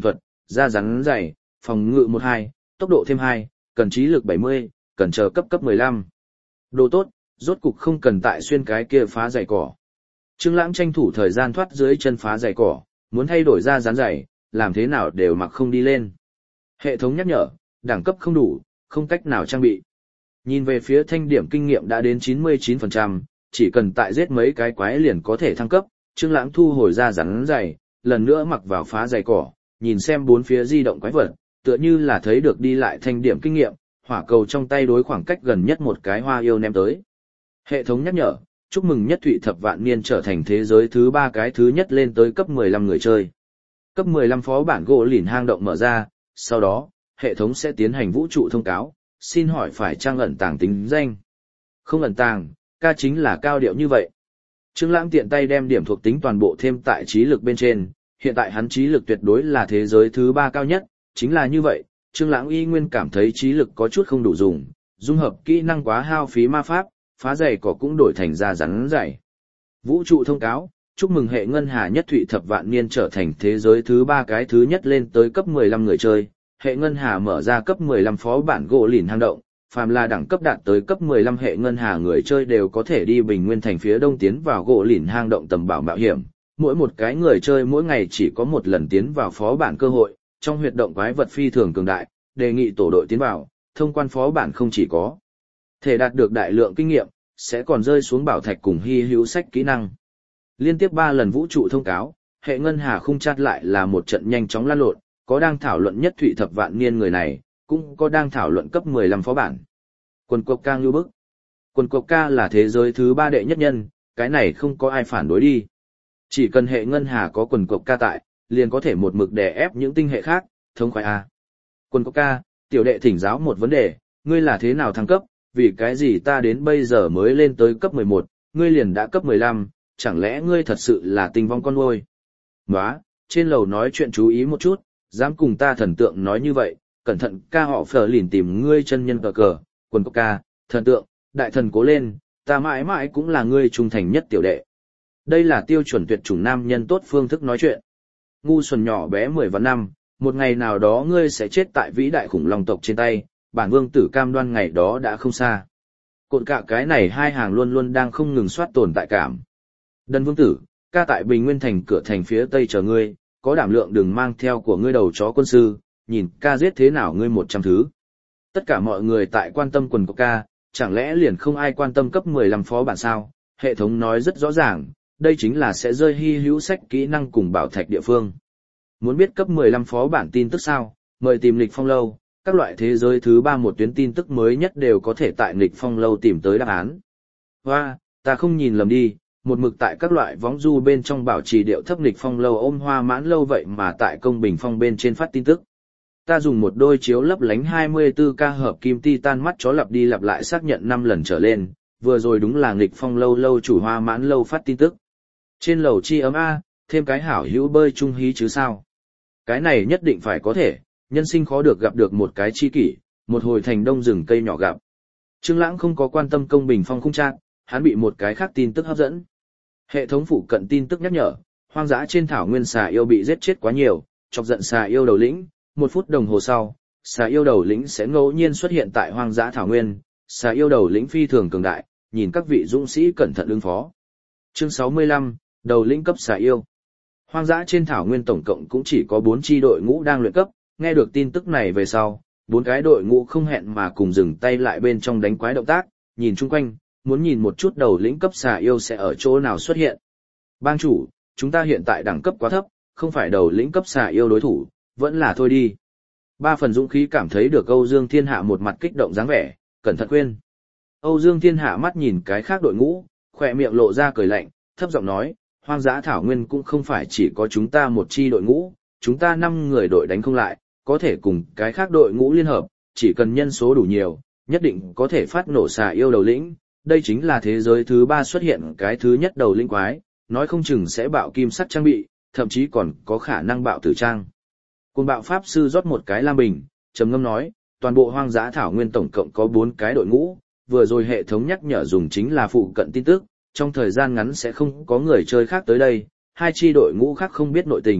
da rắn dày, phòng ngự 12, tốc độ thêm 2, cần trí lực 70, cần chờ cấp 15. Đồ tốt, rốt cục không cần tại xuyên cái kia phá giày cỏ. Trương Lãng tranh thủ thời gian thoát dưới chân phá giày cỏ, muốn thay đổi da rắn dày, làm thế nào đều mặc không đi lên. Hệ thống nhắc nhở, đẳng cấp không đủ, không cách nào trang bị. Nhìn về phía thanh điểm kinh nghiệm đã đến 99%, chỉ cần tại giết mấy cái quái liền có thể thăng cấp. Trương Lãng thu hồi da rắn dày, lần nữa mặc vào phá giày cỏ, nhìn xem bốn phía di động quái vật, tựa như là thấy được đi lại thanh điểm kinh nghiệm, hỏa cầu trong tay đối khoảng cách gần nhất một cái hoa yêu ném tới. Hệ thống nhắc nhở, chúc mừng Nhất Thụy Thập Vạn Niên trở thành thế giới thứ 3 cái thứ nhất lên tới cấp 15 người chơi. Cấp 15 phó bản gỗ lìn hang động mở ra, sau đó, hệ thống sẽ tiến hành vũ trụ thông cáo, xin hỏi phải trang ẩn tàng tính danh. Không ẩn tàng, ca chính là cao điệu như vậy. Trương Lãng tiện tay đem điểm thuộc tính toàn bộ thêm tại trí lực bên trên, hiện tại hắn trí lực tuyệt đối là thế giới thứ 3 cao nhất, chính là như vậy, Trương Lãng y nguyên cảm thấy trí lực có chút không đủ dùng, dung hợp kỹ năng quá hao phí ma pháp, phá giày cỏ cũng đổi thành da rắn dày. Vũ trụ thông cáo, chúc mừng hệ ngân hà Nhất Thụy Thập Vạn Niên trở thành thế giới thứ 3 cái thứ nhất lên tới cấp 15 người chơi, hệ ngân hà mở ra cấp 15 phó bản gỗ lìn hang động, phàm là đẳng cấp đạt tới cấp 15 hệ ngân hà người chơi đều có thể đi Bình Nguyên thành phía đông tiến vào gỗ lìn hang động tầm bảo mạo hiểm. Mỗi một cái người chơi mỗi ngày chỉ có một lần tiến vào phó bản cơ hội, trong huyệt động quái vật phi thường cường đại, đề nghị tổ đội tiến vào, thông quan phó bản không chỉ có thể đạt được đại lượng kinh nghiệm, sẽ còn rơi xuống bảo thạch cùng hy hữu sách kỹ năng. Liên tiếp 3 lần vũ trụ thông cáo, hệ ngân hà khung chát lại là một trận nhanh chóng lan lộn, có đang thảo luận Nhất Thụy Thập Vạn Niên người này, cũng có đang thảo luận cấp 15 phó bản. Quần cộc ca ngưu bức. Quần cộc ca là thế giới thứ 3 đệ nhất nhân, cái này không có ai phản đối đi. Chỉ cần hệ ngân hà có quần cộc ca tại, liền có thể một mực đè ép những tinh hệ khác, thống khoái A. Quần cộc ca, tiểu đệ thỉnh giáo một vấn đề, ngươi là thế nào thăng cấp, vì cái gì ta đến bây giờ mới lên tới cấp 11, ngươi liền đã cấp 15, chẳng lẽ ngươi thật sự là tình vong con nuôi? Nóa, trên lầu nói chuyện chú ý một chút, dám cùng ta thần tượng nói như vậy, cẩn thận ca họ phở lìn tìm ngươi chân nhân cờ cờ, quần cộc ca, thần tượng, đại thần cố lên, ta mãi mãi cũng là ngươi trung thành nhất tiểu đệ. Đây là tiêu chuẩn tuyệt chủng nam nhân tốt phương thức nói chuyện. Ngu xuẩn nhỏ bé 10 và năm, một ngày nào đó ngươi sẽ chết tại vĩ đại khủng long tộc trên tay, bản vương tử cam đoan ngày đó đã không xa. Cộn cả cái này hai hàng luôn luôn đang không ngừng soát tồn tại cảm. Đần vương tử, ca tại Bình Nguyên thành cửa thành phía tây chờ ngươi, có đảm lượng đừng mang theo của ngươi đầu chó quân sư, nhìn ca giết thế nào ngươi 100 thứ. Tất cả mọi người tại quan tâm quần của ca, chẳng lẽ liền không ai quan tâm cấp 15 phó bản sao? Hệ thống nói rất rõ ràng, đây chính là sẽ rơi hy hữu sách kỹ năng cùng bảo thạch địa phương. Muốn biết cấp 15 phó bản tin tức sao? Mời tìm Nghịch Phong Lâu, các loại thế giới thứ 3 một tuyến tin tức mới nhất đều có thể tại Nghịch Phong Lâu tìm tới đáp án. Hoa, ta không nhìn lầm đi, một mực tại các loại võng du bên trong bảo trì điệu thấp Nghịch Phong Lâu ôm hoa mãn lâu vậy mà tại công bình phong bên trên phát tin tức. Ta dùng một đôi chiếu lấp lánh 24K hợp kim titan mắt chó lặp đi lặp lại xác nhận 5 lần trở lên, vừa rồi đúng là Nghịch Phong Lâu lâu chủ hoa mãn lâu phát tin tức. Trên lầu chi ấm A, thêm cái hảo hữu bơi chung hí chứ sao. Cái này nhất định phải có thể, nhân sinh khó được gặp được một cái chi kỷ, một hồi thành đông rừng cây nhỏ gặp. Trương Lãng không có quan tâm công bình phong khung trạng, hắn bị một cái khác tin tức hấp dẫn. Hệ thống phụ cận tin tức nhắc nhở, hoang dã trên thảo nguyên xà yêu bị giết chết quá nhiều, chọc giận xà yêu đầu lĩnh, 1 phút đồng hồ sau, xà yêu đầu lĩnh sẽ ngẫu nhiên xuất hiện tại hoang dã thảo nguyên, xà yêu đầu lĩnh phi thường cường đại, nhìn các vị dũng sĩ cẩn thận ứng phó. Chương 65, đầu lĩnh cấp xà yêu. Hoang dã trên thảo nguyên tổng cộng cũng chỉ có 4 chi đội ngũ đang luyện cấp, nghe được tin tức này về sau, 4 cái đội ngũ không hẹn mà cùng dừng tay lại bên trong đánh quái động tác, nhìn chung quanh, muốn nhìn một chút đầu lĩnh cấp xà yêu sẽ ở chỗ nào xuất hiện. Bang chủ, chúng ta hiện tại đẳng cấp quá thấp, không phải đầu lĩnh cấp xà yêu đối thủ, vẫn là thôi đi. 3 phần dũng khí cảm thấy được Âu Dương Thiên Hạ một mặt kích động dáng vẻ, cẩn thận khuyên. Âu Dương Thiên Hạ mắt nhìn cái khác đội ngũ, khỏe miệng lộ ra cười lạnh, thấp giọng nói, hoang dã thảo nguyên cũng không phải chỉ có chúng ta một chi đội ngũ, chúng ta 5 người đội đánh không lại, có thể cùng cái khác đội ngũ liên hợp, chỉ cần nhân số đủ nhiều, nhất định có thể phát nổ xà yêu đầu lĩnh. Đây chính là thế giới thứ 3 xuất hiện cái thứ nhất đầu lĩnh quái, nói không chừng sẽ bạo kim sắt trang bị, thậm chí còn có khả năng bạo tử trang. Cùng bạo pháp sư rót một cái lam bình, trầm ngâm nói, toàn bộ hoang dã thảo nguyên tổng cộng có 4 cái đội ngũ, vừa rồi hệ thống nhắc nhở dùng chính là phụ cận tin tức, trong thời gian ngắn sẽ không có người chơi khác tới đây, 2 chi đội ngũ khác không biết nội tình,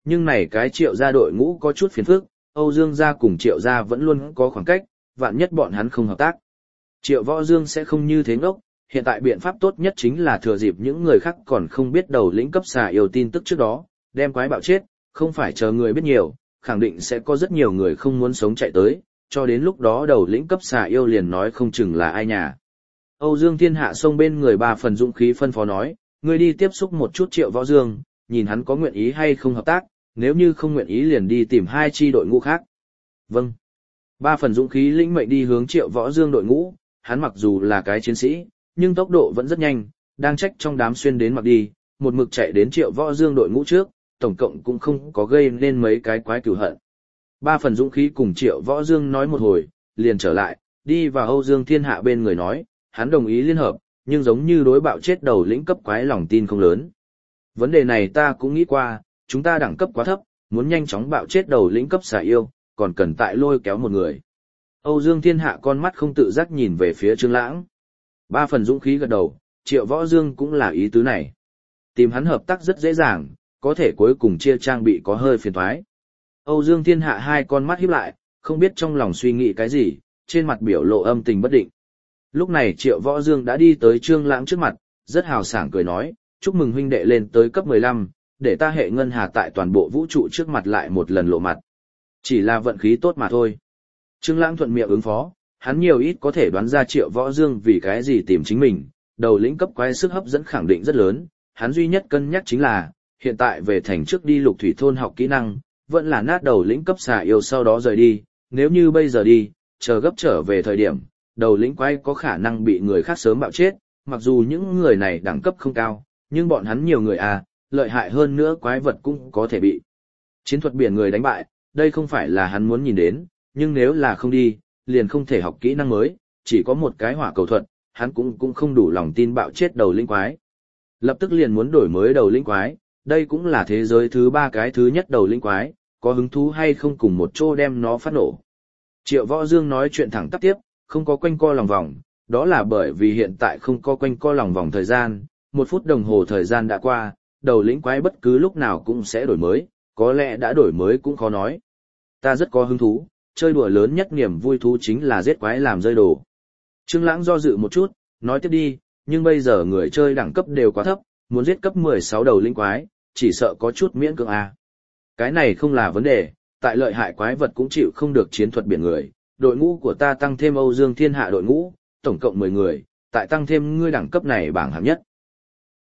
Nhưng này cái Triệu gia đội ngũ có chút phiền phức, Âu Dương gia cùng Triệu gia vẫn luôn có khoảng cách, vạn nhất bọn hắn không hợp tác. Triệu Võ Dương sẽ không như thế ngốc, hiện tại biện pháp tốt nhất chính là thừa dịp những người khác còn không biết đầu lĩnh cấp xà yêu tin tức trước đó, đem quái bạo chết, không phải chờ người biết nhiều, khẳng định sẽ có rất nhiều người không muốn sống chạy tới, cho đến lúc đó đầu lĩnh cấp xà yêu liền nói không chừng là ai nhà. Âu Dương Thiên Hạ xông bên người 3 phần dũng khí phân phó nói, ngươi đi tiếp xúc một chút Triệu Võ Dương, nhìn hắn có nguyện ý hay không hợp tác, nếu như không nguyện ý liền đi tìm 2 chi đội ngũ khác. Vâng. 3 phần dũng khí lĩnh mệnh đi hướng Triệu Võ Dương đội ngũ, hắn mặc dù là cái chiến sĩ, nhưng tốc độ vẫn rất nhanh, đang trách trong đám xuyên đến mặc đi, một mực chạy đến Triệu Võ Dương đội ngũ trước, tổng cộng cũng không có gây nên mấy cái quái cửu hận. 3 phần dũng khí cùng Triệu Võ Dương nói một hồi, liền trở lại, đi vào Âu Dương Thiên Hạ bên người nói, hắn đồng ý liên hợp, nhưng giống như đối bạo chết đầu lĩnh cấp quái lòng tin không lớn. Vấn đề này ta cũng nghĩ qua, chúng ta đẳng cấp quá thấp, muốn nhanh chóng bạo chết đầu lĩnh cấp xà yêu, còn cần tại lôi kéo một người. Âu Dương Thiên Hạ con mắt không tự giác nhìn về phía Trương Lãng. 3 phần dũng khí gật đầu, Triệu Võ Dương cũng là ý tứ này. Tìm hắn hợp tác rất dễ dàng, có thể cuối cùng chia trang bị có hơi phiền toái. Âu Dương Thiên Hạ 2 con mắt híp lại, không biết trong lòng suy nghĩ cái gì, trên mặt biểu lộ âm tình bất định. Lúc này Triệu Võ Dương đã đi tới Trương Lãng trước mặt, rất hào sảng cười nói, chúc mừng huynh đệ lên tới cấp 15, để ta hệ ngân hà tại toàn bộ vũ trụ trước mặt lại một lần lộ mặt. Chỉ là vận khí tốt mà thôi. Trương Lãng thuận miệng ứng phó, hắn nhiều ít có thể đoán ra Triệu Võ Dương vì cái gì tìm chính mình, đầu lĩnh cấp quái sức hấp dẫn khẳng định rất lớn, hắn duy nhất cân nhắc chính là, hiện tại về thành trước đi Lục Thủy thôn học kỹ năng, vẫn là nát đầu lĩnh cấp xà yêu sau đó rời đi, nếu như bây giờ đi, chờ gấp trở về thời điểm, đầu lĩnh quái có khả năng bị người khác sớm bạo chết, mặc dù những người này đẳng cấp không cao, nhưng bọn hắn nhiều người à, lợi hại hơn nữa quái vật cũng có thể bị chiến thuật biển người đánh bại, đây không phải là hắn muốn nhìn đến, nhưng nếu là không đi, liền không thể học kỹ năng mới, chỉ có một cái hỏa cầu thuật, hắn cũng không đủ lòng tin bạo chết đầu lĩnh quái. Lập tức liền muốn đổi mới đầu lĩnh quái, đây cũng là thế giới thứ 3 cái thứ nhất đầu lĩnh quái, có hứng thú hay không cùng một chỗ đem nó phát nổ. Triệu Võ Dương nói chuyện thẳng tắp tiếp, không có quanh co lòng vòng, đó là bởi vì hiện tại không có quanh co lòng vòng thời gian, 1 phút đồng hồ thời gian đã qua, đầu lĩnh quái bất cứ lúc nào cũng sẽ đổi mới, có lẽ đã đổi mới cũng khó nói. Ta rất có hứng thú, chơi đùa lớn nhất niềm vui thú chính là giết quái làm rơi đồ. Trương Lãng do dự một chút, nói tiếp đi, nhưng bây giờ người chơi đẳng cấp đều quá thấp, muốn giết cấp 16 đầu lĩnh quái, chỉ sợ có chút miễn cưỡng à. Cái này không là vấn đề, tại lợi hại quái vật cũng chịu không được chiến thuật biển người, đội ngũ của ta tăng thêm Âu Dương Thiên Hạ đội ngũ, tổng cộng 10 người, tại tăng thêm ngươi đẳng cấp này bảng hạng nhất.